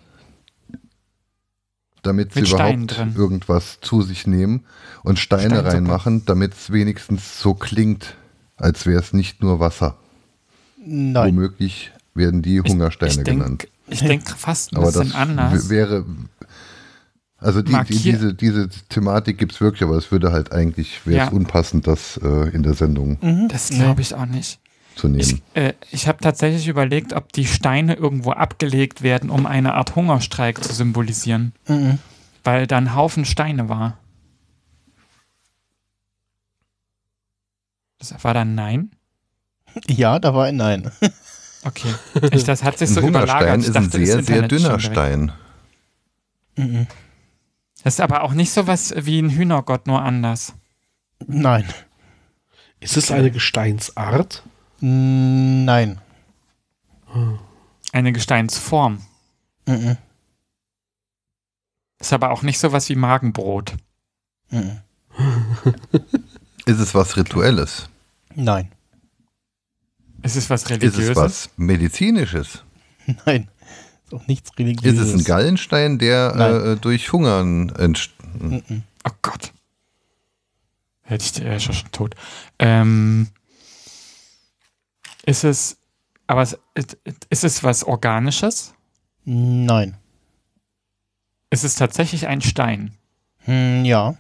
damit sie Mit Steinen überhaupt drin. irgendwas zu sich nehmen und Steine Steinsuppe. reinmachen, damit es wenigstens so klingt, als wäre es nicht nur Wasser. Nein. Womöglich werden die Hungersteine ich genannt. denk, ich denke fast ein Aber bisschen das anders. w- wäre, also die, die, Markier- diese, diese Thematik gibt es wirklich, aber es würde halt eigentlich, wäre es Ja. unpassend, das äh, in der Sendung Das glaube ich auch nicht. zu nehmen. Ich, äh, ich habe tatsächlich überlegt, ob die Steine irgendwo abgelegt werden, um eine Art Hungerstreik zu symbolisieren. Mhm. Weil da ein Haufen Steine war. Das war dann Nein? Ja, da war ein Nein. Okay. Ich, das hat sich Ein so Hungerstein überlagert. Ich ist ein dachte, das sehr, sehr Internet ist dünner schon weg. Stein. Mhm. Das ist aber auch nicht so was wie ein Hühnergott, nur anders. Nein. Ist es eine Gesteinsart? Nein. Eine Gesteinsform. Mhm. Ist aber auch nicht so was wie Magenbrot. Mhm. Ist es was Rituelles? Nein. Ist es was Ist Religiöses? es was Medizinisches? Nein. Ist auch nichts Ist Religiöses. es ein Gallenstein, der Nein. äh, durch Hungern entsteht? Mhm. Oh Gott. Hätte ich der schon schon tot. Ähm, ist es, aber es, ist es was Organisches? Nein. Ist es tatsächlich ein Stein? Hm, ja.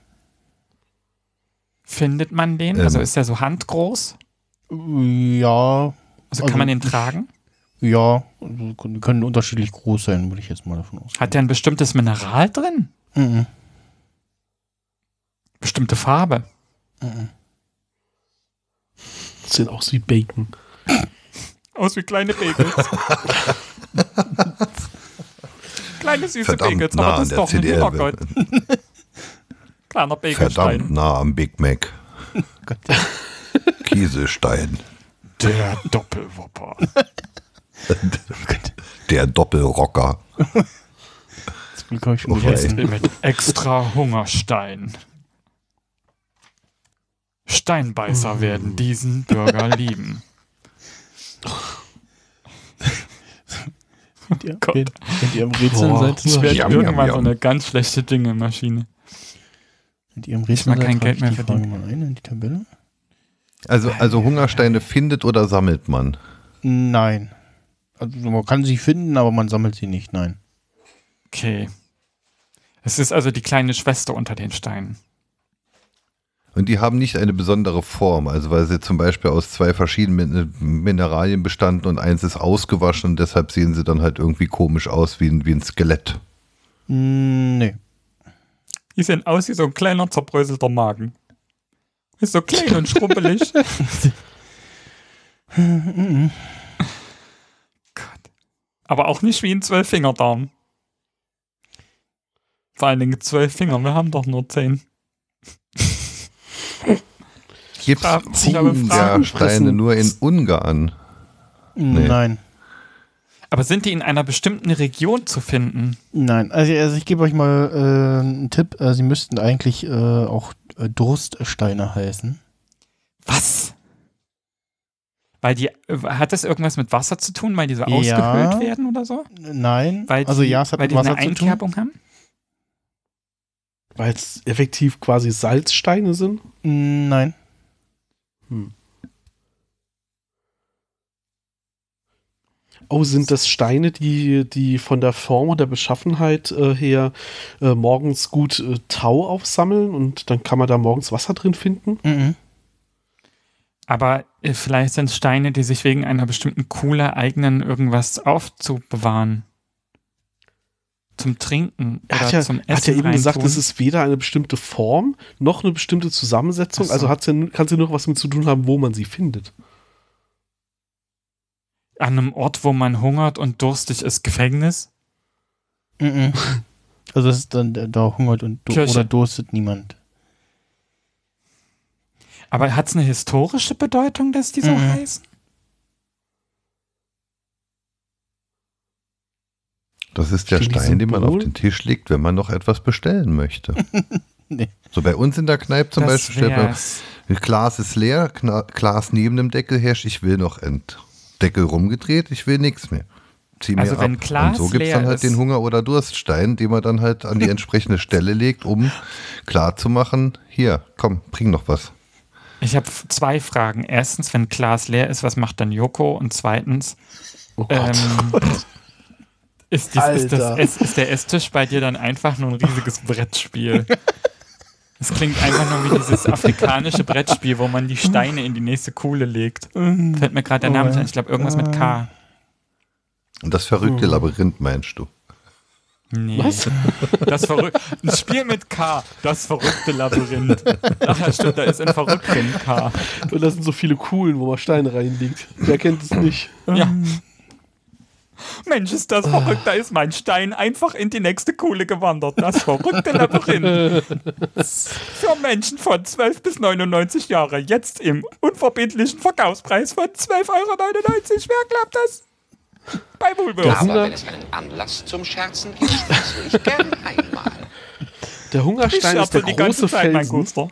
Findet man den? Ähm. Also ist der so handgroß? Ja. Also, Also kann man den ich- tragen? Ja. Also die können unterschiedlich groß sein, würde ich jetzt mal davon ausgehen. Hat der ein bestimmtes Mineral drin? Mhm. Bestimmte Farbe? Mhm. Sieht aus wie Bacon. Aus wie kleine Bagels. Kleine süße Verdammt Bagels, nah aber an das ist der doch ein C D L. Hühnergott. Kleiner Verdammt Bagelstein. nah am Big Mac. Gott. Kieselstein. Der Doppelwopper. Der Doppelrocker. Das Glück habe ich schon Okay. gegessen. Mit extra Hungerstein. Steinbeißer werden diesen Burger lieben. Wenn ihr, Gott. wenn, wenn ihr im Rätseln Boah. seid, Ich werde Jam, irgendwann jam, so jam. eine ganz schlechte Dinge-Maschine. wenn ihr im Rätseln mag seid, kein trage Geld ich mehr die Frage verdienen. mal ein in die Tabelle. Also, also Hungersteine findet oder sammelt man? Nein. Also man kann sie finden, aber man sammelt sie nicht, nein. Okay. Es ist also die kleine Schwester unter den Steinen. Und die haben nicht eine besondere Form, also weil sie zum Beispiel aus zwei verschiedenen Min- Mineralien bestanden und eins ist ausgewaschen und deshalb sehen sie dann halt irgendwie komisch aus wie ein, wie ein Skelett. Mm, Nee. Die sehen aus wie so ein kleiner, zerbröselter Magen. Ist so klein und schrumpelig. Ver- Kleine süße Bagels, aber das ist doch ein Hühnergott. Verdammt nah am Big Mac. Kleiner Bagelstein. Wenn ihr, wenn ihr im Rätseln seid, Gott. Gott. Aber auch nicht wie ein Zwölffingerdarm. Vor allen Dingen zwölf Finger, wir haben doch nur zehn. Gibt Fra- ich habe Fragen Hungersteine nur in Ungarn? Nee. Nein. Aber sind die in einer bestimmten Region zu finden? Nein, also, also ich gebe euch mal äh, einen Tipp. Äh, sie müssten eigentlich äh, auch äh, Durststeine heißen. Was? Weil die, äh, hat das irgendwas mit Wasser zu tun, weil die so Ja. ausgehöhlt werden oder so? Nein, Weil die, also ja, es hat weil mit die Wasser eine zu tun. Einkerbung haben? Weil es effektiv quasi Salzsteine sind? Nein. Hm. Oh, sind das Steine, die, die von der Form und der Beschaffenheit äh, her äh, morgens gut äh, Tau aufsammeln und dann kann man da morgens Wasser drin finden? Mhm. Aber äh, vielleicht sind es Steine, die sich wegen einer bestimmten Kuhle eignen, irgendwas aufzubewahren. Zum Trinken Er oder hat ja, zum Essen hat ja eben gesagt, reintun. es ist weder eine bestimmte Form noch eine bestimmte Zusammensetzung. Ach so. Also hat's ja, kann es ja nur was damit zu tun haben, wo man sie findet. An einem Ort, wo man hungert und durstig ist, Gefängnis? Mhm. Also das ist dann, da hungert und du Kirche. oder durstet niemand. Aber hat es eine historische Bedeutung, dass die so Mhm. heißen? Das ist der Stehen die Stein, den man auf Symbol? den Tisch legt, wenn man noch etwas bestellen möchte. Nee. So bei uns in der Kneipe zum Das Beispiel stellt man, wär's. Glas ist leer, Kna- Glas neben dem Deckel herrscht, ich will noch End. Deckel rumgedreht, ich will nichts mehr. Zieh mir Also ab. wenn Glas Und so gibt es dann leer halt ist- den Hunger- oder Durststein, den man dann halt an die entsprechende Stelle legt, um klar zu machen, hier, komm, bring noch was. Ich habe zwei Fragen. Erstens, wenn Glas leer ist, was macht dann Joko? Und zweitens, Oh Gott. ähm, ist, dies, ist, das, Alter. Ess- ist der Esstisch bei dir dann einfach nur ein riesiges Brettspiel? Es klingt einfach nur wie dieses afrikanische Brettspiel, wo man die Steine in die nächste Kuhle legt. Fällt mir gerade der Name nicht ein. Ich glaube, irgendwas mit K. Und das verrückte Hm. Labyrinth meinst du? Nee. Was? Das verrück- ein Spiel mit K. Das verrückte Labyrinth. Ach ja, stimmt, da ist ein Verrückter in K. Und da sind so viele Kuhlen, wo man Steine reinlegt. Wer kennt es nicht? Ja. Mensch, ist das verrückt. Da ist mein Stein einfach in die nächste Kuhle gewandert. Das verrückte Labyrinth. Für Menschen von zwölf bis neunundneunzig Jahre. Jetzt im unverbindlichen Verkaufspreis von zwölf Euro neunundneunzig. Wer glaubt das? Bei Woolworths. Aber wenn es einen Anlass zum Scherzen gibt, schmunzle ich gern einmal. Der Ich Hungerstein ist scherze der die ganze große Zeit, mein Felsen. Guster.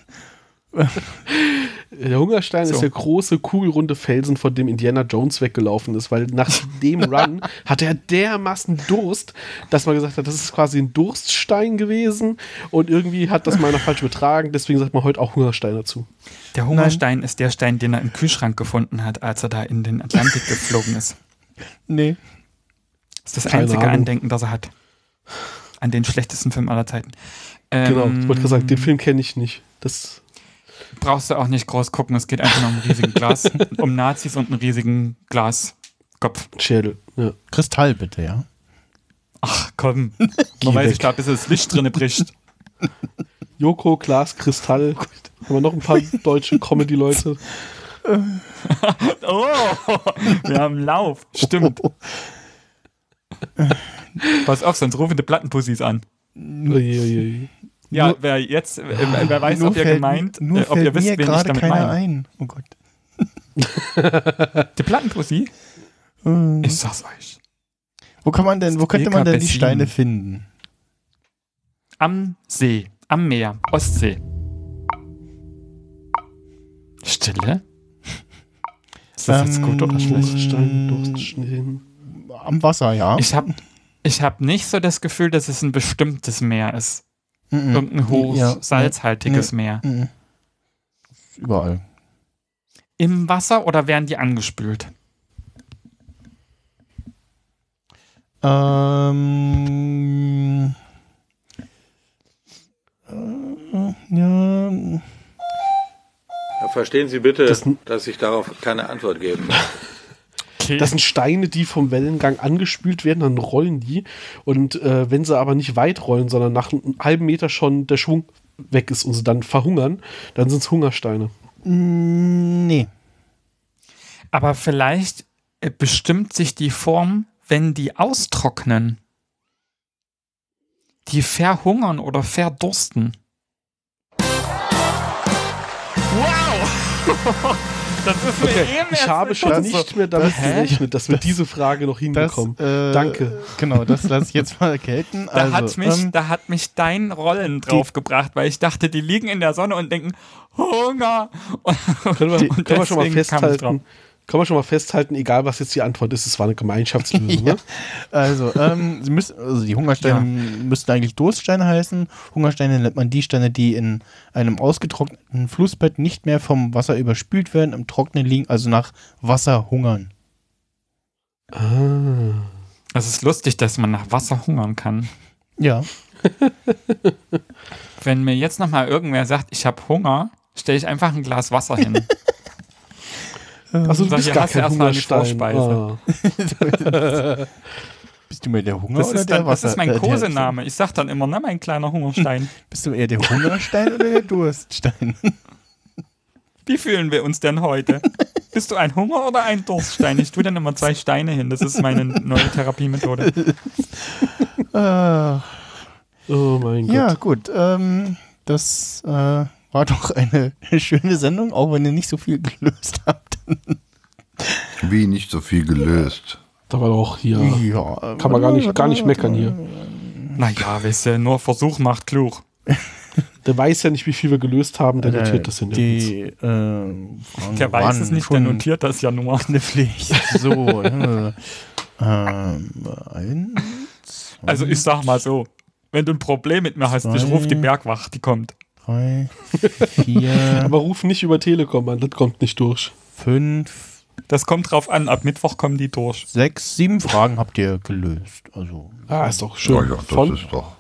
Der Hungerstein So. ist der große, kugelrunde Felsen, von dem Indiana Jones weggelaufen ist, weil nach dem Run hatte er dermaßen Durst, dass man gesagt hat, das ist quasi ein Durststein gewesen und irgendwie hat das meiner falsch übertragen, deswegen sagt man heute auch Hungerstein dazu. Der Hungerstein ist der Stein, den er im Kühlschrank gefunden hat, als er da in den Atlantik geflogen ist. Nee. Das ist das Keine einzige Ahnung. Andenken, das er hat. An den schlechtesten Film aller Zeiten. Genau, Ähm, ich wollte gerade sagen, den Film kenne ich nicht. Das brauchst du auch nicht groß gucken, es geht einfach nur um ein riesiges Glas, um Nazis und einen riesigen Glaskopf. Schädel. Ja. Kristall bitte, ja. Ach komm, man weiß, weg. ich glaube, bis das Licht drinne bricht. Joko, Glas, Kristall. Haben wir noch ein paar deutsche Comedy-Leute. Oh, wir haben Lauf, stimmt. Pass auf, sonst rufen die Plattenpussys an. Uiuiui. Ja, Nur- wer jetzt, äh, wer weiß, Nur ob ihr fällt- gemeint, nur äh, ob fällt ihr wisst, mir wen ich gerade damit keiner meine. ein. Oh Gott. Die Plattenpussy? Hm. Ich sag's euch. Wo kann man denn, wo könnte Ilka man denn die Bessin. Steine finden? Am See, am Meer, Ostsee. Stille? Ist das jetzt gut oder Ähm, schlecht? Durststein, Durststein. Am Wasser, ja. Ich habe ich hab nicht so das Gefühl, dass es ein bestimmtes Meer ist. Mhm. Irgendein hohes, Ja, salzhaltiges nee. Meer. Mhm. Überall. Im Wasser oder werden die angespült? Ähm, äh, ja, Ja, verstehen Sie bitte, Das- dass ich darauf keine Antwort geben kann. Okay. Das sind Steine, die vom Wellengang angespült werden, dann rollen die. Und äh, wenn sie aber nicht weit rollen, sondern nach einem halben Meter schon der Schwung weg ist und sie dann verhungern, dann sind es Hungersteine. nee. Aber vielleicht äh, bestimmt sich die Form, wenn die austrocknen. Die verhungern oder verdursten. Wow! Das ist mir Okay, eben ich erst habe schon das- nicht mehr damit Hä? gerechnet, dass wir Das- diese Frage noch hinbekommen. äh, Danke. Genau, das lasse ich jetzt mal gelten. Da, Also, hat mich, ähm, da hat mich dein Rollen draufgebracht, weil ich dachte, die liegen in der Sonne und denken, Hunger. Und, Können wir, und können wir schon mal deswegen kam ich drauf. festhalten, können wir schon mal festhalten, egal was jetzt die Antwort ist, es war eine Gemeinschaftslösung, Ja. ne? Also, ähm, sie müssen, also die Hungersteine Ja. müssten eigentlich Durststeine heißen. Hungersteine nennt man die Steine, die in einem ausgetrockneten Flussbett nicht mehr vom Wasser überspült werden, im Trockenen liegen, also nach Wasser hungern. Ah. Es ist lustig, dass man nach Wasser hungern kann. Ja. Wenn mir jetzt nochmal irgendwer sagt, ich habe Hunger, stelle ich einfach ein Glas Wasser hin. Also du Sag, bist hier gar hast du kein erstmal die Hungerstein. Vorspeise. Ah. Bist du mehr der Hunger Das oder ist, der dann, das Wasser? ist mein äh, der- Kosename. Ich sag dann immer, ne, mein kleiner Hungerstein. Bist du eher der Hungerstein oder der Durststein? Wie fühlen wir uns denn heute? Bist du ein Hunger- oder ein Durststein? Ich tue dann immer zwei Steine hin. Das ist meine neue Therapiemethode. Ah, Oh mein Gott. ja, gut. Ähm, das äh, war doch eine schöne Sendung, auch wenn ihr nicht so viel gelöst habt. Wie nicht so viel gelöst. Da war doch hier. Ja, Kann man gar nicht, gar nicht meckern hier. Naja, weißt du, nur Versuch macht klug. Der weiß ja nicht, wie viel wir gelöst haben, der notiert das in der Die, äh, Fragen Der weiß waren es nicht, der schon notiert das ja nur. knifflig. So, äh, ähm, eins, Also ich sag mal so, wenn du ein Problem mit mir hast, ich ruf die Bergwacht, die kommt. drei, vier, Aber ruf nicht über Telekom an, das kommt nicht durch. fünf, Das kommt drauf an, ab Mittwoch kommen die durch. sechs, sieben Fragen habt ihr gelöst. Also Ah, ist doch schön. Oh ja, das Von, ist doch.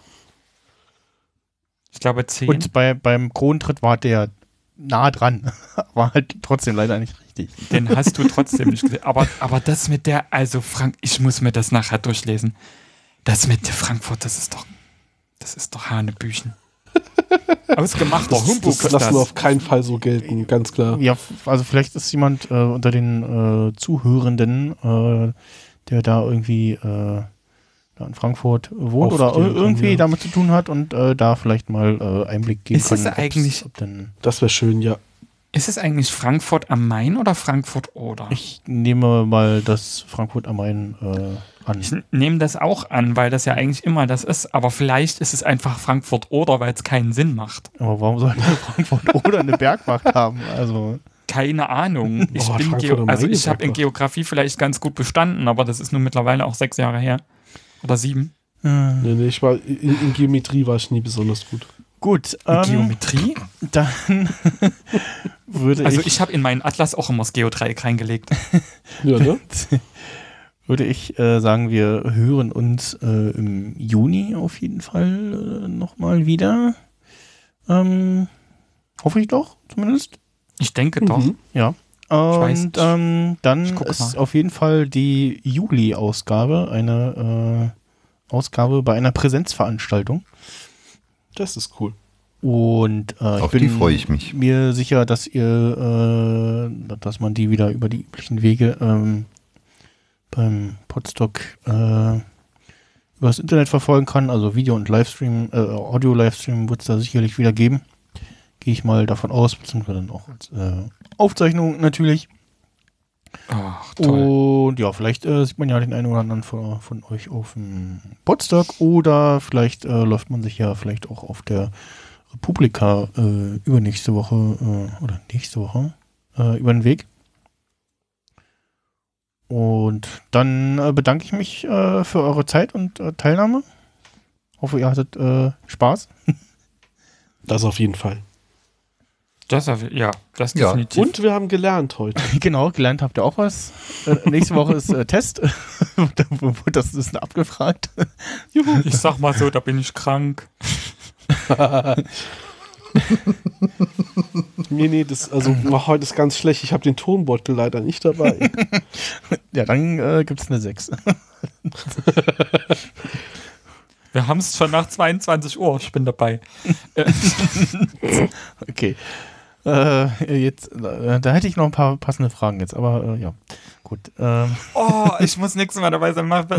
Ich glaube zehn. und bei, beim Kronentritt war der nah dran. War halt trotzdem leider nicht richtig. Den hast du trotzdem nicht gesehen. Aber, aber das mit der, also Frank, ich muss mir das nachher durchlesen. Das mit Frankfurt, das ist doch, das ist doch Hanebüchen. Ausgemachter das, Humbug das ist lassen wir das. auf keinen Fall so gelten, ganz klar. Ja, also vielleicht ist jemand äh, unter den äh, Zuhörenden, äh, der da irgendwie äh, da in Frankfurt wohnt oder Aufklären kann, irgendwie ja. damit zu tun hat und äh, da vielleicht mal äh, Einblick geben Ist kann. es ob's- eigentlich- ob denn, Das wäre schön, ja. Ist es eigentlich Frankfurt am Main oder Frankfurt oder? ich nehme mal das Frankfurt am Main äh, an. Ich nehme das auch an, weil das ja eigentlich immer das ist. Aber vielleicht ist es einfach Frankfurt oder, weil es keinen Sinn macht. Aber warum sollte Frankfurt oder eine Bergwacht haben? Also Keine Ahnung. Ich Boah, bin Frankfurt Geo am also Main ich habe in Bergwacht. Geografie vielleicht ganz gut bestanden, aber das ist nun mittlerweile auch sechs Jahre her. Oder sieben. äh, Nee, nee, ich war, in, in Geometrie war ich nie besonders gut. gut, In ähm, Geometrie? dann würde Also ich, ich habe in meinen Atlas auch immer das Geodreieck reingelegt. Ja, ne? würde ich äh, sagen, wir hören uns äh, im Juni auf jeden Fall äh, nochmal wieder. Ähm, hoffe ich doch, zumindest. Ich denke doch. Mhm. Ja. weiß Und nicht. ähm, Ich dann guck ist mal. auf jeden Fall die Juli-Ausgabe eine äh, Ausgabe bei einer Präsenzveranstaltung. Das ist cool. Und äh, ich Auf bin die freue ich mich. mir sicher, dass ihr, äh, dass man die wieder über die üblichen Wege ähm, beim Podstock äh, über das Internet verfolgen kann. Also Video- und Livestream, äh, Audio-Livestream wird es da sicherlich wieder geben. Gehe ich mal davon aus, beziehungsweise dann auch als äh, Aufzeichnung natürlich. Ach, toll. Und ja, vielleicht äh, sieht man ja den einen oder anderen von, von euch auf dem Podstock oder vielleicht äh, läuft man sich ja vielleicht auch auf der Republika äh, übernächste Woche äh, oder nächste Woche äh, über den Weg. Und dann äh, bedanke ich mich äh, für eure Zeit und äh, Teilnahme. Hoffe, ihr hattet äh, Spaß. Das auf jeden Fall. Das, auf- ja, das Ja. definitiv. Und wir haben gelernt heute. Genau, gelernt habt ihr auch was. Äh, nächste Woche ist äh, Test. Das ist abgefragt. Juhu. Ich sag mal so, da bin ich krank. Nee, nee, das, also heute ist ganz schlecht. Ich habe den Tonbeutel leider nicht dabei. Ja, dann äh, gibt es eine sechs. Wir haben es schon nach zweiundzwanzig Uhr. Ich bin dabei. Äh, Okay. Äh, jetzt, äh, da hätte ich noch ein paar passende Fragen jetzt, aber äh, ja, gut. Ähm. Oh, ich muss nächstes Mal dabei sein. Mach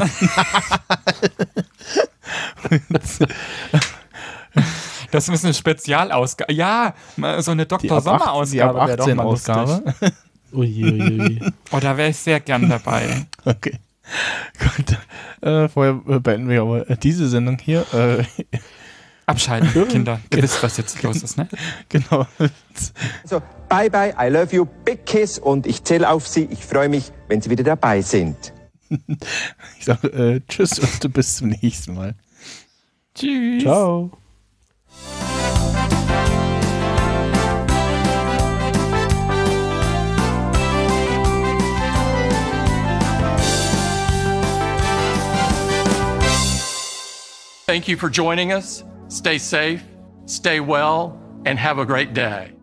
Das ist eine Spezialausgabe. Ja, so eine Doktor Sommer-Ausgabe wäre doch mal Ausgabe. Ui, ui, ui. Oh, da wäre ich sehr gern dabei. Okay. Gut. Äh, vorher beenden wir aber diese Sendung hier. Äh, Abschalten, Kinder. Ihr wisst, was jetzt los ist, ne? Genau. Also, bye bye, I love you, big kiss und ich zähle auf Sie. Ich freue mich, wenn Sie wieder dabei sind. Ich sage äh, tschüss und bis zum nächsten Mal. Tschüss. Ciao. Thank you for joining us. Stay safe, stay well, and have a great day.